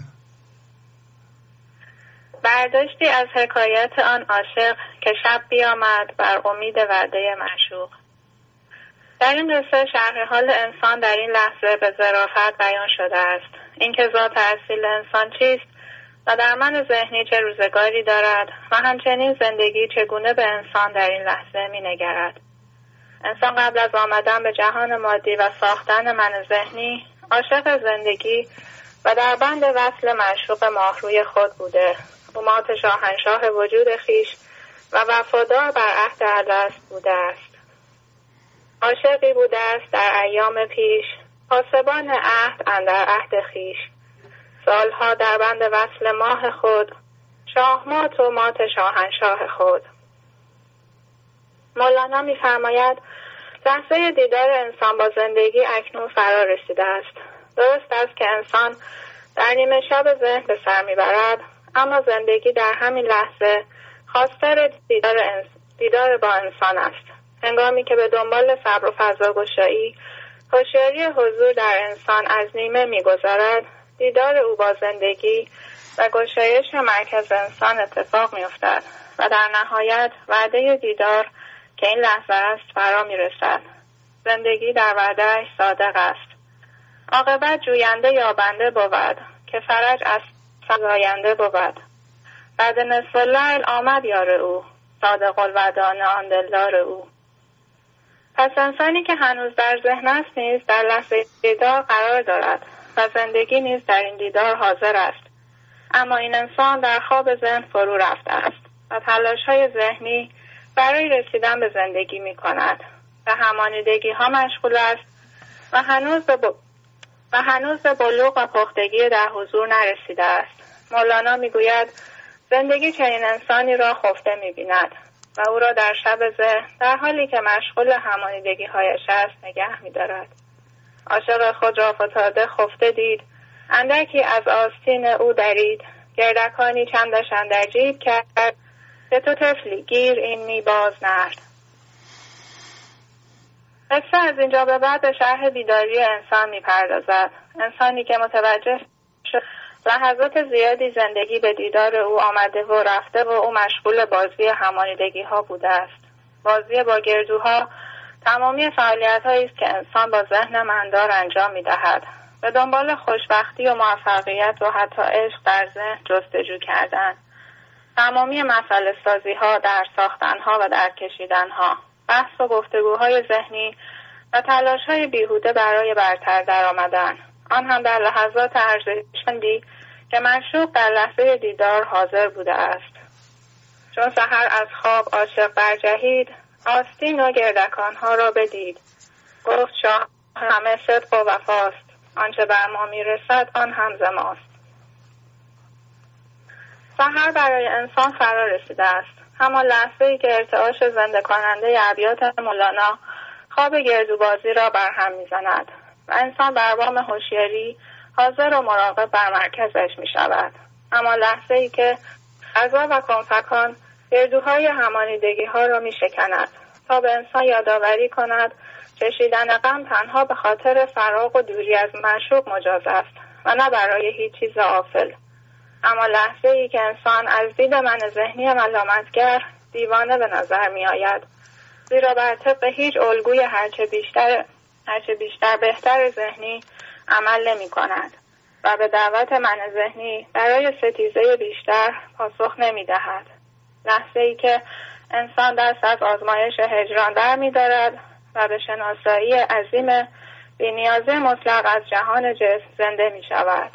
برداشتی از حکایت آن عاشق که شب بیامد بر امید وعده معشوق. در این قصه شرح حال انسان در این لحظه به ظرافت بیان شده است. اینکه ذات اصیل انسان چیست و در من ذهنی چه روزگاری دارد و همچنین زندگی چگونه به انسان در این لحظه می نگرد. انسان قبل از آمدن به جهان مادی و ساختن من ذهنی عاشق زندگی و در بند وصل معشوق ماهروی خود بوده. او مات شاهنشاه وجود خیش و وفادار بر عهد الست بوده است. عاشقی بوده است در ایام پیش، پاسبان عهد اندر عهد خیش، سالها در بند وصل ماه خود، شاه مات و مات شاهنشاه خود. مولانا می‌فرماید لحظه دیدار انسان با زندگی اکنون فرا رسیده است. درست است که انسان در نیمه شب ذهن به سر میبرد، اما زندگی در همین لحظه خواستار دیدار, انس... دیدار با انسان است. هنگامی که به دنبال صبر و فضاگشایی هوشیاری حضور در انسان از نیمه میگذرد، دیدار او با زندگی و گشایش مرکز انسان اتفاق میافتد و در نهایت وعده دیدار که این لحظه است فرا میرسد. زندگی در وعده‌اش صادق است. عاقبت جوینده یابنده بود که فرج از فزاینده بود. بعد نصف اللیل آمد یار او، صادق الوداع آن دلدار او. پس انسانی که هنوز در ذهن است نیز در لحظه دیدار قرار دارد و زندگی نیز در این دیدار حاضر است. اما این انسان در خواب ذهن فرو رفته است و تلاش‌های ذهنی برای رسیدن به زندگی می کند و همانیدگی ها مشغول است و هنوز به ب... و هنوز به بلوغ و پختگی در حضور نرسیده است. مولانا می گوید زندگی چنین انسانی را خفته می بیند و او را در شب ذهن در حالی که مشغول همانیدگی هایش است نگه می دارد. عاشق خود را فتاده خفته دید، اندکی از آستین او درید، گردکانی چندش اندر جیب کرد، که تو طفلی گیر این می باز نرد. قصه از اینجا به بعد به شرح بیداری انسان می پردازد. انسانی که متوجه شد لحظات زیادی زندگی به دیدار او آمده و رفته و او مشغول بازی همانیدگی ها بوده است. بازی با گردوها تمامی فعالیت هایی است که انسان با ذهن مندار انجام می دهد. به دنبال خوشبختی و موفقیت و حتی عشق در ذهن جستجو کردن. تمامی مسئله سازی ها در ساختن ها و در کشیدن ها. بحث و گفتگوهای ذهنی و تلاش های بیهوده برای برتر در آمدن. آن هم در لحظات ارزشمندی که معشوق در لحظه دیدار حاضر بوده است. چون سحر از خواب عاشق برجهید، آستین و گردکان ها را بدید. گفت شاه همه صدق و وفاست، آنچه بر ما میرسد آن هم ز ماست. سحر برای انسان فرا رسیده است. همان لحظه‌ای که ارتعاش زنده کننده ابیات مولانا خواب گردوبازی را برهم میزند و انسان بر بام هوشیاری حاضر و مراقب بر مرکزش می شود. اما لحظه‌ای که قضا و کنفکان گردوهای همانیدگی ها را می شکند تا به انسان یادآوری کند چشیدن غم تنها به خاطر فراق و دوری از معشوق مجاز است و نه برای هیچ چیز غافل. اما لحظه‌ای که انسان از دید من ذهنی ملامتگر دیوانه به نظر می آید، زیرا بر طبق هیچ الگوی هرچه بیشتر هرچه بیشتر بهتر ذهنی عمل نمی کند و به دعوت من ذهنی برای ستیزه بیشتر پاسخ نمی دهد. لحظه ای که انسان دست از آزمایش هجران در می دارد و به شناسایی عظیم بی‌نیازی مطلق از جهان جسم زنده می شود.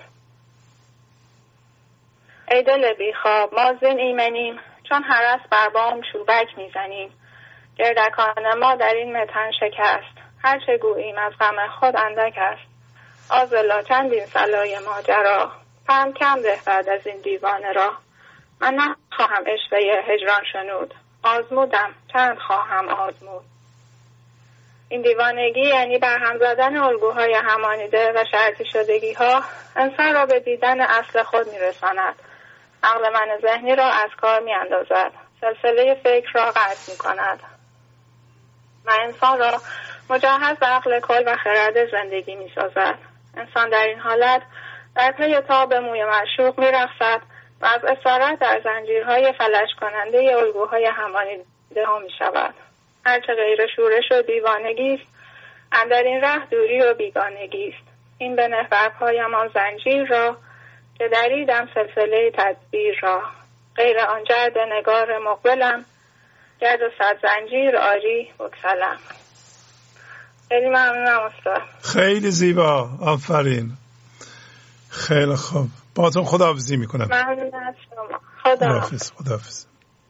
ای دل بیخواب ما زین ایمنیم، چون هرس بر بام چوبک می زنیم. گردکان ما در این متن شکست، هرچه گوییم از غم خود اندک است. آزلا چندین صلای ماجرا، پند کم ده بعد از این دیوانه را. من نخواهم عشوه هجران شنود، آزمودم چند خواهم آزمود. این دیوانگی یعنی برهم زدن الگوهای همانیده و شرطی شدگی ها انسان را به دیدن اصل خود میرساند. عقل من ذهنی را از کار می اندازد، سلسله فکر را قطع می کند و انسان را مجهز به عقل کل و خرد زندگی می سازد. انسان در این حالت در پی تاب موی معشوق می رقصد و از اسارت در زنجیرهای فلج کننده الگوهای همانیده ها می شود. هرچه غیر شورش و دیوانگی است، اندر این ره دوری و بیگانگی است. این به نه بر پایم آن زنجیر را، که دریدم سلسله تدبیر را. غیر آن جرد نگار مقبلم، گرد و صد زنجیر آری بکسلم. خیلی ممنونم استاد. خیلی زیبا، آفرین. خیلی خوب. باهاتون خداحافظی میکنم. ممنون از شما. خداحافظ. خداحافظ.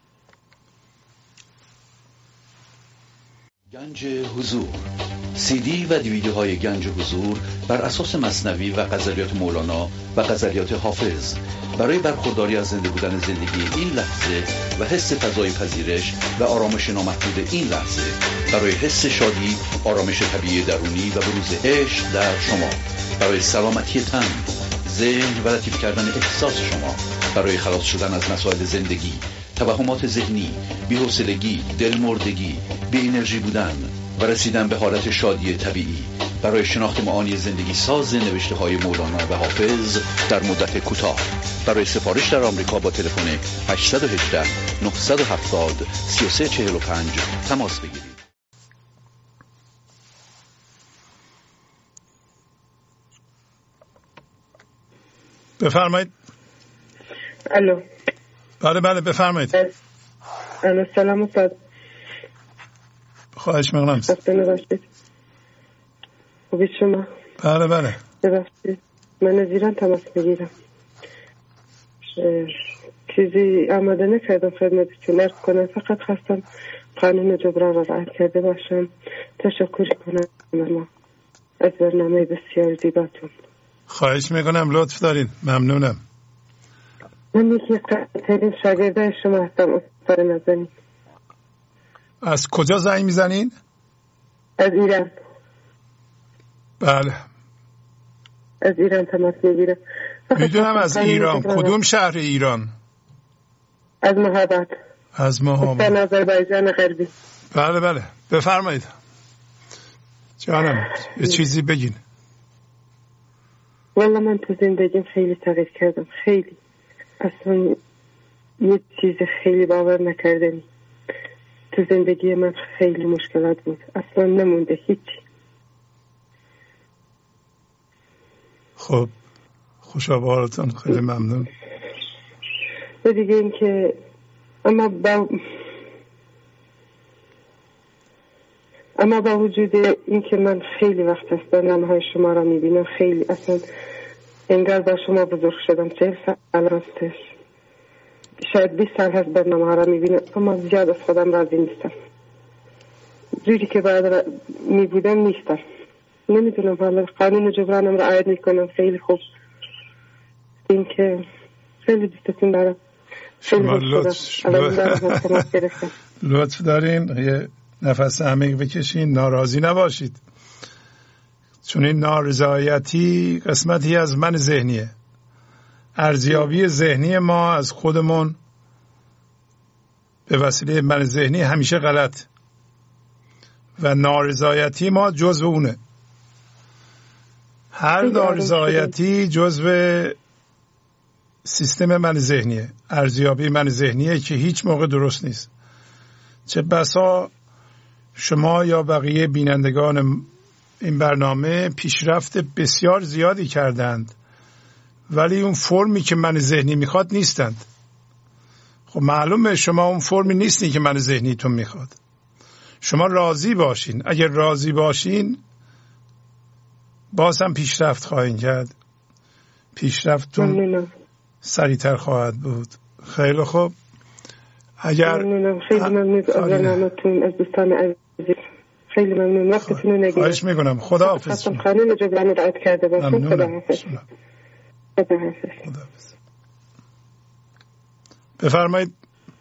گنج حضور، سی دی و دیویدیوهای گنج حضور بر اساس مثنوی و غزلیات مولانا و غزلیات حافظ برای برخورداری از زنده بودن زندگی این لحظه و حس فضای پذیرش و آرامش نامحدود این لحظه، برای حس شادی، آرامش طبیعی درونی و بروز عشق در شما، برای سلامتی تن، ذهن و لطیف کردن احساس شما، برای خلاص شدن از مسائل زندگی، توهمات ذهنی، بی‌حوصلگی، دلمردگی، بی انرژی بودن و رسیدن به حالت شادی طبیعی، برای شناخت معانی زندگی ساز نوشته های مولانا و حافظ در مدت کوتاه. برای سفارش در آمریکا با تلفن هشت یک هشت نه هفت صفر سه سه چهار پنج تماس بگیرید. بفرمایید. الو. بله بله بفرمایید. الو سلام استاد. خواهش می‌کنم. خسته نباشید. خوبی شما؟ بله بله. ببخشید من از ایران تماس میگیرم. چیزی آماده نکردم خدمتتون عرض کنم، فقط خواستم قانون جبران را رعایت کرده باشم. تشکر کنم ما از برنامه بسیار زیباتون. خواهش میکنم، لطف دارین. ممنونم. من یکی از قدرترین شاگردای شما هستم استاد نازنین. از کجا زنگ میزنین؟ از ایران. بله از ایران تماس میگیرم. میدونم از ایران. کدوم شهر ایران؟ از مهاباد. از مهاباد. از آذربایجان غربی. بله بله بفرمایید جانم. یه چیزی بگین. والله من تو زندگیم خیلی تغییر کردم، خیلی. اصلا یه چیز خیلی باور نکردنی. تو زندگی من خیلی مشکلات بود، اصلا نمونده هیچی. خب خوشحالتون، خیلی ممنون. و دیگه این که اما با اما با وجود این که من خیلی وقت است برنامه های شما را میبینم، خیلی اصلا انگار با شما بزرگ شدم. چهل سال راستش، شاید بیست سال هست برنامه ها را میبینم، اما زیاد از خودم راضی نیستم. جوری که باید میبودم نیستم. نمیدونم حالا قانون جبرانم را عاید میکنم. خیلی خوب. این که خیلی دوستتون دارم. شما لطف لطف دارین. یه نفس عمیق بکشین. ناراضی نباشید، چون این نارضایتی قسمتی از من ذهنیه. ارزیابی ذهنی ما از خودمون به وسیله من ذهنی همیشه غلط و نارضایتی ما جزو اونه. هر نارضایتی جزو سیستم من ذهنیه، ارزیابی من ذهنیه که هیچ موقع درست نیست. چه بسا شما یا بقیه بینندگان این برنامه پیشرفت بسیار زیادی کردند، ولی اون فرمی که من ذهنی میخواد نیستند. خب معلومه شما اون فرمی نیستی که من ذهنیتون میخواد. شما راضی باشین. اگر راضی باشین باز هم پیشرفت خواهید کرد. پیشرفتتون سریعتر خواهد بود. خیلی خوب. اگر ممنونم. خیلی ممنون از برنامه‌تون، از دوستان عزیز. خیلی ممنون. وقتتون رو نگیرید. خواهش میکنم. خداحافظ. خواستم قانون جبران رو رعایت کرده باشم. خداحافظ. خداحافظ. بفرمایید.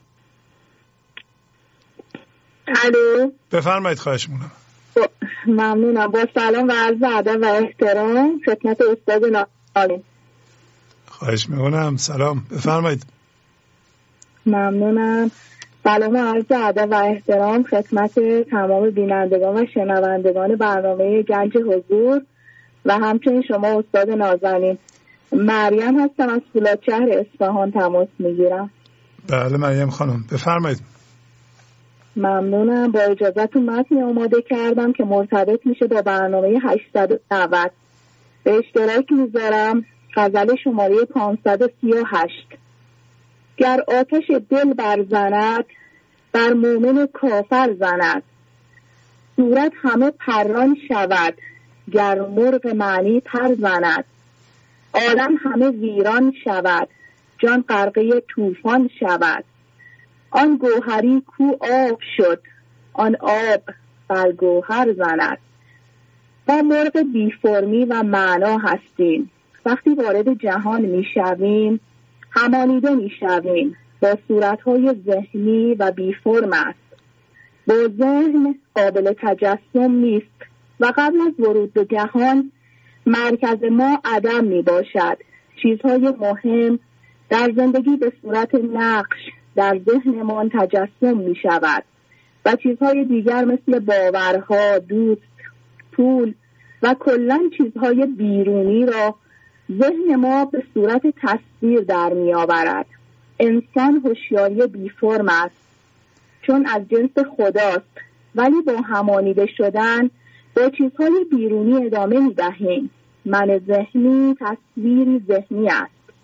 الو. بفرمایید. خواهش میکنم. ممنونم. با سلام و عرض ادب و احترام خدمت استاد نازنین. خواهش میکنم. سلام. بفرمایید. ممنونم. سلام و عرض ادب و احترام خدمت تمام بینندگان و شنوندگان برنامه گنج حضور و همچنین شما استاد نازنین. مریم هستم از فولادشهر اصفهان تماس میگیرم. بله مریم خانم بفرمایید. ممنونم. با اجازهتون متنی آماده کردم که مرتبط میشه با برنامه هشتصد و نود. به اشتراک میذارم غزل شماره پانصد و سی و هشت. گر آتش دل برزند بر مومن کافر زند، صورت همه پران شود گر مرغ معنی پر زند. عالم همه ویران شود جان غرقه طوفان شود. آن گوهری کو آب شد آن آب بر گوهر زند. ما مرغ بی فرمی و معنا هستیم. وقتی وارد جهان می شویم همانیده می شویم با صورتهای ذهنی و بی فرم است. با ذهن قابل تجسم نیست و قبل از ورود به جهان مرکز ما عدم می باشد. چیزهای مهم در زندگی به صورت نقش در ذهنمان تجسم می شود و چیزهای دیگر مثل باورها، دوست، پول و کلاً چیزهای بیرونی را ذهن ما به صورت تصویر در می آورد. انسان هوشیاری بی فرم است چون از جنس خداست، ولی با همانیده شدن با چیزهای بیرونی ادامه می دهیم. من ذهنی تصویری ذهنی است.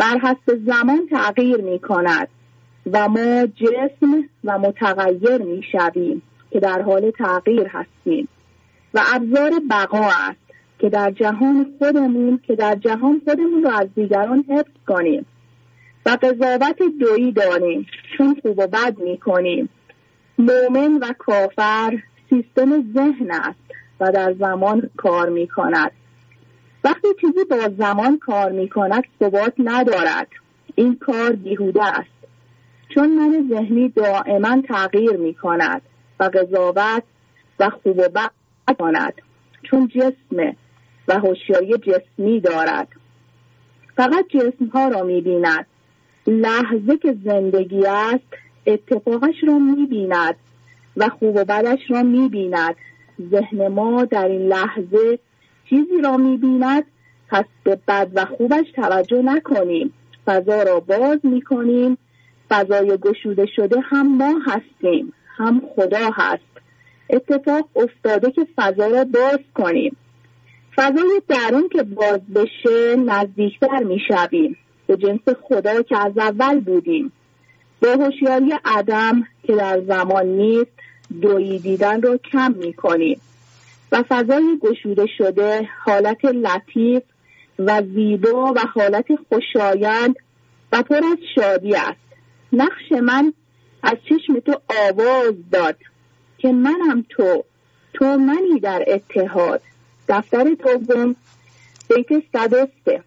بر حسب زمان تغییر می کند و ما جسم و متغیر می شویم که در حال تغییر هستیم و ابزار بقا است که در جهان خودمون که در جهان خودمون رو از دیگران حفظ کنیم و قضاوت دویی داریم چون خوب و بد می کنیم. مومن و کافر سیستم ذهن است و در زمان کار می کند. وقتی چیزی با زمان کار می کند ثبات ندارد. این کار بیهوده است چون من ذهنی دائما تغییر می کند و قضاوت و خوب و بد کند چون جسم و هوشیاری جسمی دارد. فقط جسم ها را می بیند. لحظه که زندگی است اتفاقش را می بیند و خوب و بدش را می بیند. ذهن ما در این لحظه چیزی را می بیند، پس به بد و خوبش توجه نکنیم. فضا را باز می کنیم. فضای گشوده شده هم ما هستیم، هم خدا هست. اتفاق افتاده که فضا را باز کنیم. فضای درون که باز بشه نزدیکتر می شویم به جنس خدا که از اول بودیم. با هوشیاری عدم که در زمان نیست دویی دیدن رو کم می کنیم و فضای گشوده شده حالت لطیف و زیبا و حالت خوشایند و پر از شادی است. نقش من از چشم تو آواز داد که منم تو، تو منی در اتحاد. دفتر دوم بیت صد و سه.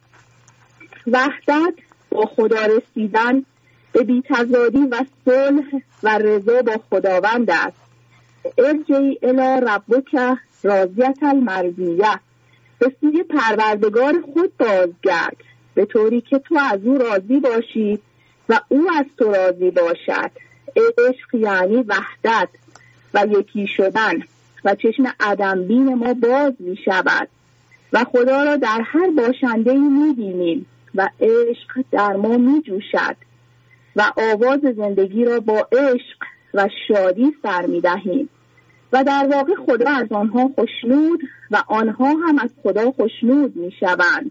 وحدت با خدا رسیدن به بی‌تضادی و صلح و رضا با خداوند است. ارجعی الی ربک راضیة المرضیة، به سوی پروردگار خود بازگرد به طوری که تو از او راضی باشی و او از تو راضی باشد. عشق یعنی وحدت و یکی شدن و چشم عدم بین ما باز می شود و خدا را در هر باشنده‌ای می بینیم و عشق در ما می جوشد و آواز زندگی را با عشق و شادی سر می دهیم و در واقع خدا از آنها خوشنود و آنها هم از خدا خوشنود می شوند.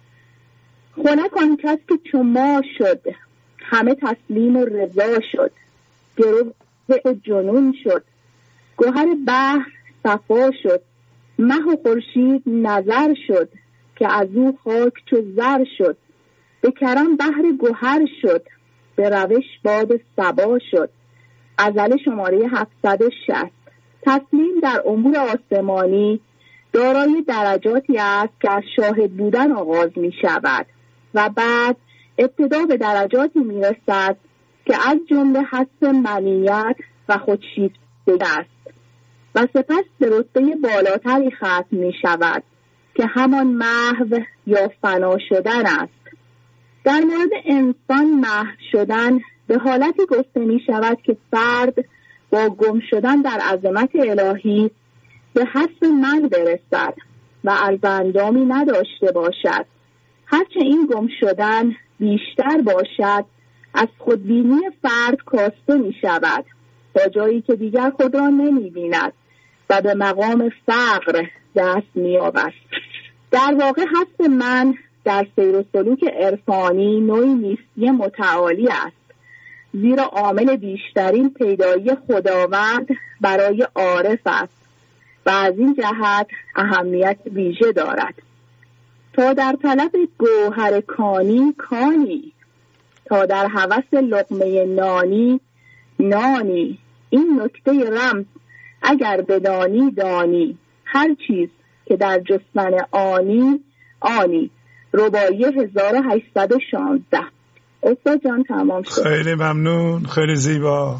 خنک آن کس که چون ما شد، همه تسلیم و رضا شد. گرو جنون شد، گوهر بحر صفا شد. مه و خورشید نظر شد که از او خاک چو زر شد. به کرم بحر گوهر شد، به روش باد صبا شد. غزل شماره هفتصد و شصت. تسلیم در امور آسمانی دارای درجاتی است که از شاهد بودن آغاز می شود و بعد ابتدا به درجاتی می رسد که از جمله حس منیت و خودشیفتگی است و سپس به رتبه بالاتری ختم می شود که همان محو یا فنا شدن است. در مورد انسان محو شدن به حالتی گفته می شود که فرد با گم شدن در عظمت الهی به حس من برسد و عرض اندامی نداشته باشد. هرچه این گم شدن بیشتر باشد از خودبینی فرد کاسته می شود تا جایی که دیگر خود را نمی بیند و به مقام فقر دست می یابد. در واقع حس من در سیر و سلوک عرفانی نوعی نیستی متعالی است، زیرا عامل بیشترین پیدایی خداوند برای عارف است و از این جهت اهمیت ویژه دارد. تا در طلب گوهر کانی کانی، تا در هوس لقمه نانی نانی. این نکته رمز اگر بدانی دانی، هر چیز که در جستن آنی آنی. رباعی هزار و هشتصد و شانزده. استاد جان تمام شد. خیلی ممنون، خیلی زیبا.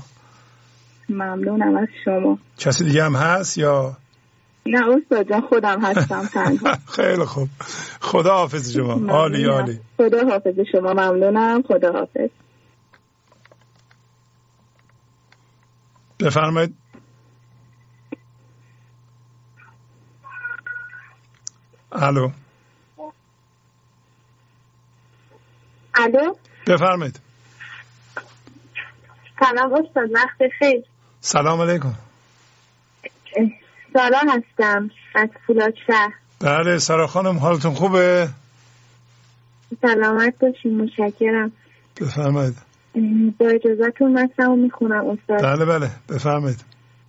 ممنونم از شما. کسی دیگه هم هست یا؟ نه استاد جان خودم هستم تنها. خیلی خوب، خدا حافظ شما. عالی عالی. خدا حافظ شما. ممنونم. خدا حافظ. بفرمایید. الو. الو. بفرمایید. سلام استاد، وقت خیر. سلام علیکم. سارا هستم از فولاد شهر. بله سارا خانم، حالتون خوبه؟ سلامت باشین. متشکرم. بفرمایید. با اجازهتون متنمو میخونم استاد. بله بله بفرمایید.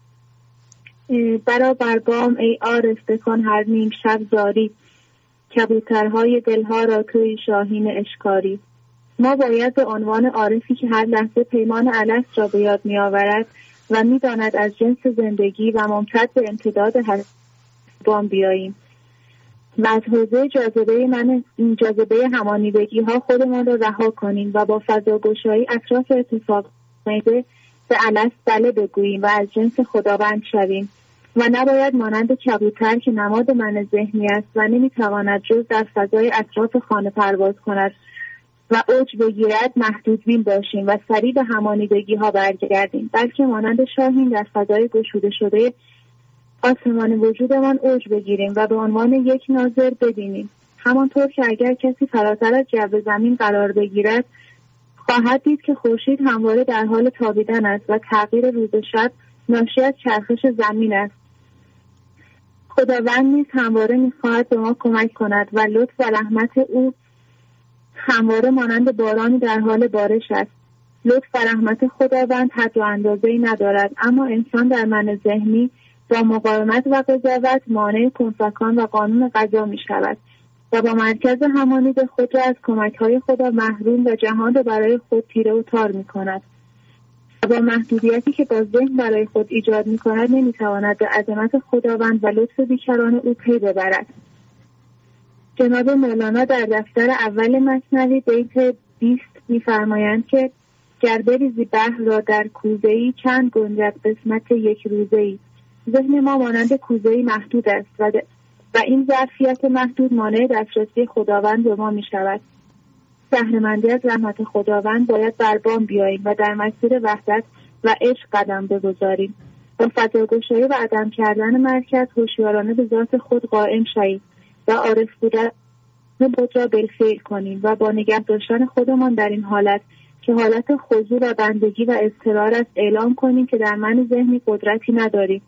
برا برگام ای عارف بکن هر نیم شب زاری، کبوترهای دلها را توی شاهین اشکاری. ما باید به عنوان عارفی که هر لحظه پیمان الست را به یاد می آورد و می داند از جنس زندگی و ممتد به امتداد حسبان بیاییم و از حوزه جاذبه من این جاذبه همانیدگی ها خودمان را رها کنیم و با فضاگشایی اطراف اتفاق میده به الست بله بگوییم و از جنس خداوند شویم و نباید مانند کبوتر که نماد من ذهنی است و نمیتواند جز در فضای اطراف خانه پرواز کند و اوج بگیرد محدود بین باشیم و سریع به همانیدگی ها برگردیم، بلکه مانند شاهین در فضای گشوده شده آسمان وجودمان اوج بگیریم و به عنوان یک ناظر ببینیم. همانطور که اگر کسی فراتر از جو زمین قرار بگیرد خواهد دید که خورشید همواره در حال تابیدن است و تغییر روز و شب ناشی از چرخش زمین است. خداوند نیز همواره می‌خواهد به ما کمک کند و لطف و رحمت او همواره مانند بارانی در حال بارش است. لطف و رحمت خداوند حد و اندازه‌ای ندارد، اما انسان در من ذهنی با مقاومت و قضاوت مانع کنفکان و قانون قضا می‌شود و با مرکز همانید خود را از کمک‌های خدا محروم و جهان را برای خود تیره و تار می‌کند. و با محدودیتی که با ذهن برای خود ایجاد می‌کند نمی‌تواند به عظمت خداوند و لطف بیکران او پی ببرد. جناب مولانا در دفتر اول مثنوی بیت بیست می‌فرمایند که گر بریزی بحر را در کوزه‌ای چند گنجد قسمت یک روزه‌ای. ذهن ما مانند کوزه‌ای محدود است و, و این ظرفیت محدود مانع دسترسی خداوند به ما می‌شود. بهره‌مندی از رحمت خداوند باید بر بام بیاییم و در مسیر وحدت و عشق قدم بگذاریم. با فضاگشایی و عدم کردن مرکز هوشیارانه به ذات خود قائم شویم و عارف بودن خود را بالفعل کنیم و با نگه داشتن خودمان در این حالت که حالت خضوع و بندگی و اضطرار است اعلام کنیم که در من ذهنی قدرتی نداریم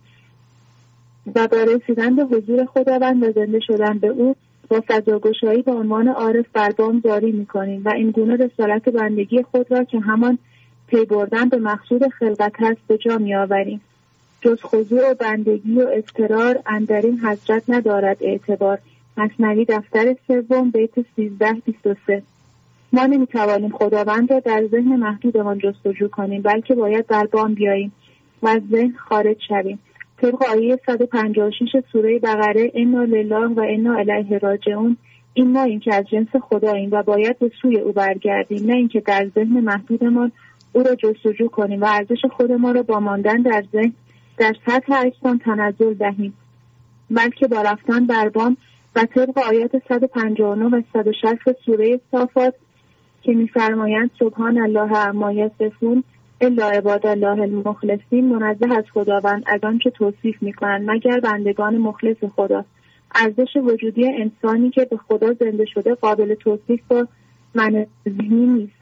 و با رسیدن به حضور خداوند و زنده شدن به او با فضاگشایی به عنوان عارف بر بام جاری می‌کنیم و این گونه رسالت بندگی خود را که همان پی بردن به مقصود خلقت است به جا می‌آوریم. جز خضوع و بندگی و اضطرار اندرین حضرت ندارد اعتبار. مثنوی دفتر سوم بیت سیزده بیست و سه. ما نمی‌توانیم خداوند را در ذهن محدودمان جستجو کنیم، بلکه باید بر بام بیاییم و از ذهن خارج شویم. طبق آیه صد و پنجاه و شش سوره بقره انا لله و انا الیه راجعون، این ما این که از جنس خداییم و باید به سوی او برگردیم، نه اینکه در ذهن محدودمان او را جستجو کنیم و ارزش خود ما را با ماندن در ذهن در سطح اجسام تنزل دهیم، بلکه با رفتن بر بام و طبق آیات صد و پنجاه و نه و صد و شصت سوره صافات که می‌فرمایند سبحان الله عما یصفون الا عباد الله المخلصین، منزه از خداوند از آن که توصیف می‌کنند مگر بندگان مخلص خدا. ارزش وجودی انسانی که به خدا زنده شده قابل توصیف با من ذهنی نیست.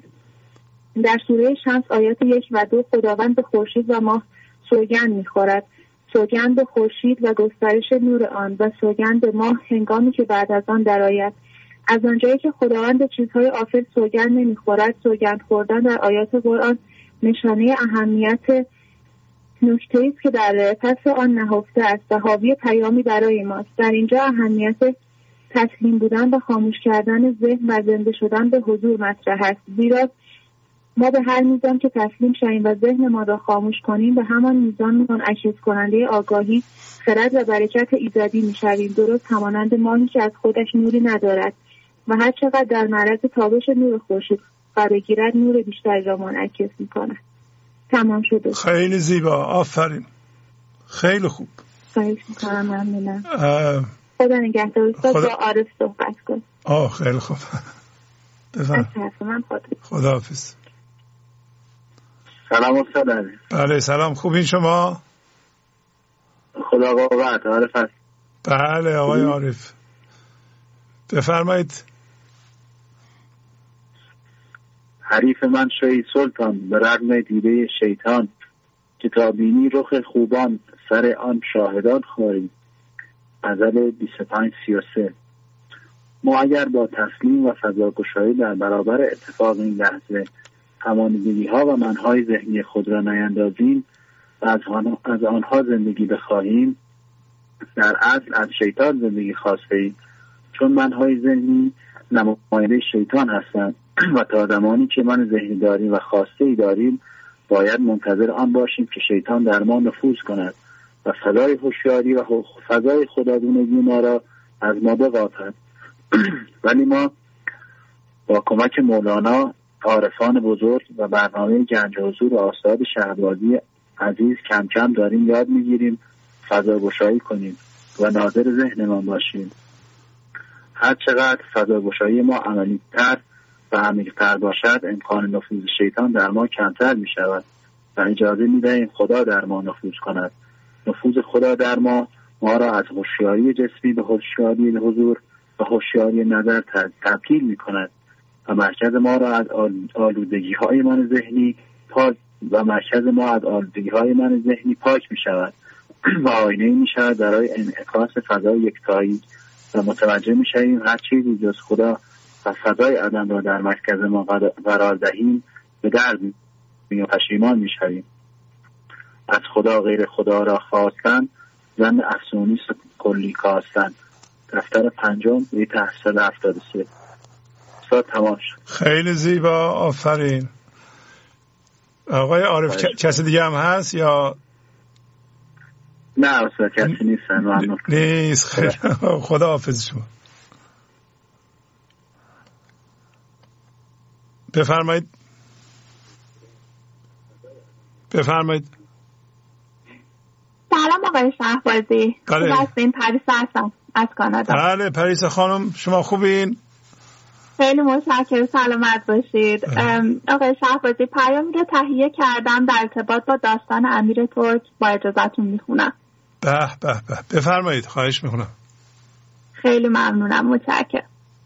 در سوره شمس آیات یک و دو خداوند به خورشید و ماه سوگند می‌خورد، سوگند به خورشید و گسترش نور آن و سوگند به ماه هنگامی که بعد از آن درآید. از آنجایی که خداوند به چیزهای آفل سوگند نمی‌خورد، سوگند خوردن در آیات قرآن نشانه اهمیت نکته‌ای است که در پس آن نهفته است و حاوی پیامی برای ماست. در اینجا اهمیت تسلیم بودن و خاموش کردن ذهن و زنده شدن به حضور مطرح است، زیرا ما به هر میزان که تسلیم شویم و ذهن ما را خاموش کنیم به همان میزان منعکس کننده آگاهی، خرد و برکت ایزدی میشویم، درست همانند ماهی که از خودش نوری ندارد و هر چقدر در معرض تابش نور خورشید قرار بگیرد نور بیشتری را منعکس میکند. تمام شده. خیلی زیبا، آفرین، خیلی خوب. خواهش میکنم. ممنونم. خدا نگهدار. خدا با عارف صحبت کن. آه خیلی خوب. بفرم. خدا حافظ. سلام استاد علی. بله سلام، خوبین شما؟ خدا قوت. عارف هست. بله آقای عارف بفرمایید. حریف من شوی سلطان، به رغم دیده شیطان، که تا بینی رخ خوبان سر آن شاهدان خواهی. غزل بیست و پنج سی و سه. ما اگر با تسلیم و فضاگشایی در برابر اتفاق این لحظه همانیدگی ها و منهای ذهنی خود را نیندازیم و از, آن... از آنها زندگی بخواهیم، در اصل از شیطان زندگی خواسته ایم، چون منهای ذهنی نماینده شیطان هستند و تا زمانی که من ذهنی داریم و خواسته ای داریم باید منتظر آن باشیم که شیطان در ما نفوذ کند و فضای هوشیاری و فضای خدادونگی ما را از ما بقاپد. ولی ما با کمک مولانا، عارفان بزرگ و برنامه گنج حضور و استاد شهبازی عزیز کم کم داریم یاد میگیریم فضاگشایی کنیم و ناظر ذهنمان باشیم. هر چقدر فضاگشایی ما عملی‌تر و عمیق‌تر باشد، امکان نفوذ شیطان در ما کمتر می شود و اجازه می دهیم خدا در ما نفوذ کند. نفوذ خدا در ما ما را از هوشیاری جسمی به هوشیاری حضور و هوشیاری نظر تبدیل می کند و مرکز ما را از آلودگی های من ذهنی پاک و مرکز ما از آلودگی های من ذهنی پاک می شود و آینه می شود برای انعکاس فضای یکتایی و متوجه می شویم هر چیزی جز خدا و فضای عدم را در مرکز ما قرار دهیم به درد می و پشیمان می شویم. از خدا غیر خدا را خواستن زن افسونی کلی کاستن. دفتر پنجم بیت هشتصد و هفتاد و سه. استاد تمام شد. خیلی زیبا، آفرین. آقای عارف ک... کسی دیگه هم هست یا نه استاد کسی نیست؟ ممنون. نیست. خیلی خدا حافظ شما. بفرمایید بفرمایید. سلام آقای شهبازی. بله. هستین؟ پریسا هستم از کانادا. بله پریسا خانم، شما خوبین؟ خیلی متشکرم، سلامت باشید. آقای شهبازی، پیامی رو تهیه کردم در ارتباط با داستان امیر ترک، با اجازهتون میخونم. به به به بفرمایید، خواهش میکنم. خیلی ممنونم، متشکرم.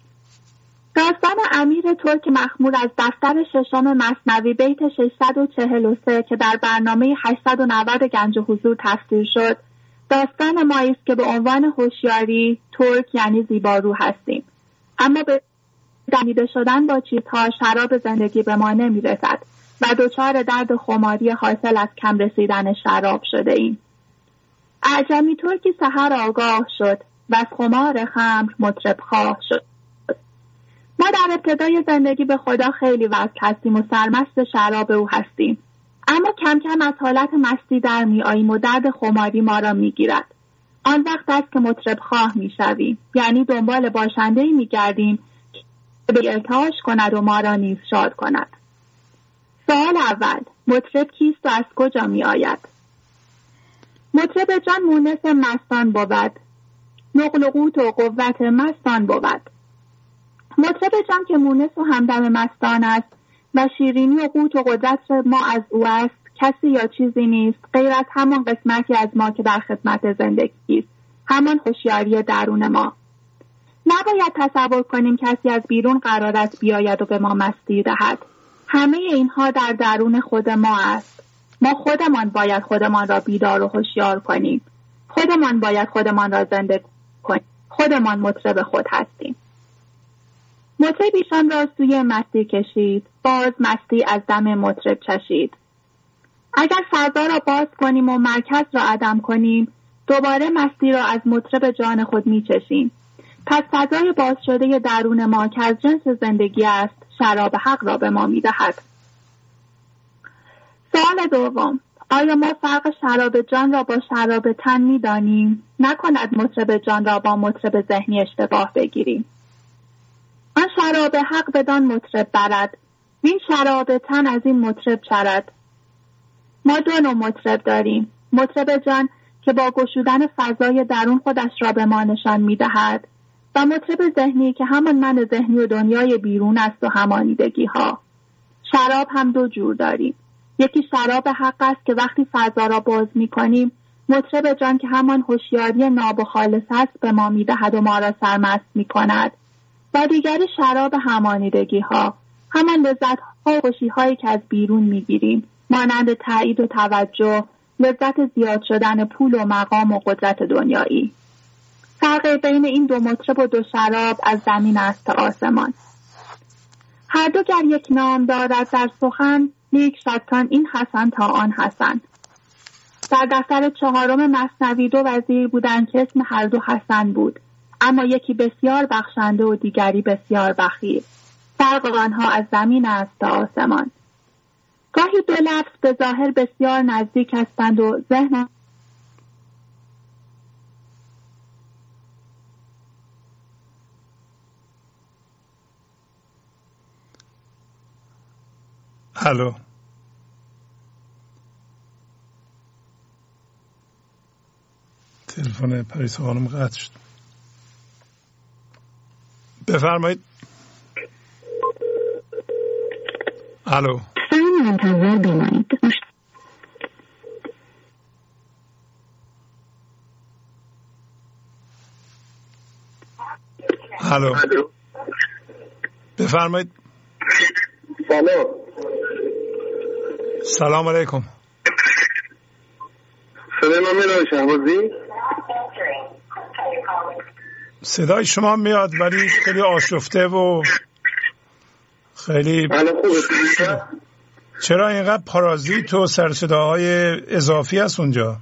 داستان امیر ترک مخمور از دفتر ششم مثنوی بیت ششصد و چهل و سه که در برنامه هشتصد و نود گنج حضور تفسیر شد، داستان مایی است که به عنوان هوشیاری ترک یعنی زیبارو هستیم، اما به دمیده شدن با چیزها شراب زندگی به ما نمی رسد و دچار درد خماری حاصل از کم رسیدن شراب شده ایم. اعجمی ترکی سحر آگاه شد و از خمار خمر مطرب خواه شد. ما در ابتدای زندگی به خدا خیلی وصل هستیم و سرمست شراب او هستیم، اما کم کم از حالت مستی در می آییم و درد خماری ما را می گیرد. آن وقت است که مطرب خواه می شویم، یعنی دنبال باشنده‌ای می گردیم که به ارتعاش کند و ما را نیز شاد کند. سوال اول، مطرب کیست و از کجا می آید؟ مطرب جان مونس مستان بود، نقل و قوت و قوت مستان بود. مطرب جان که مونس و همدم مستان است و شیرینی و قوت و قدرت ما از او است، کسی یا چیزی نیست غیر از همان قسمتی از ما که در خدمت زندگی است، همان هوشیاری درون ما. نباید تصور کنیم کسی از بیرون قرار است بیاید و به ما مستی دهد. همه اینها در درون خود ما است. ما خودمان باید خودمان را بیدار و هوشیار کنیم. خودمان باید خودمان را زنده کنیم. خودمان مطرب خود هستیم. مطرب ایشان را سوی مستی کشید، باز مستی از دم مطرب چشید. اگر فضا را باز کنیم و مرکز را عدم کنیم، دوباره مستی را از مطرب جان خود می چشیم. پس فضای باز شده درون ما که از جنس زندگی است، شراب حق را به ما می دهد. سوال دوم، آیا ما فرق شراب جان را با شراب تن می دانیم؟ نکند مطرب جان را با مطرب ذهنی اشتباه بگیریم. آن شراب حق بدان مطرب برد، این شراب تن از این مطرب چرد. ما دو نوع مطرب داریم، مطرب جان که با گشودن فضای درون خودش را به ما نشان می دهد و مطرب ذهنی که همان من ذهنی و دنیای بیرون است و همانیدگی ها. شراب هم دو جور داریم، یکی شراب حق است که وقتی فضا را باز می کنیم، مطرب جان که همان هوشیاری ناب و خالص است به ما می دهد و ما را سرمست می کند، و دیگری شراب همانیدگی ها، همان لذت ها و خوشی هایی که از بیرون می گیریم، مانند تایید و توجه، لذت زیاد شدن پول و مقام و قدرت دنیایی. فرق بین این دو مطرب و دو شراب از زمین است تا آسمان. هر دو گر یک نام دارد در سخن، لیک شتان این حسن تا آن حسن. در دفتر چهارم مثنوی دو وزیر بودند که اسم هر دو حسن بود، اما یکی بسیار بخشنده و دیگری بسیار بخیل. فرق آنها از زمین است تا آسمان. گاهی دو لفظ به ظاهر بسیار نزدیک هستند و ذهن الو تلفن پریسا خانم قطع شد. بفرمایید. الو منتظر بمانید. الو بفرمایید. سلام. سلام علیکم. صدای من میاد شهبازی؟ صدای شما میاد ولی خیلی آشفته و خیلی چرا اینقدر پارازیت و سرصداهای اضافی هست اونجا؟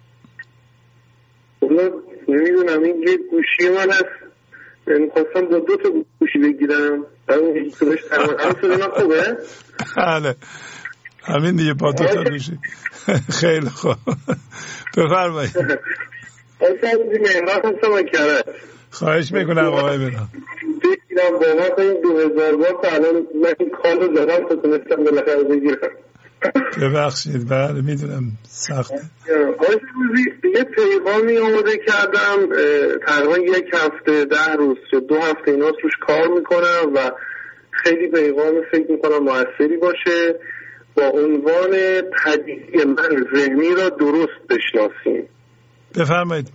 نمیدونم، این یه گوشی من هست، میخواستم با دو تا گوشی بگیرم اون یکی تو بهش ترمان. هم صدای من خوبه؟ بله همین دیگه، با دو تا گوشی. خیلی خوب بفرمایید. اصلا مهمان هستم من کرد. خواهش میکنم آقای برام بگیرم با ما این دو هزار بار تا الان من این کار رو دارم تا تونستم بالاخره بگیرم. ببخشید بله میدونم سخته. آقای روزی یه پیغامی آماده کردم تقریبا یک هفته ده روز یا دو هفته اینا روش کار میکنم و خیلی پیغام فکر میکنم موثری باشه، با عنوان پدیده من ذهنی را درست بشناسیم. بفرمایید.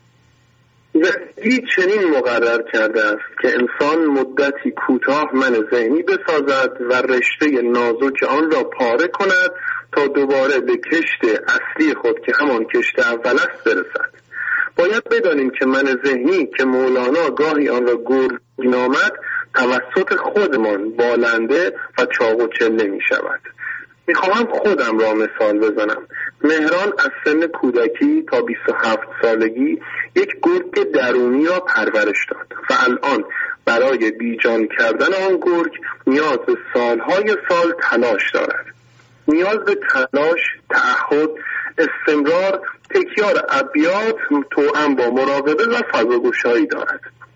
زندگی چنین مقرر کرده است که انسان مدتی کوتاه من ذهنی بسازد و رشته نازک آن را پاره کند تا دوباره به کشت اصلی خود که همان کشت اول است برسد. باید بدانیم که من ذهنی که مولانا گاهی آن را گرگ نامد توسط خودمان بالنده و چاق و چله می شود. میخواهم خودم را مثال بزنم. مهران از سن کودکی تا بیست و هفت سالگی یک گرگ درونی را پرورش داد و الان برای بیجان کردن آن گرگ نیاز به سالهای سال تلاش دارد. نیاز به تلاش، تعهد، استمرار، تکرار ابیات توأم با مراقبه و فضاگشایی دارد.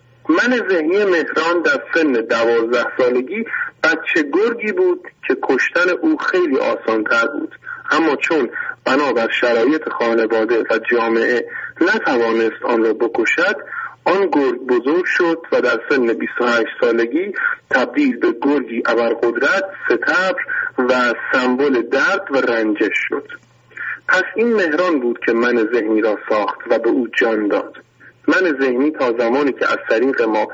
من ذهنی مهران در سن دوازده سالگی بچه گرگی بود که کشتن او خیلی آسان‌تر بود، اما چون بنابر شرایط خانواده و جامعه نتوانست آن را بکشد، آن گرگ بزرگ شد و در سن بیست و هشت سالگی تبدیل به گرگی ابرقدرت، ستبر و سمبل درد و رنجش شد. پس این مهران بود که من ذهنی را ساخت و به او جان داد. من ذهنی تا زمانی که از طریق ما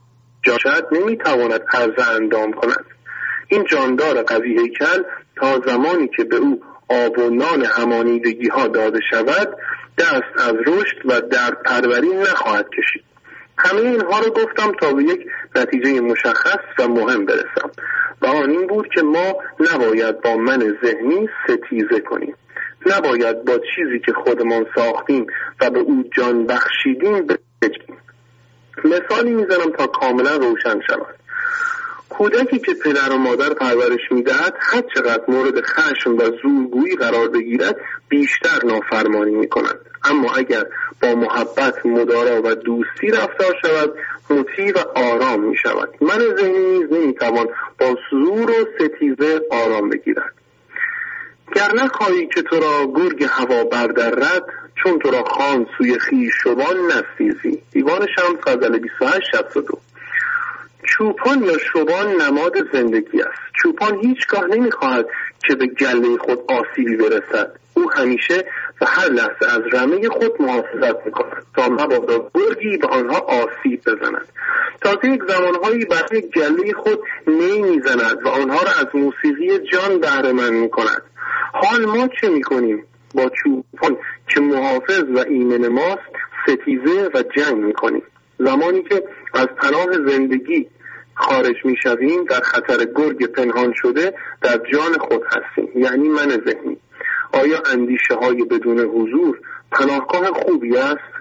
جاشد نمیتواند عرض اندام کند. این جاندار قوی هیکل تا زمانی که به او آب و نان همانیدگی ها داده شود دست از رشد و درد پروری نخواهد کشید. همه اینها رو گفتم تا به یک نتیجه مشخص و مهم برسم و آن این بود که ما نباید با من ذهنی ستیزه کنیم، نباید با چیزی که خودمان ساختیم و به او جان بخشیدیم بجیم. مثالی میزنم تا کاملا روشن شود. کودکی که پدر و مادر پرورش میدهد هر چقدر مورد خشم و زورگویی قرار بگیرد بیشتر نافرمانی میکند، اما اگر با محبت، مدارا و دوستی رفتار شود مطیع و آرام میشود. من ذهنی نیز نمیتوان با زور و ستیزه آرام بگیرد. گر نخواهی که تو را گرگ هوا بردرد، چون تو را خواند سوی خویش شبان نستیزی. دیوان شمس غزل بیست و هشت شصت و دو. چوپان یا شبان نماد زندگی است. چوپان هیچگاه نمیخواهد که به گله خود آسیبی برسد. او همیشه و هر لحظه از رمه خود محافظت میکند تا مبادا گرگی به آنها آسیب بزند. تازه یک زمانهایی برای گله خود نی میزند و آنها را از موسیقی جان بهره مند میکند. حال ما چه میکنیم؟ با چوپان که محافظ و ایمن ماست ستیزه و جنگ میکنیم. زمانی که از پناه زندگی خارج میشویم در خطر گرگ پنهان شده در جان خود هستیم، یعنی من ذهنی. آیا اندیشه های بدون حضور پناهگاه خوبی است؟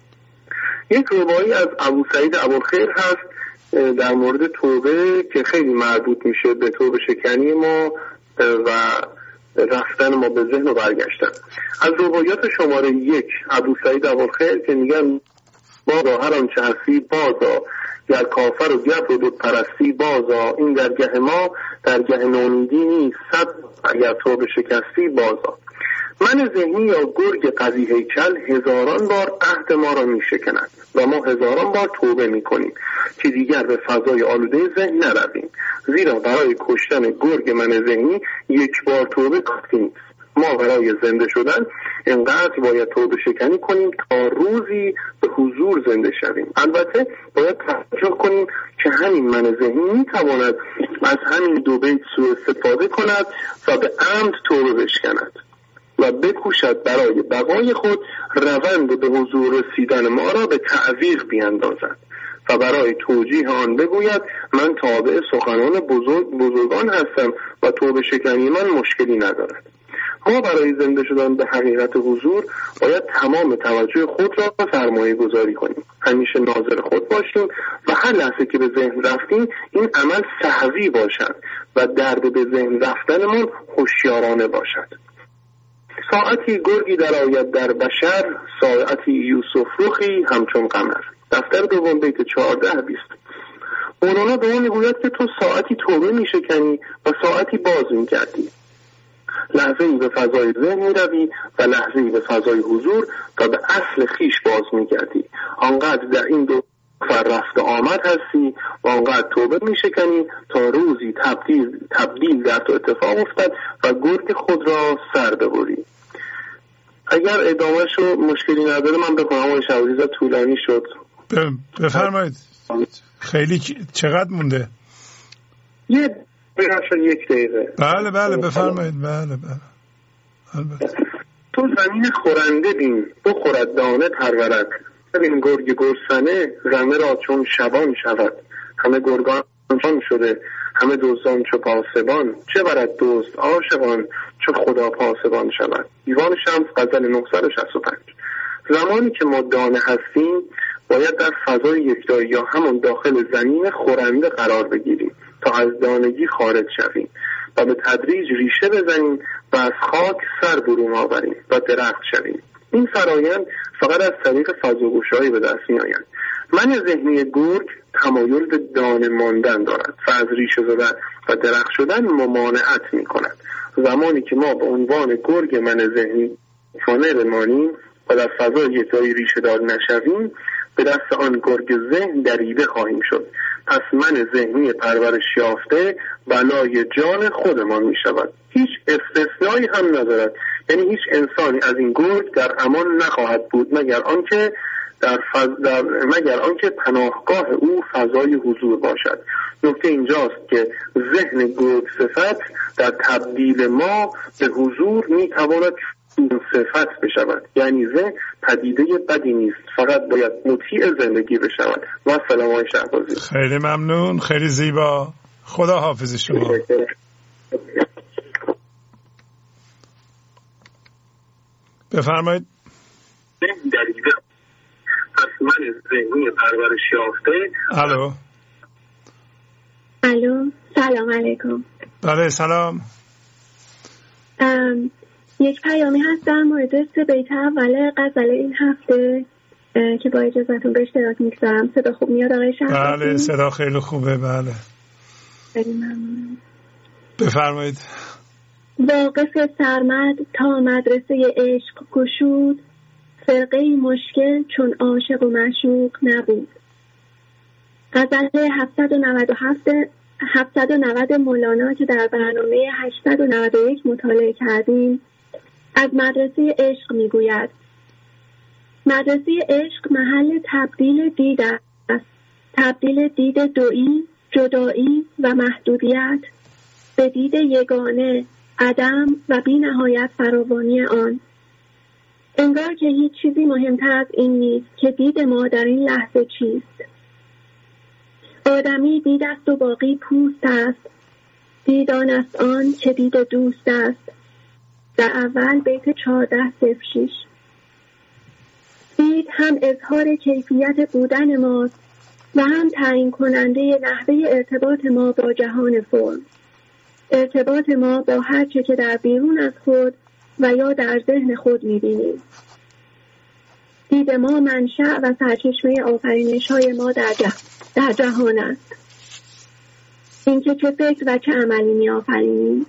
یک روایی از ابو سعید ابوالخیر هست در مورد توبه که خیلی مربوط میشه به توبه شکنی ما و رفتن ما به ذهن و برگشتن. از روایات شماره یک ابو سعید ابوالخیر که میگن بازا هر آنچه هستی بازا، گر کافر و گبر و بود پرستی بازا، این درگه ما درگه نومیدی نیست، صد اگر توبه شکستی بازا. من ذهنی یا گرگ قوی هیکل هزاران بار عهد ما را می شکند و ما هزاران بار توبه می کنیم که دیگر به فضای آلوده ذهن نرویم، زیرا برای کشتن گرگ من ذهنی یک بار توبه کافی نیست. ما برای زنده شدن انقدر باید توبه شکنی کنیم تا روزی به حضور زنده شویم. البته باید توجه کنیم که همین من ذهنی می تواند از همین دو بیت سوء استفاده کند و به عمد توبه بشکند و بکوشد برای بقای خود روند به حضور رسیدن ما را به تعویق بیندازد و برای توجیه آن بگوید من تابع سخنان بزرگ بزرگان هستم و توبه شکنی من مشکلی ندارد. ما برای زنده شدن به حقیقت حضور باید تمام توجه خود را سرمایه گذاری کنیم، همیشه ناظر خود باشیم و هر لحظه که به ذهن رفتیم این عمل سهوی باشد و درد به ذهن رفتنمان هوشیارانه باشد. ساعتی گرگی در آید در بشر، ساعتی یوسف رخی همچون قمر. دفتر دوم بیت چهارده بیست. مولانا به اون میگوید که تو ساعتی توبه میشکنی و ساعتی باز میگردی، لحظه ای به فضای ذهن میروی و لحظه ای به فضای حضور تا به اصل خیش باز میگردی. آنقدر در این دو فر رفت آمد هستی و آنقدر توبه میشکنی تا روزی تبدیل, تبدیل در تو اتفاق افتد و گرگ خود را سر ببری. اگر ادامهشو مشکلی نداره من بکنم. آقای شهبازی طولانی شد. بفرمایید. خیلی چقدر مونده؟ یه براشون یک دقیقه. بله بله بفرمایید. بله بله البته. تو زمین خورنده بین بخورد دانه پرورد، ببین گرگ گرسنه غمه را چون شبان شود. همه گرگان چون شده همه دزدان چو پاسبان، چه برد دزد عاشقان چو خدا پاسبان شود. دیوان شمس غزل نهصد و شصت و پنج. زمانی که ما دانه هستیم باید در فضای یکتایی یا همون داخل زمین خورنده قرار بگیریم تا از دانگی خارج شویم و به تدریج ریشه بزنیم و از خاک سر برون آوریم و درخت شویم. این فرایند فقط از طریق فضاگوشایی به دست می آید. من ذهنی گرگ تمایل به دانه ماندن دارد و از ریشه زدن و درخت شدن ممانعت می کند. زمانی که ما به عنوان گرگ من ذهنی فانه بمانیم و در فضای یکتایی ریشه دار نشویم به دست آن گرگ ذهن دریده خواهیم شد. پس من ذهنی پرورش یافته بلای جان خودمان می شود. هیچ استثنایی هم ندارد، یعنی هیچ انسانی از این گرگ در امان نخواهد بود مگر آنکه در, فض... در مگر آنکه پناهگاه او فضای حضور باشد. نکته اینجاست که ذهن گرگ صفت در تبدیل ما به حضور می تواند صفت بشود، یعنی ذهن پدیده بدی نیست، فقط باید مطیع زندگی بشود. و سلام های شهبازی. خیلی ممنون، خیلی زیبا. خدا حافظ شما. بفرمایید. پس من ذهنی پرورش یافته. الو الو سلام علیکم. بله سلام. ام یک پیامی هست در مورد سه بیت اول غزل این هفته که با اجازهتون به اشتراک میگذارم. صدا خوب میاد آقای شهبازی؟ بله صدا خیلی خوبه. بله خیلی ممنون. بفرمایید. واقف سرمد تا مدرسه عشق گشود، فرقه مشکل چون عاشق و معشوق نبود. غزل هفتصد و نود و هفت هفتصد و نود مولانا که در برنامه هشتصد و نود و یک مطالعه کردیم از مدرسه عشق میگوید. مدرسه عشق محل تبدیل دید است، تبدیل دید دویی، جدایی و محدودیت به دید یگانه، عدم و بی نهایت فراوانی آن. انگار که هیچ چیزی مهمتر از این نیست که دید ما در این لحظه چیست. آدمی دید است و باقی پوست است، دید آن است آن که دید دوست است. در اول بیت چهارده صفر شش. دید هم اظهار کیفیت بودن ماست و هم تعیین کننده نحوه ارتباط ما با جهان فرم، ارتباط ما با هر چه که در بیرون از خود و یا در ذهن خود می‌بینیم. دید ما منشأ و سرچشمه آفرینش‌های ما در, جه... در جهان است. اینکه چه فکر و چه عملی می‌آفرینیم.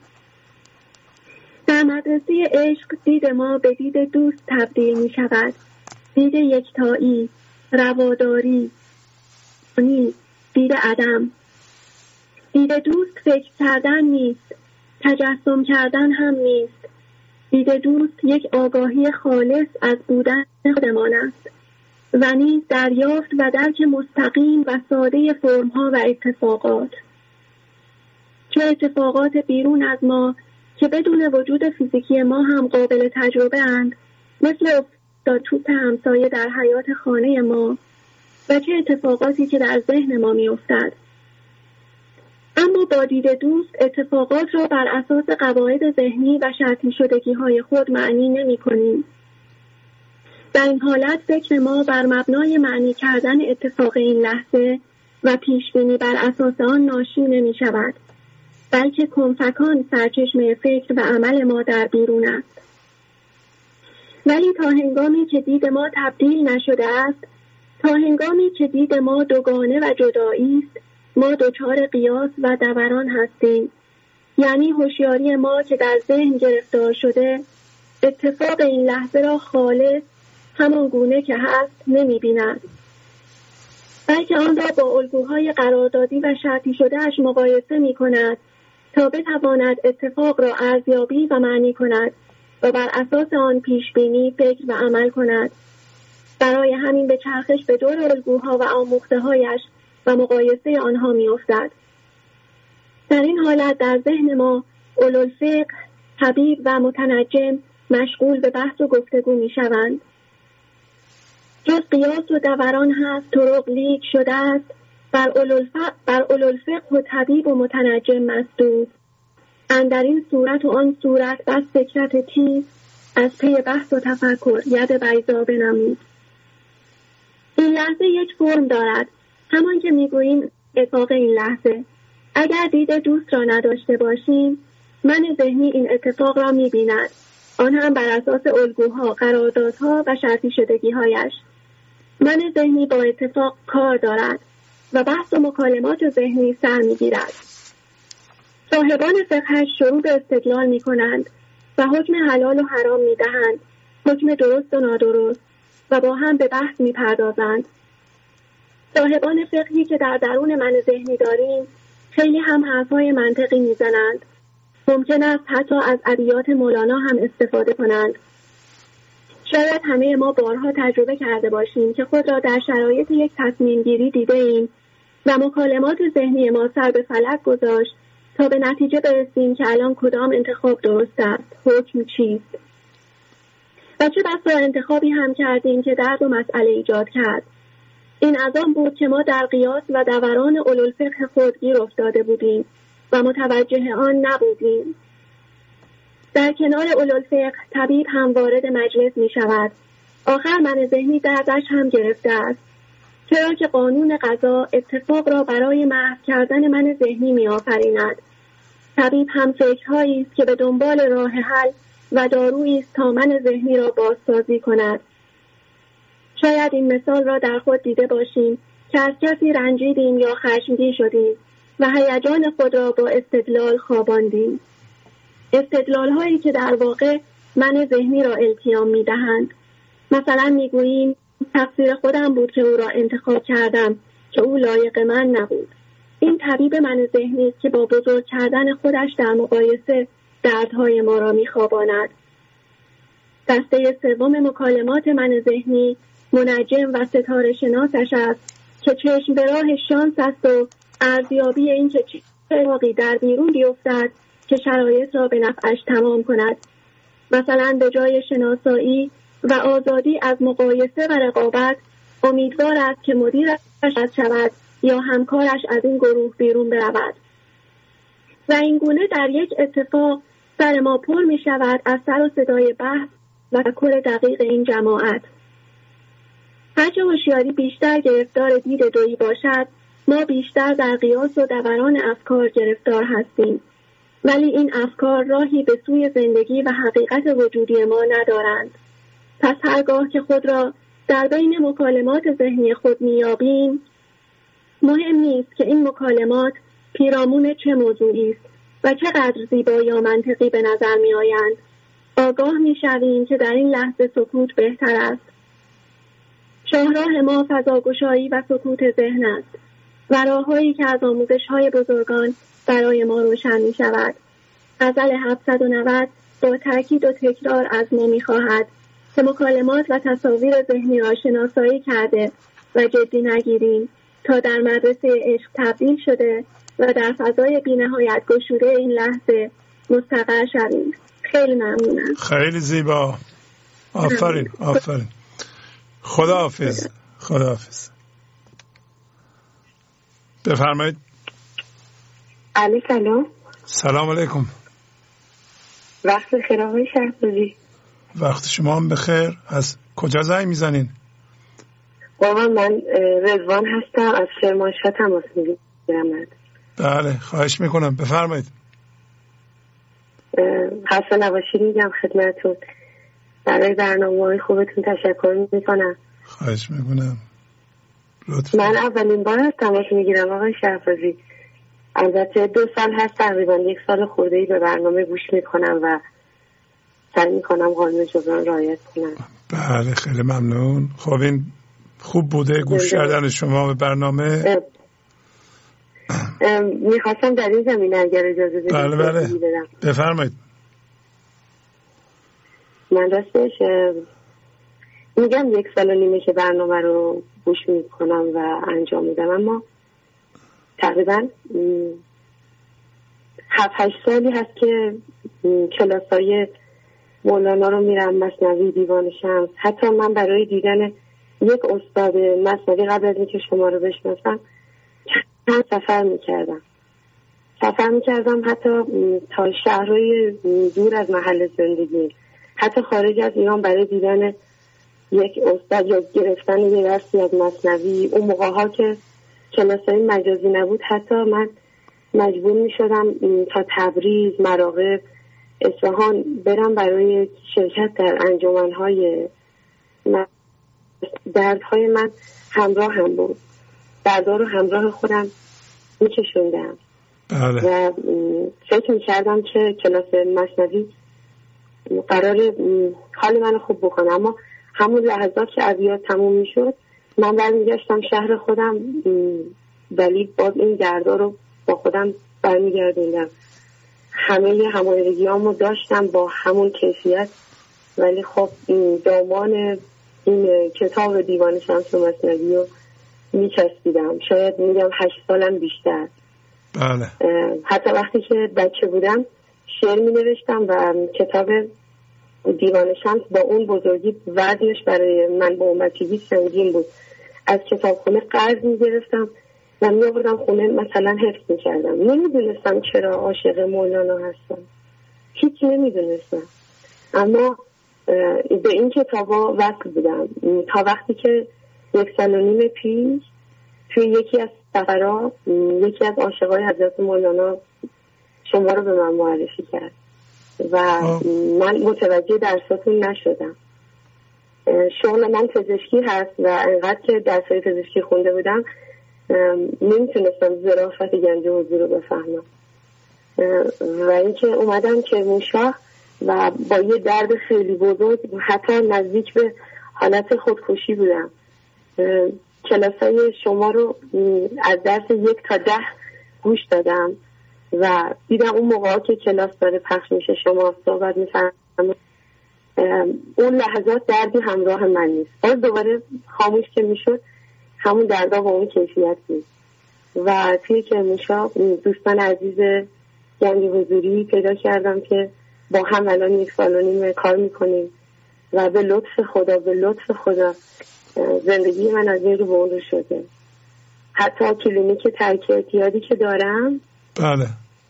در مدرسه عشق دید ما به دید دوست تبدیل می‌شود. دید یکتایی، رواداری، دید عدم. دید دوست فکر کردن نیست، تجسم کردن هم نیست. دید دوست یک آگاهی خالص از بودن خودمان است و نیز دریافت و درک مستقیم و ساده فرم‌ها و اتفاقات. چه اتفاقات بیرون از ما که بدون وجود فیزیکی ما هم قابل تجربه اند، مثل افتاد توپ همسایه در حیاط خانه ما، و چه اتفاقاتی که در ذهن ما می افتد. اما با دید دوست اتفاقات را بر اساس قواعد ذهنی و شرطی شدگی های خود معنی نمی کنیم. در این حالت فکر ما بر مبنای معنی کردن اتفاق این لحظه و پیشبینی بر اساس آن ناشی نمی شود، بلکه کنفکان سرچشمه فکر و عمل ما در بیرون است. ولی تا هنگامی که دید ما تبدیل نشده است، تا هنگامی که دید ما دوگانه و جدایی است، ما دچار قیاس و دوران هستیم. یعنی هوشیاری ما که در ذهن گرفتار شده، اتفاق این لحظه را خالص همان گونه که هست نمی بیند، بلکه آن را با الگوهای قراردادی و شرطی شده اش مقایسه می کند تا بتواند اتفاق را ارزیابی و معنی کند و بر اساس آن پیش بینی، فکر و عمل کند. برای همین به چرخش به دور الگوها و آموخته‌هایش و مقایسه آنها می افتد. در این حالت در ذهن ما اولوالفقه، طبیب و متنجم مشغول به بحث و گفتگو می شوند. جز قیاس و دوران هست طرق لیک شده است بر اولوالفقه و طبیب و متنجم مسدود. اندر این صورت و آن صورت بس فکرت تیز از پی بحث و تفکر ید بیضا بنمود. این لحظه یک فرم دارد، همان که میگوییم اتفاق این لحظه. اگر دید دوست را نداشته باشیم، من ذهنی این اتفاق را میبیند، آن هم بر اساس الگوها، قراردادها و شرطی شدگی‌هایش. من ذهنی با اتفاق کار دارد و بحث و مکالمات ذهنی سر میگیرد. صاحبان فقهش شروع به استدلال میکنند و حکم حلال و حرام میدهند، حکم درست و نادرست، و با هم به بحث میپردازند. صاحبان فقهی که در درون من ذهنی داریم خیلی هم حرفهای منطقی میزنند. ممکن است حتی از ابیات مولانا هم استفاده کنند. شاید همه ما بارها تجربه کرده باشیم که خود را در شرایط یک تصمیم گیری دیده ایم و مکالمات ذهنی ما سر به فلک گذاشت تا به نتیجه برسیم که الان کدام انتخاب درست است، حکم چیست. و چه بسا انتخابی هم کردیم که درد و مسئله ایجاد کرد. این از آن بود که ما در قیاس و دوران اولوالفقه خود گیر افتاده بودیم و متوجه آن نبودیم. در کنار اولوالفقه طبیب هم وارد مجلس می شود. آخر من ذهنی دردش هم گرفته است، چرا که قانون قضا اتفاق را برای محو کردن من ذهنی می آفریند. طبیب هم فکرهایی است که به دنبال راه حل و دارویی است تا من ذهنی را بازسازی کند. شاید این مثال را در خود دیده باشیم که از کسی رنجیدیم یا خشمگین شدیم و هیجان خود را با استدلال خواباندیم. استدلال هایی که در واقع من ذهنی را التیام می دهند. مثلا می گوییم تقصیر خودم بود که او را انتخاب کردم، که او لایق من نبود. این طبیب من ذهنی است که با بزرگ کردن خودش در مقایسه دردهای ما را می خواباند. دسته سوم مکالمات من ذهنی منجم و ستاره شناسش است که چشم به راه شانس است و ارزیابی این که چه اتفاقی در بیرون بیفتد که شرایط را به نفعش تمام کند. مثلا به جای شناسایی و آزادی از مقایسه و رقابت امیدوار است که مدیرش رد شود یا همکارش از این گروه بیرون برود. و این گونه در یک اتفاق سر ما پر می شود از سر و صدای بحث و تفکر دقیق این جماعت. هرچه هوشیاری بیشتر گرفتار دید دویی باشد، ما بیشتر در قیاس و دوران افکار گرفتار هستیم، ولی این افکار راهی به سوی زندگی و حقیقت وجودی ما ندارند. پس هرگاه که خود را در بین مکالمات ذهنی خود میابیم، مهم نیست که این مکالمات پیرامون چه موضوعی است و چقدر زیبا یا منطقی به نظر می آیند. آگاه می شویم که در این لحظه سکوت بهتر است. شاهراه ما فضاگشایی و سکوت ذهن است و راههایی که از آموزش‌های بزرگان برای ما روشن می شود. غزل هفتصد و نود با تأکید و تکرار از ما می خواهد که مکالمات و تصاویر ذهنی را شناسایی کرده و جدی نگیریم تا در مدرسه عشق تبدیل شده و در فضای بی‌نهایت گشوده این لحظه مستقر شویم. خیلی ممنونم. خیلی زیبا. آفرین آفرین. خداحافظ. خداحافظ. بفرمایید. علی سلام. سلام علیکم. وقت بخیر آقای شهبازی. وقت شما هم بخیر. از کجا زنگ میزنین؟ بابا من رضوان هستم از کرمانشاه تماس میگیرم. بله خواهش میکنم بفرمایید. خسته نباشید میگم خدمتتون. برای برنامه‌های خوبتون تشکر میکنم. خواهش میکنم. لطفا. من اولین بار از تماس میگیرم آقای شهبازی. البته دو سال هست تقریبا یک سال خورده‌ای به برنامه گوش میکنم و سعی میکنم قانون جبران رعایت کنم. بله خیلی ممنون. خب این خوب بوده گوش کردن شما به برنامه. میخواستم در این زمینه اگر اجازه بدید. بله بله بفرمایید. من راستش میگم یک سال و نیمه که برنامه رو گوش میکنم و انجام میدم، اما تقریبا هفت هشت سالی هست که کلاسای مولانا رو میرم، مثنوی، دیوان شمس. حتی من برای دیدن یک استاد مثنوی قبل از اینکه شما رو بشناسم چند سفر میکردم سفر میکردم حتی تا شهرهای دور از محل زندگی، حتی خارج از ایران، برای دیدن یک استاد یا گرفتن یه درسی از مثنوی. اون موقع ها که کلاسای مجازی نبود، حتی من مجبور میشدم تا تبریز، مراغب، اصفهان برم برای شرکت در انجمنهای. دردهای من همراه هم بود، دردها رو همراه خودم میکشوندم. بله. و فکر میکردم که کلاس مثنوی قرار حال من خوب بکنه، اما همون لحظات که ابیات تموم میشد من برمیگشتم شهر خودم، ولی باز این دردها رو با خودم برمیگردوندم. همه همایرگیامو داشتم با همون کیفیت، ولی خب دامان این کتاب دیوان شمس و مثنوی رو میچسبیدم. شاید میگم هشت سالم بیشتر. بله. حتی وقتی که بچه بودم شعر می نوشتم و کتاب دیوان شمس با اون بزرگی وزنش برای من با اون بچگی سنگین بود. از کتابخونه قرض می گرفتم و می آوردم خونه مثلا حفظ می کردم. نمی دونستم چرا عاشق مولانا هستم، هیچ نمی دونستم، اما به این کتابا وصل بودم تا وقتی که یک سال و نیم پیش توی یکی از سفرها یکی از عاشقای حضرت مولانا شما رو به من معرفی کرد و آه. من متوجه درساتون نشدم. شغل من پزشکی هست و انقدر که درسای پزشکی خونده بودم نمیتونستم ظرافت گنج حضور رو بفهمم و اینکه اومدم کرمانشاه و با یه درد خیلی بزرگ حتی نزدیک به حالت خودکشی بودم. کلاسای شما رو از درس یک تا ده گوش دادم و دیدم اون موقع که کلاس داره پخش میشه شما صحبت میفرمایید، اون لحظات دردی همراه من نیست. باز دوباره خاموش که میشد همون دردا با اون کیفیت بود و توی کرمانشاه دوستان عزیز گنج حضوری پیدا کردم که با هم الان یک سال و نیم کار میکنیم و به لطف خدا به لطف خدا زندگی من از این رو به اون رو شده. حتی کلینیک ترک اعتیادی که دارم، بله،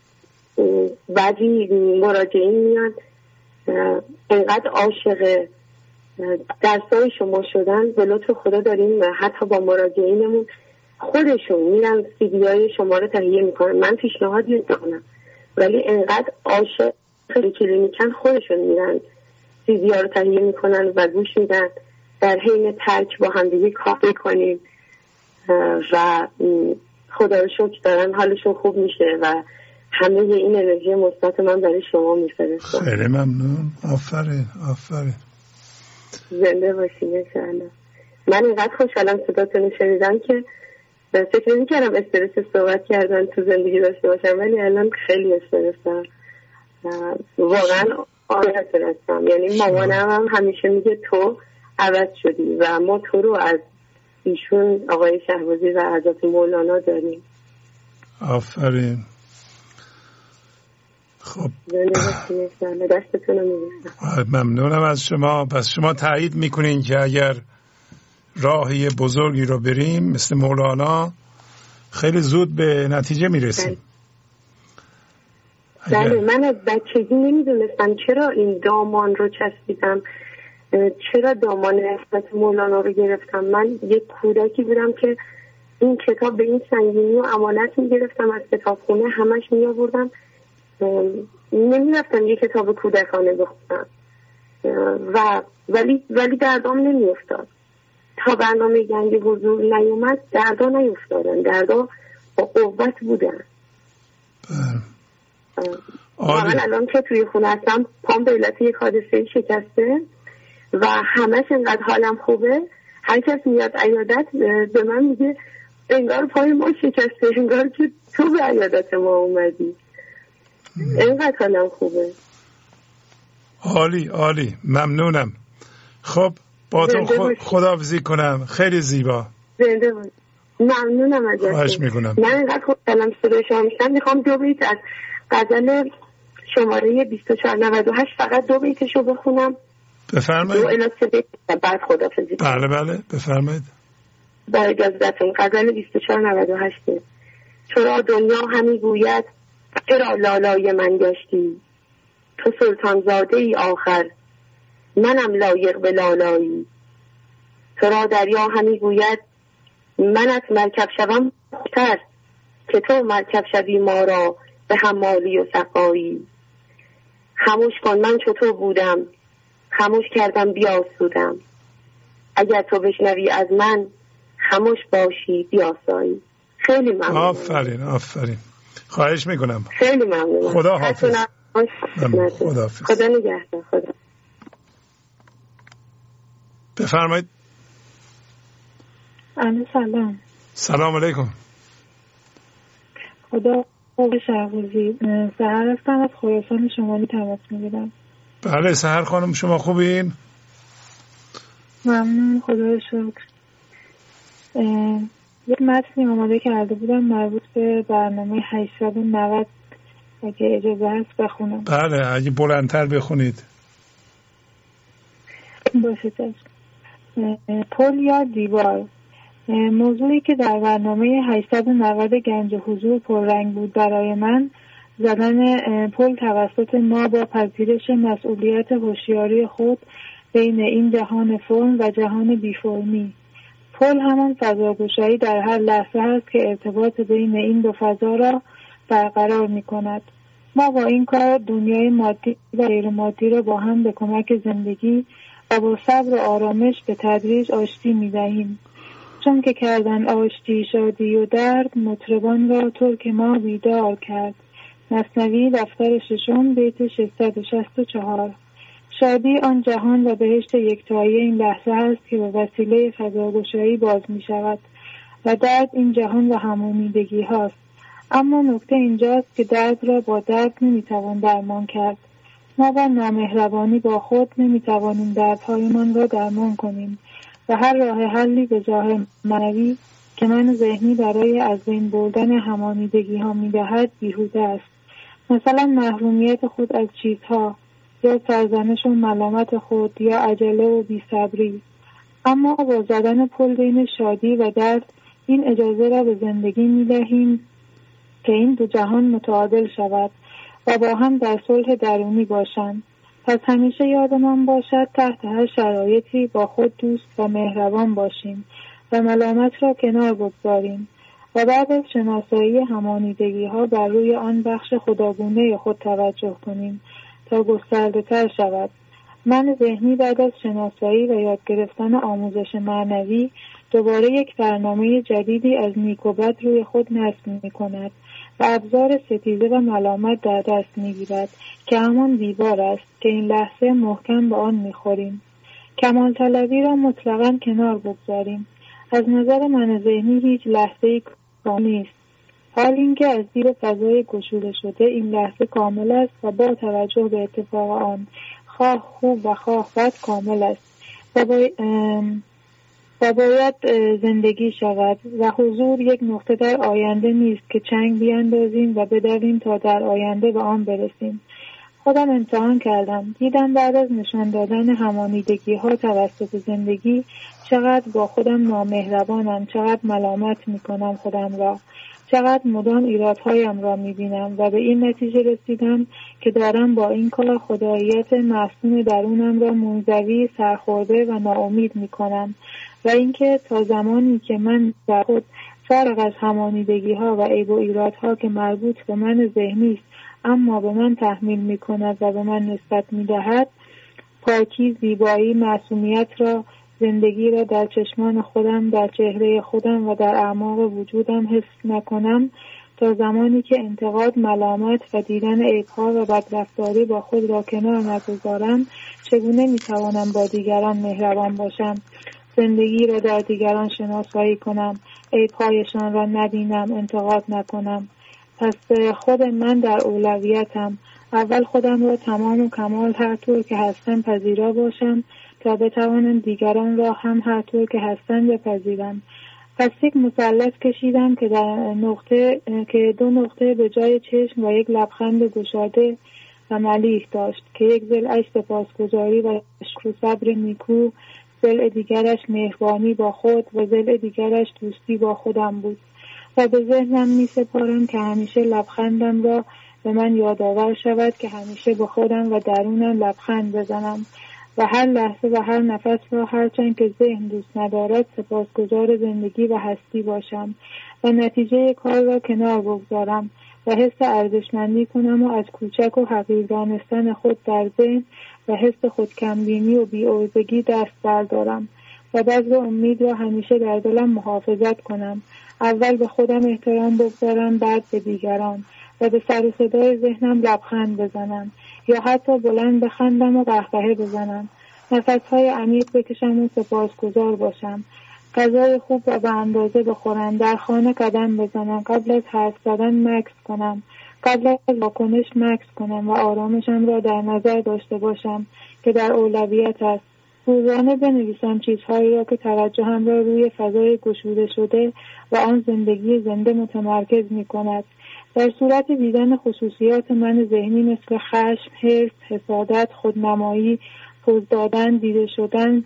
بعضی مراجعین میاد انقدر عاشق درسای شما شدن، به لطف خدا داریم حتی با مراجعینمون خودشون میرن سیدی های شما رو تهیه میکنن. من پیشنهاد نمیکنم، ولی انقدر عاشق کلینیکن خودشون میرن سیدی ها رو تهیه میکنن و گوش میدن. در حین ترک با هم دیگه کار میکنیم و خدا رو شکر دارن حالشون خوب میشه و همه این انرژی مثبت من برای شما میفرستم. خیلی ممنون. آفرین آفرین. زنده باشین انشاءالله. من اینقدر خوشحالم صداتون رو شنیدم که فکر نمی‌کردم استرس صحبت کردن تو زندگی داشته باشم، ولی الان خیلی استرسم. واقعا آره هستم. یعنی مامانم هم همیشه میگه تو عوض شدی و ما تو رو از ایشون آقای شهبازی و حضرت مولانا داریم. آفرین. خب دستتون رو می‌بوسم. ممنونم از شما. پس شما تایید میکنین که اگر راهی بزرگی رو بریم مثل مولانا خیلی زود به نتیجه میرسیم. بله اگر... من از بچگی نمیدونستم چرا این دامان رو چسبیدم، چرا دامان حضرت مولانا رو گرفتم. من یک کودکی بودم که این کتاب به این سنگینی و امانت میگرفتم از کتابخونه، همش میآوردم، نمیرفتم یک کتاب کودکانه بخونم و ولی ولی دردام نمیافتاد. تا برنامه گنج حضور نیومد دردا نیفتادن، دردا با قوت بودن. واقعا الان که توی خونه هستم پام به علت یک حادثه شکسته و همش انقدر حالم خوبه، هر کس میاد عیادت به من میگه انگار پای ما شکسته، انگار که تو به عیادت ما اومدی. اینقدر حالم خوبه. عالی عالی، ممنونم. خب با تو خداحافظی کنم. خیلی زیبا. زنده باش. ممنونم ازت. خواهش میکنم. من اینقدر خوشحالم صدای شما میشنم. میخوام دو بیت از غزل شماره بیست و چهار نود و هشت فقط دو بیتشو بخونم. بفرمایید. دو الی سه بیت بعد خداحافظی. بله بله بفرمایید. با اجازهتون غزل بیست و چهار نود و هشت. چرا دنیا همی گوید چرا لالای من گشتی، تو سلطان زاده ای آخر منم لایق به لالایی. تو را دریا همی گوید منت مرکب شوم خوشتر، که تو مرکب شوی ما را به حمالی و سقایی. خموش کن من چو تو بودم، خموش کردم بیاسودم، اگر تو بشنوی از من خموش باشی بیاسایی. خیلی ممنون. آفرین آفرین. خواهش میکنم. خیلی ممنون. خدا حافظ. خدا حافظ. خدا نگهدار. خدا. بفرمایید. علیه سلام. سلام علیکم. خدا خوب شهروزی. سهر هستم از خراسان شمالی تماس میگیرم. بله سهر خانم شما خوبین؟ ممنون خدا شکر. یک متنی آماده کرده بودم مربوط به برنامه هشتصد و نود، اگه اجازه هست بخونم. بله اگه بلندتر بخونید. باشه چشم. پل یا دیوار، موضوعی که در برنامه هشتصد و نود گنج حضور پررنگ بود برای من، زدن پل توسط ما با پذیرش مسئولیت هوشیاری خود بین این جهان فرم و جهان بی فرمی. پل همان فضاگشایی در هر لحظه است که ارتباط بین این دو فضا را برقرار می کند. ما با این کار دنیای مادی و غیر مادی را با هم به کمک زندگی و با صبر و آرامش به تدریج آشتی می دهیم. چون که کردن آشتی شادی و درد مطربان را ترک ما بیدار کرد. مثنوی دفتر ششم بیت ششصد و شصت و چهار. شادی آن جهان و بهشت یکتایی این لحظه است که به وسیله فضاگشایی باز می شود و درد این جهان و همانیدگی هاست. اما نکته اینجاست که درد را با درد نمی توان درمان کرد. ما با نامهربانی با خود نمی توانیم دردهایمان را درمان کنیم و هر راه حلی به ظاهر معنوی که من ذهنی برای از بین بردن همانیدگی ها می دهد بیهوده است. مثلا محرومیت خود از چیزها، یا سرزنش و ملامت خود یا عجله و بی‌صبری. اما با زدن پل بین شادی و درد این اجازه را به زندگی می دهیم که این دو جهان متعادل شود و با هم در صلح درونی باشند. پس همیشه یادمان باشد تحت هر شرایطی با خود دوست و مهربان باشیم و ملامت را کنار بگذاریم و بعد از شناسایی همانیدگی ها بر روی آن بخش خداگونه خود توجه کنیم تا گسترده تر شود. من ذهنی بعد از شناسایی و یاد گرفتن آموزش معنوی دوباره یک برنامه جدیدی از نیک و بد روی خود نصب می کند و ابزار ستیزه و ملامت در دست می گیرد که همان دیوار است که این لحظه محکم به آن می خوریم. کمال طلبی را مطلقاً کنار بگذاریم. از نظر من ذهنی هیچ لحظه‌ای کامل نیست. حال اینکه از دید فضای گشوده شده این لحظه کامل است و با توجه به اتفاق آن خواه خوب و خواه بد کامل است و باید, و باید زندگی شود و حضور یک نقطه در آینده نیست که چنگ بیاندازیم و بدویم تا در آینده به آن برسیم. خودم امتحان کردم، دیدم بعد از نشان دادن همانیدگی ها توسط زندگی چقدر با خودم نامهربانم، چقدر ملامت میکنم خودم را، چقدر مدام ایرادهایم را میبینم و به این نتیجه رسیدم که دارم با این کار خداییت معصوم درونم را منزوی، سرخورده و ناامید میکنم و اینکه تا زمانی که من در خود فارغ از همانیدگی ها و عیب و ایرادها که مربوط به من ذهنی است اما به من تحمیل میکند و به من نسبت میدهد، پاکی، زیبایی، معصومیت را، زندگی را در چشمان خودم، در چهره خودم و در اعماق وجودم حس نکنم، تا زمانی که انتقاد، ملامت و دیدن عیب‌ها و بدرفتاری با خود را کنار نگذارم، چگونه میتوانم با دیگران مهربان باشم، زندگی را در دیگران شناسایی کنم، عیب‌هایشان را نبینم، انتقاد نکنم. پس خود من در اولویتم، اول خودم را تمام و کمال هر طور که هستم پذیرا باشم تا بتوانم دیگران را هم هر طور که هستم بپذیرم. پس یک مثلث کشیدم که در نقطه که دو نقطه به جای چشم و یک لبخند گشاده و ملیح داشت که یک ضلعش سپاسگزاری و شکر و صبر نیکو، ضلع دیگرش مهربانی با خود و ضلع دیگرش دوستی با خودم بود و به ذهنم می سپارم که همیشه لبخندم را به من یادآور شود که همیشه به خودم و درونم لبخند بزنم و هر لحظه و هر نفس را هرچند که ذهن دوست ندارد سپاسگزار زندگی و هستی باشم و نتیجه کار را کنار بگذارم و حس ارزشمندی کنم و از کوچک و حقیر دانستن خود در ذهن و حس خودکمبینی و بی‌عرضگی دست بردارم و بذر امید را همیشه در دلم محافظت کنم. اول به خودم احترام بگذارم، بعد به دیگران و به سر و صدای ذهنم لبخند بزنم یا حتی بلند بخندم و قهقهه بزنم. نفسهای عمیق بکشم و سپاسگزار باشم. غذای خوب و به اندازه بخورم. در خانه قدم بزنم. قبل از حرف زدن مکث کنم. قبل از واکنش مکث کنم و آرامشم را در نظر داشته باشم که در اولویت است. روزانه بنویسم چیزهایی را که توجهم را روی فضای گشوده شده و آن زندگی زنده متمرکز می کند. در صورت دیدن خصوصیات من ذهنی مثل خشم، حرص، حسادت، خودنمایی، پوز دادن، دیده شدن،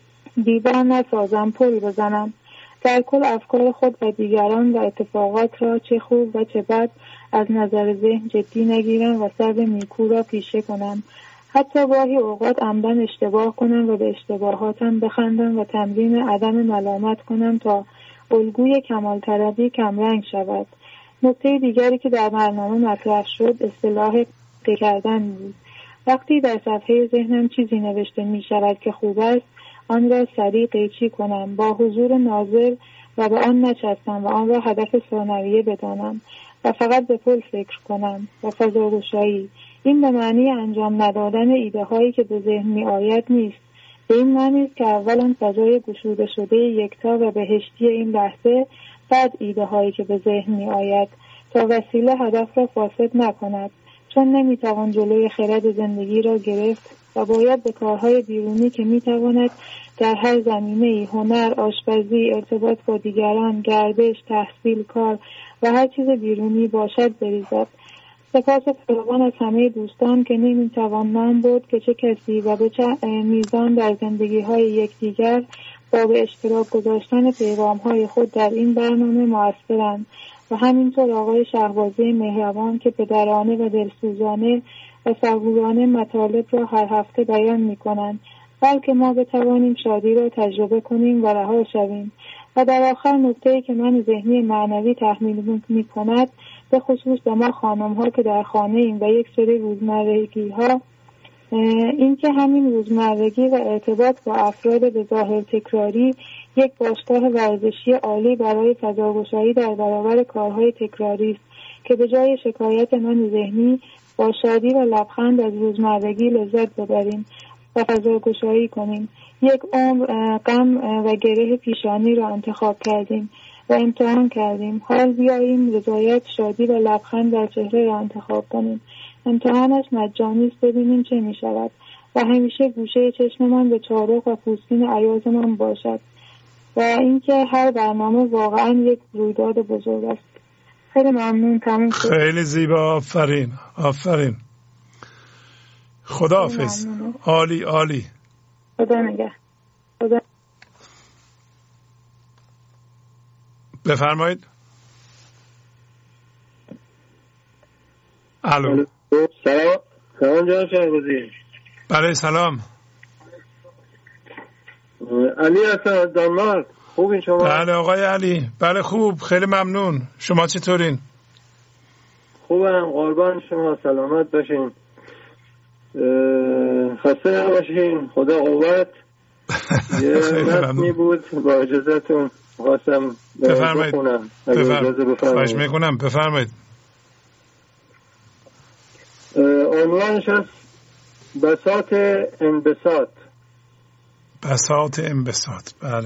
دیوار نسازم، پل بزنم. در کل افکار خود و دیگران و اتفاقات را چه خوب و چه بد از نظر ذهن جدی نگیرم و سر نیکو را پیشه کنم. حتی گاهی اوقات عمدن اشتباه کنم و به اشتباهاتم بخندم و تمرین عدم ملامت کنم تا الگوی کمال طلبی کمرنگ شود. نکته دیگری که در برنامه مطرح شد اصطلاح قی کردن بود. وقتی در صفحه ذهنم چیزی نوشته می شود که خوب است، آن را سریع قیچی کنم، با حضور ناظر و به آن نچستم و آن را هدف ثانویه بدانم و فقط به پل فکر کنم و فضاگشایی. این به معنی انجام ندادن ایده هایی که به ذهن می آید نیست. به این معنی است که اولا فضای گشوده شده یکتا و بهشتی این لحظه، بعد ایده هایی که به ذهن می آید تا وسیله هدف را فاسد نکند، چون نمی توان جلوی خرد زندگی را گرفت و باید به کارهای بیرونی که می تواند در هر زمینه‌ای، هنر، آشپزی، ارتباط با دیگران، گردش، تحصیل، کار و هر چیز بیرونی باشد بریزد. سپاس فراوان از همه دوستان که نمیتوان نام برد که چه کسی و به چه میزان در زندگی های یکدیگر با به اشتراک گذاشتن پیغام های خود در این برنامه مؤثرند و همینطور آقای شهبازی مهربان که پدرانه و دلسوزانه و صبورانه مطالب را هر هفته بیان می کنند، بلکه ما بتوانیم شادی را تجربه کنیم و رها شویم. و در آخر نکته‌ای که من ذهنی معنوی تحمیل می کند، به خصوص به ما خانم ها که در خانه ایم و یک سری روزمرگی ها، این که همین روزمرگی و ارتباط با افراد به ظاهر تکراری یک باشگاه ورزشی عالی برای فضاگشایی در برابر کارهای تکراری است که به جای شکایت من ذهنی با شادی و لبخند از روزمرگی لذت ببریم و فضاگشایی کنیم. یک عمر غم و گره پیشانی را انتخاب کردیم و امتحان کردیم. حال بیاییم رضایت، شادی و لبخند در چهره را انتخاب کنیم. امتحانش مجانی است، ببینیم چه می شود و همیشه گوشه چشممان به چارق و پوستین ایازمان باشد و اینکه هر برنامه واقعا یک رویداد بزرگ است. خیلی ممنون. تمام شد. خیلی زیبا. آفرین آفرین. خداحافظ. عالی عالی. خدا نگه. خدا. بفرمایید. الو. سلام. سلام جناب شهبازی. بله سلام. علی هستم از دانمارک. خوبین شما؟ بله آقای علی. بله خوب. خیلی ممنون. شما چطورین؟ خوبم. قربان شما. سلامت باشین. خسته نباشین. خدا قوت. یه متنی بود با اجازهتون خواستم بفرمایید. بخونم. بفرمایید. خواهش میکنم. بفرمایید. عنوانش از بساط انبساط. بساط انبساط. بله.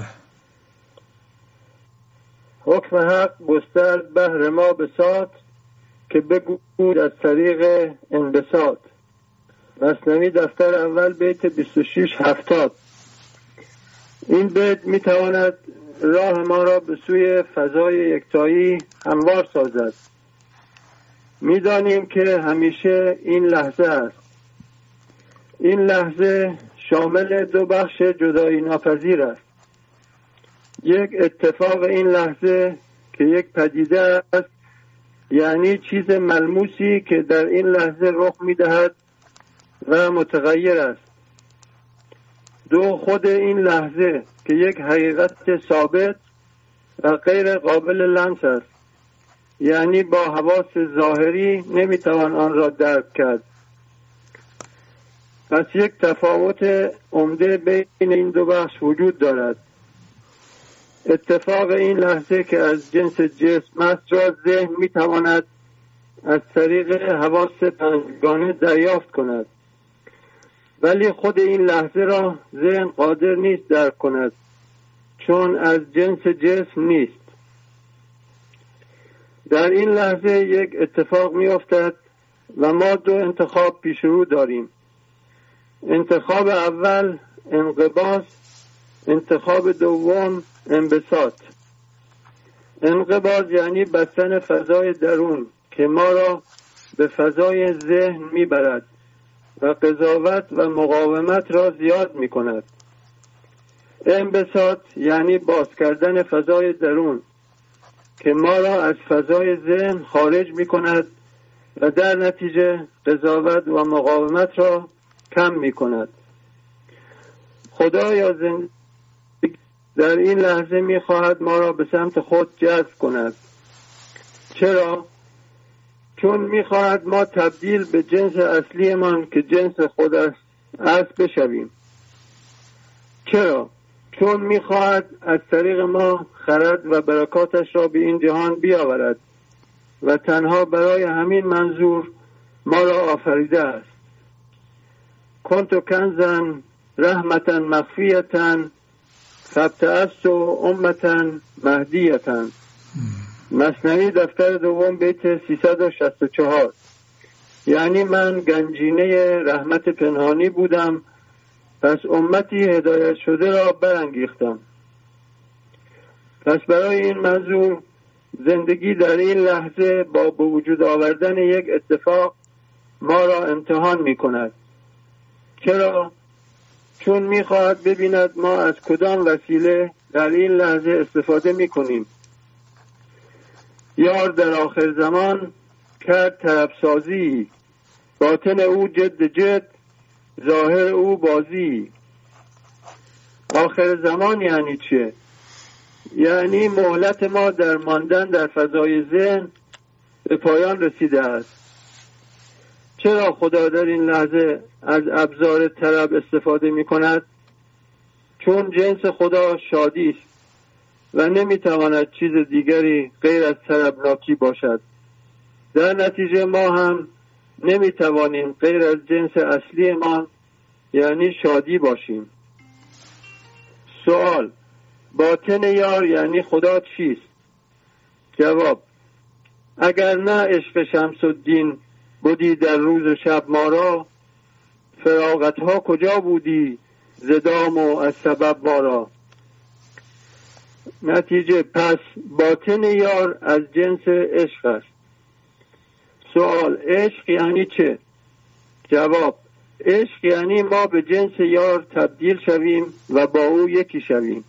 حکم حق گسترد بهر ما بساط که بگوید از طریق انبساط. مثنوی دفتر اول بیت بیست و شش هفتاد. این بیت میتواند راه ما را به سوی فضای یکتایی هموار سازد. میدانیم که همیشه این لحظه است. این لحظه شامل دو بخش جدایی ناپذیر است. یک اتفاق این لحظه که یک پدیده است، یعنی چیز ملموسی که در این لحظه رخ میدهد و متغیر است. دو خود این لحظه که یک حقیقت ثابت و غیر قابل لمس است، یعنی با حواس ظاهری نمیتوان آن را درک کرد. پس یک تفاوت عمده بین این دو بخش وجود دارد. اتفاق این لحظه که از جنس جسم است را ذهن میتواند از طریق حواس پنجگانه دریافت کند، ولی خود این لحظه را ذهن قادر نیست درک کند، چون از جنس جسم نیست. در این لحظه یک اتفاق می افتد و ما دو انتخاب پیش رو داریم. انتخاب اول انقباض، انتخاب دوم انبساط. انقباض یعنی بستن فضای درون که ما را به فضای ذهن می برد و قضاوت و مقاومت را زیاد می کند. انبساط یعنی باز کردن فضای درون که ما را از فضای ذهن خارج می کند و در نتیجه قضاوت و مقاومت را کم می کند. خدا یا زندگی در این لحظه می خواهد ما را به سمت خود جذب کند. چرا؟ چون می خواهد ما تبدیل به جنس اصلیمان که جنس خود است است بشویم. چرا؟ چون می خواهد از طریق ما خرد و برکاتش را به این جهان بیاورد و تنها برای همین منظور ما را آفریده است. کنت کنزن رحمتن مخفیتن فابتعثت امتن مهدیتن. مثنوی دفتر دوم بیت سیصد و شصت و چهار. یعنی من گنجینه رحمت پنهانی بودم، پس امتی هدایت شده را برانگیختم. پس برای این منظور زندگی در این لحظه با به وجود آوردن یک اتفاق ما را امتحان می کند. چرا؟ چون می خواهد ببیند ما از کدام وسیله در این لحظه استفاده می کنیم. یار در آخر زمان کرد طربسازی، باطن او جد جد، ظاهر او بازی. آخر زمان یعنی چه؟ یعنی مهلت ما در ماندن در فضای ذهن به پایان رسیده است. چرا خدا در این لحظه از ابزار طرب استفاده می کند؟ چون جنس خدا شادی است و نمی تواند چیز دیگری غیر از طربناکی باشد. در نتیجه ما هم نمی توانیم غیر از جنس اصلی ما یعنی شادی باشیم. سوال: باطن یار یعنی خدا چیست؟ جواب: اگر نه عشق شمس الدین بودی در روز و شب ما را، فراغت ها کجا بودی زدام و از سبب ما را. نتیجه: پس باطن یار از جنس عشق است. سوال: عشق یعنی چه؟ جواب: عشق یعنی ما به جنس یار تبدیل شویم و با او یکی شویم.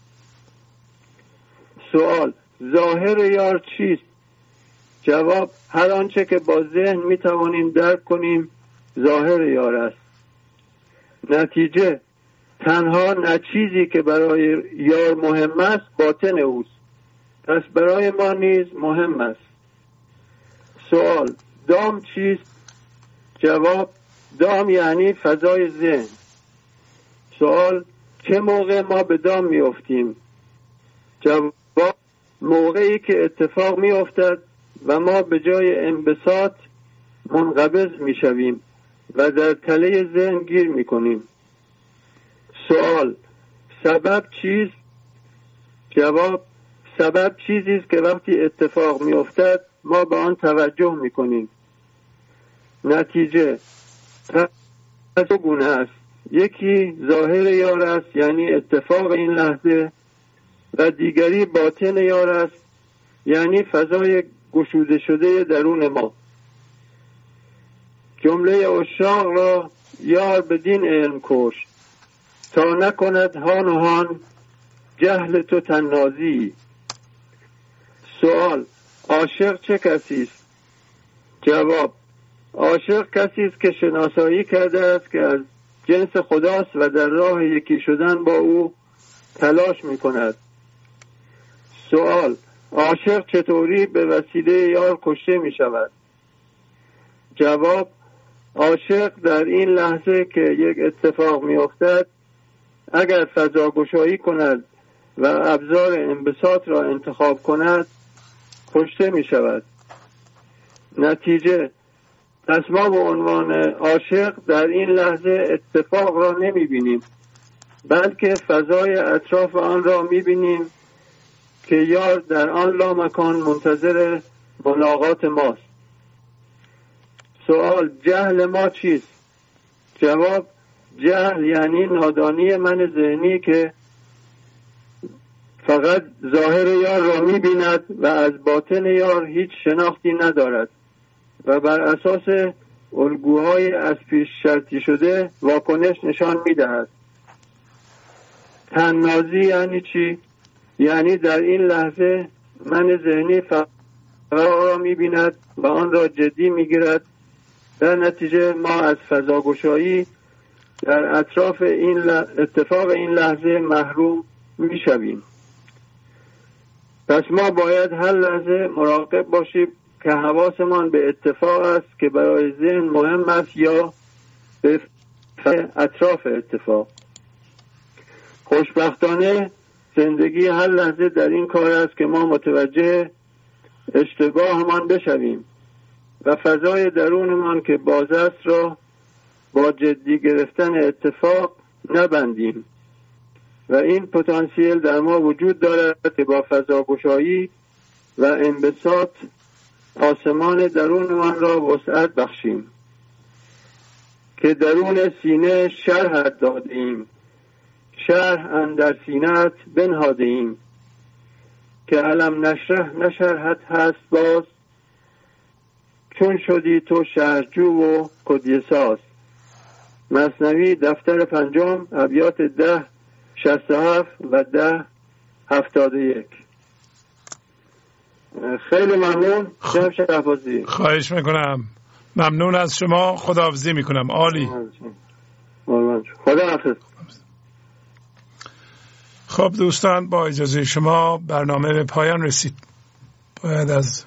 سوال: ظاهر یار چیست؟ جواب: هر آنچه که با ذهن می توانیم درک کنیم ظاهر یار است. نتیجه: تنها نه چیزی که برای یار مهم است باطن اوست، پس برای ما نیز مهم است. سوال: دام چیست؟ جواب: دام یعنی فضای ذهن. سوال: چه موقع ما به دام می افتیم؟ جواب: موقعی که اتفاق می افتد و ما به جای انبساط منقبض می شویم و در تله ذهن گیر می کنیم. سوال: سبب چیست؟ جواب: سبب چیزی است که وقتی اتفاق می افتد ما به آن توجه می کنیم. نتیجه: از دو گونه است. یکی ظاهر یار است یعنی اتفاق این لحظه، و دیگری باطن یار است یعنی فضای گشوده شده درون ما. جمله عشاق را یار بدین علم کش، تا نکند هان و هان جهل تو تنازی. سوال: عاشق چه کسی است؟ جواب: عاشق کسی است که شناسایی کرده است که از جنس خداست و در راه یکی شدن با او تلاش می کند. سوال: عاشق چطوری به وسیله یار کشته می شود؟ جواب: عاشق در این لحظه که یک اتفاق می افتد اگر فضا گشایی کند و ابزار انبساط را انتخاب کند کشته می شود. نتیجه: پس ما به عنوان عاشق در این لحظه اتفاق را نمی بینیم، بلکه فضای اطراف آن را می بینیم که یار در آن لامکان منتظر ملاقات ماست. سوال: جهل ما چیست؟ جواب: جهل یعنی نادانی من ذهنی که فقط ظاهر یار را می بیند و از باطن یار هیچ شناختی ندارد و بر اساس الگوهای از پیش شرطی شده واکنش نشان می دهد. تنازی یعنی چی؟ یعنی در این لحظه من ذهنی فقط را می بیند و آن را جدی می گیرد. در نتیجه ما از فضاگشایی در اطراف این ل... اتفاق این لحظه محروم می شویم. پس ما باید هر لحظه مراقب باشیم که حواسمان به اتفاق است که برای ذهن مهم است یا به اطراف اتفاق. خوشبختانه زندگی هر لحظه در این کار است که ما متوجه اشتباهمان بشویم و فضای درونمان که باز است را با جدی گرفتن اتفاق نبندیم و این پتانسیل در ما وجود دارد که با فضاگشایی و انبساط آسمان درونمان را وسعت بخشیم که درون سینه شرح دادیم، شرح اندر سینه‌ات بنهادیم که علم نشرح نشرحت هست باز، چون شدی تو شهرجو و کدیه ساز. مثنوی دفتر پنجم ابیات ده شست و هفت و ده هفتاد و یک. خیلی ممنون جناب شهبازی. خواهش میکنم. ممنون از شما. خداحافظی میکنم. عالی. خدا حافظ. خب دوستان، با اجازه شما برنامه به پایان رسید. باید از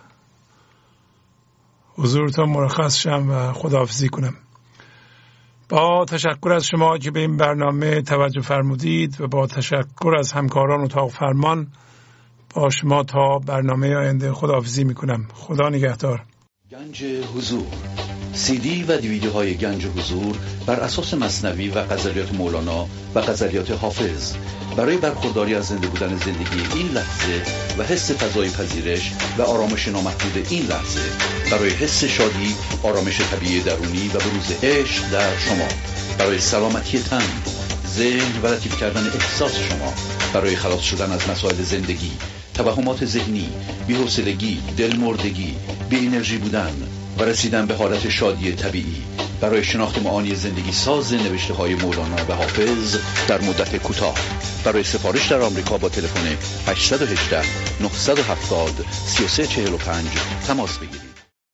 حضورتون مرخص شم و خداحافظی کنم. با تشکر از شما که به این برنامه توجه فرمودید و با تشکر از همکاران اتاق فرمان با شما تا برنامه آینده خداحافظی میکنم. خدا نگهدار. گنج حضور، سی دی و دیویدیوهای گنج حضور بر اساس مثنوی و غزلیات مولانا و غزلیات حافظ برای برخورداری از زنده بودن زندگی این لحظه و حس فضای پذیرش و آرامش نامحدود این لحظه، برای حس شادی، آرامش طبیعی درونی و بروز عشق در شما، برای سلامتی تن، ذهن و لطیف کردن احساس شما، برای خلاص شدن از مسائل زندگی، توهمات ذهنی، بی‌حوصلگی، دلمردگی، بی انرژی بودن و رسیدن به حالت شادی طبیعی، برای شناخت معانی زندگی ساز نوشته های مولانا و حافظ در مدت کوتاه. برای سفارش در آمریکا با تلفن هشت یک هشت نه هفت صفر سه سه چهار پنج تماس بگیرید.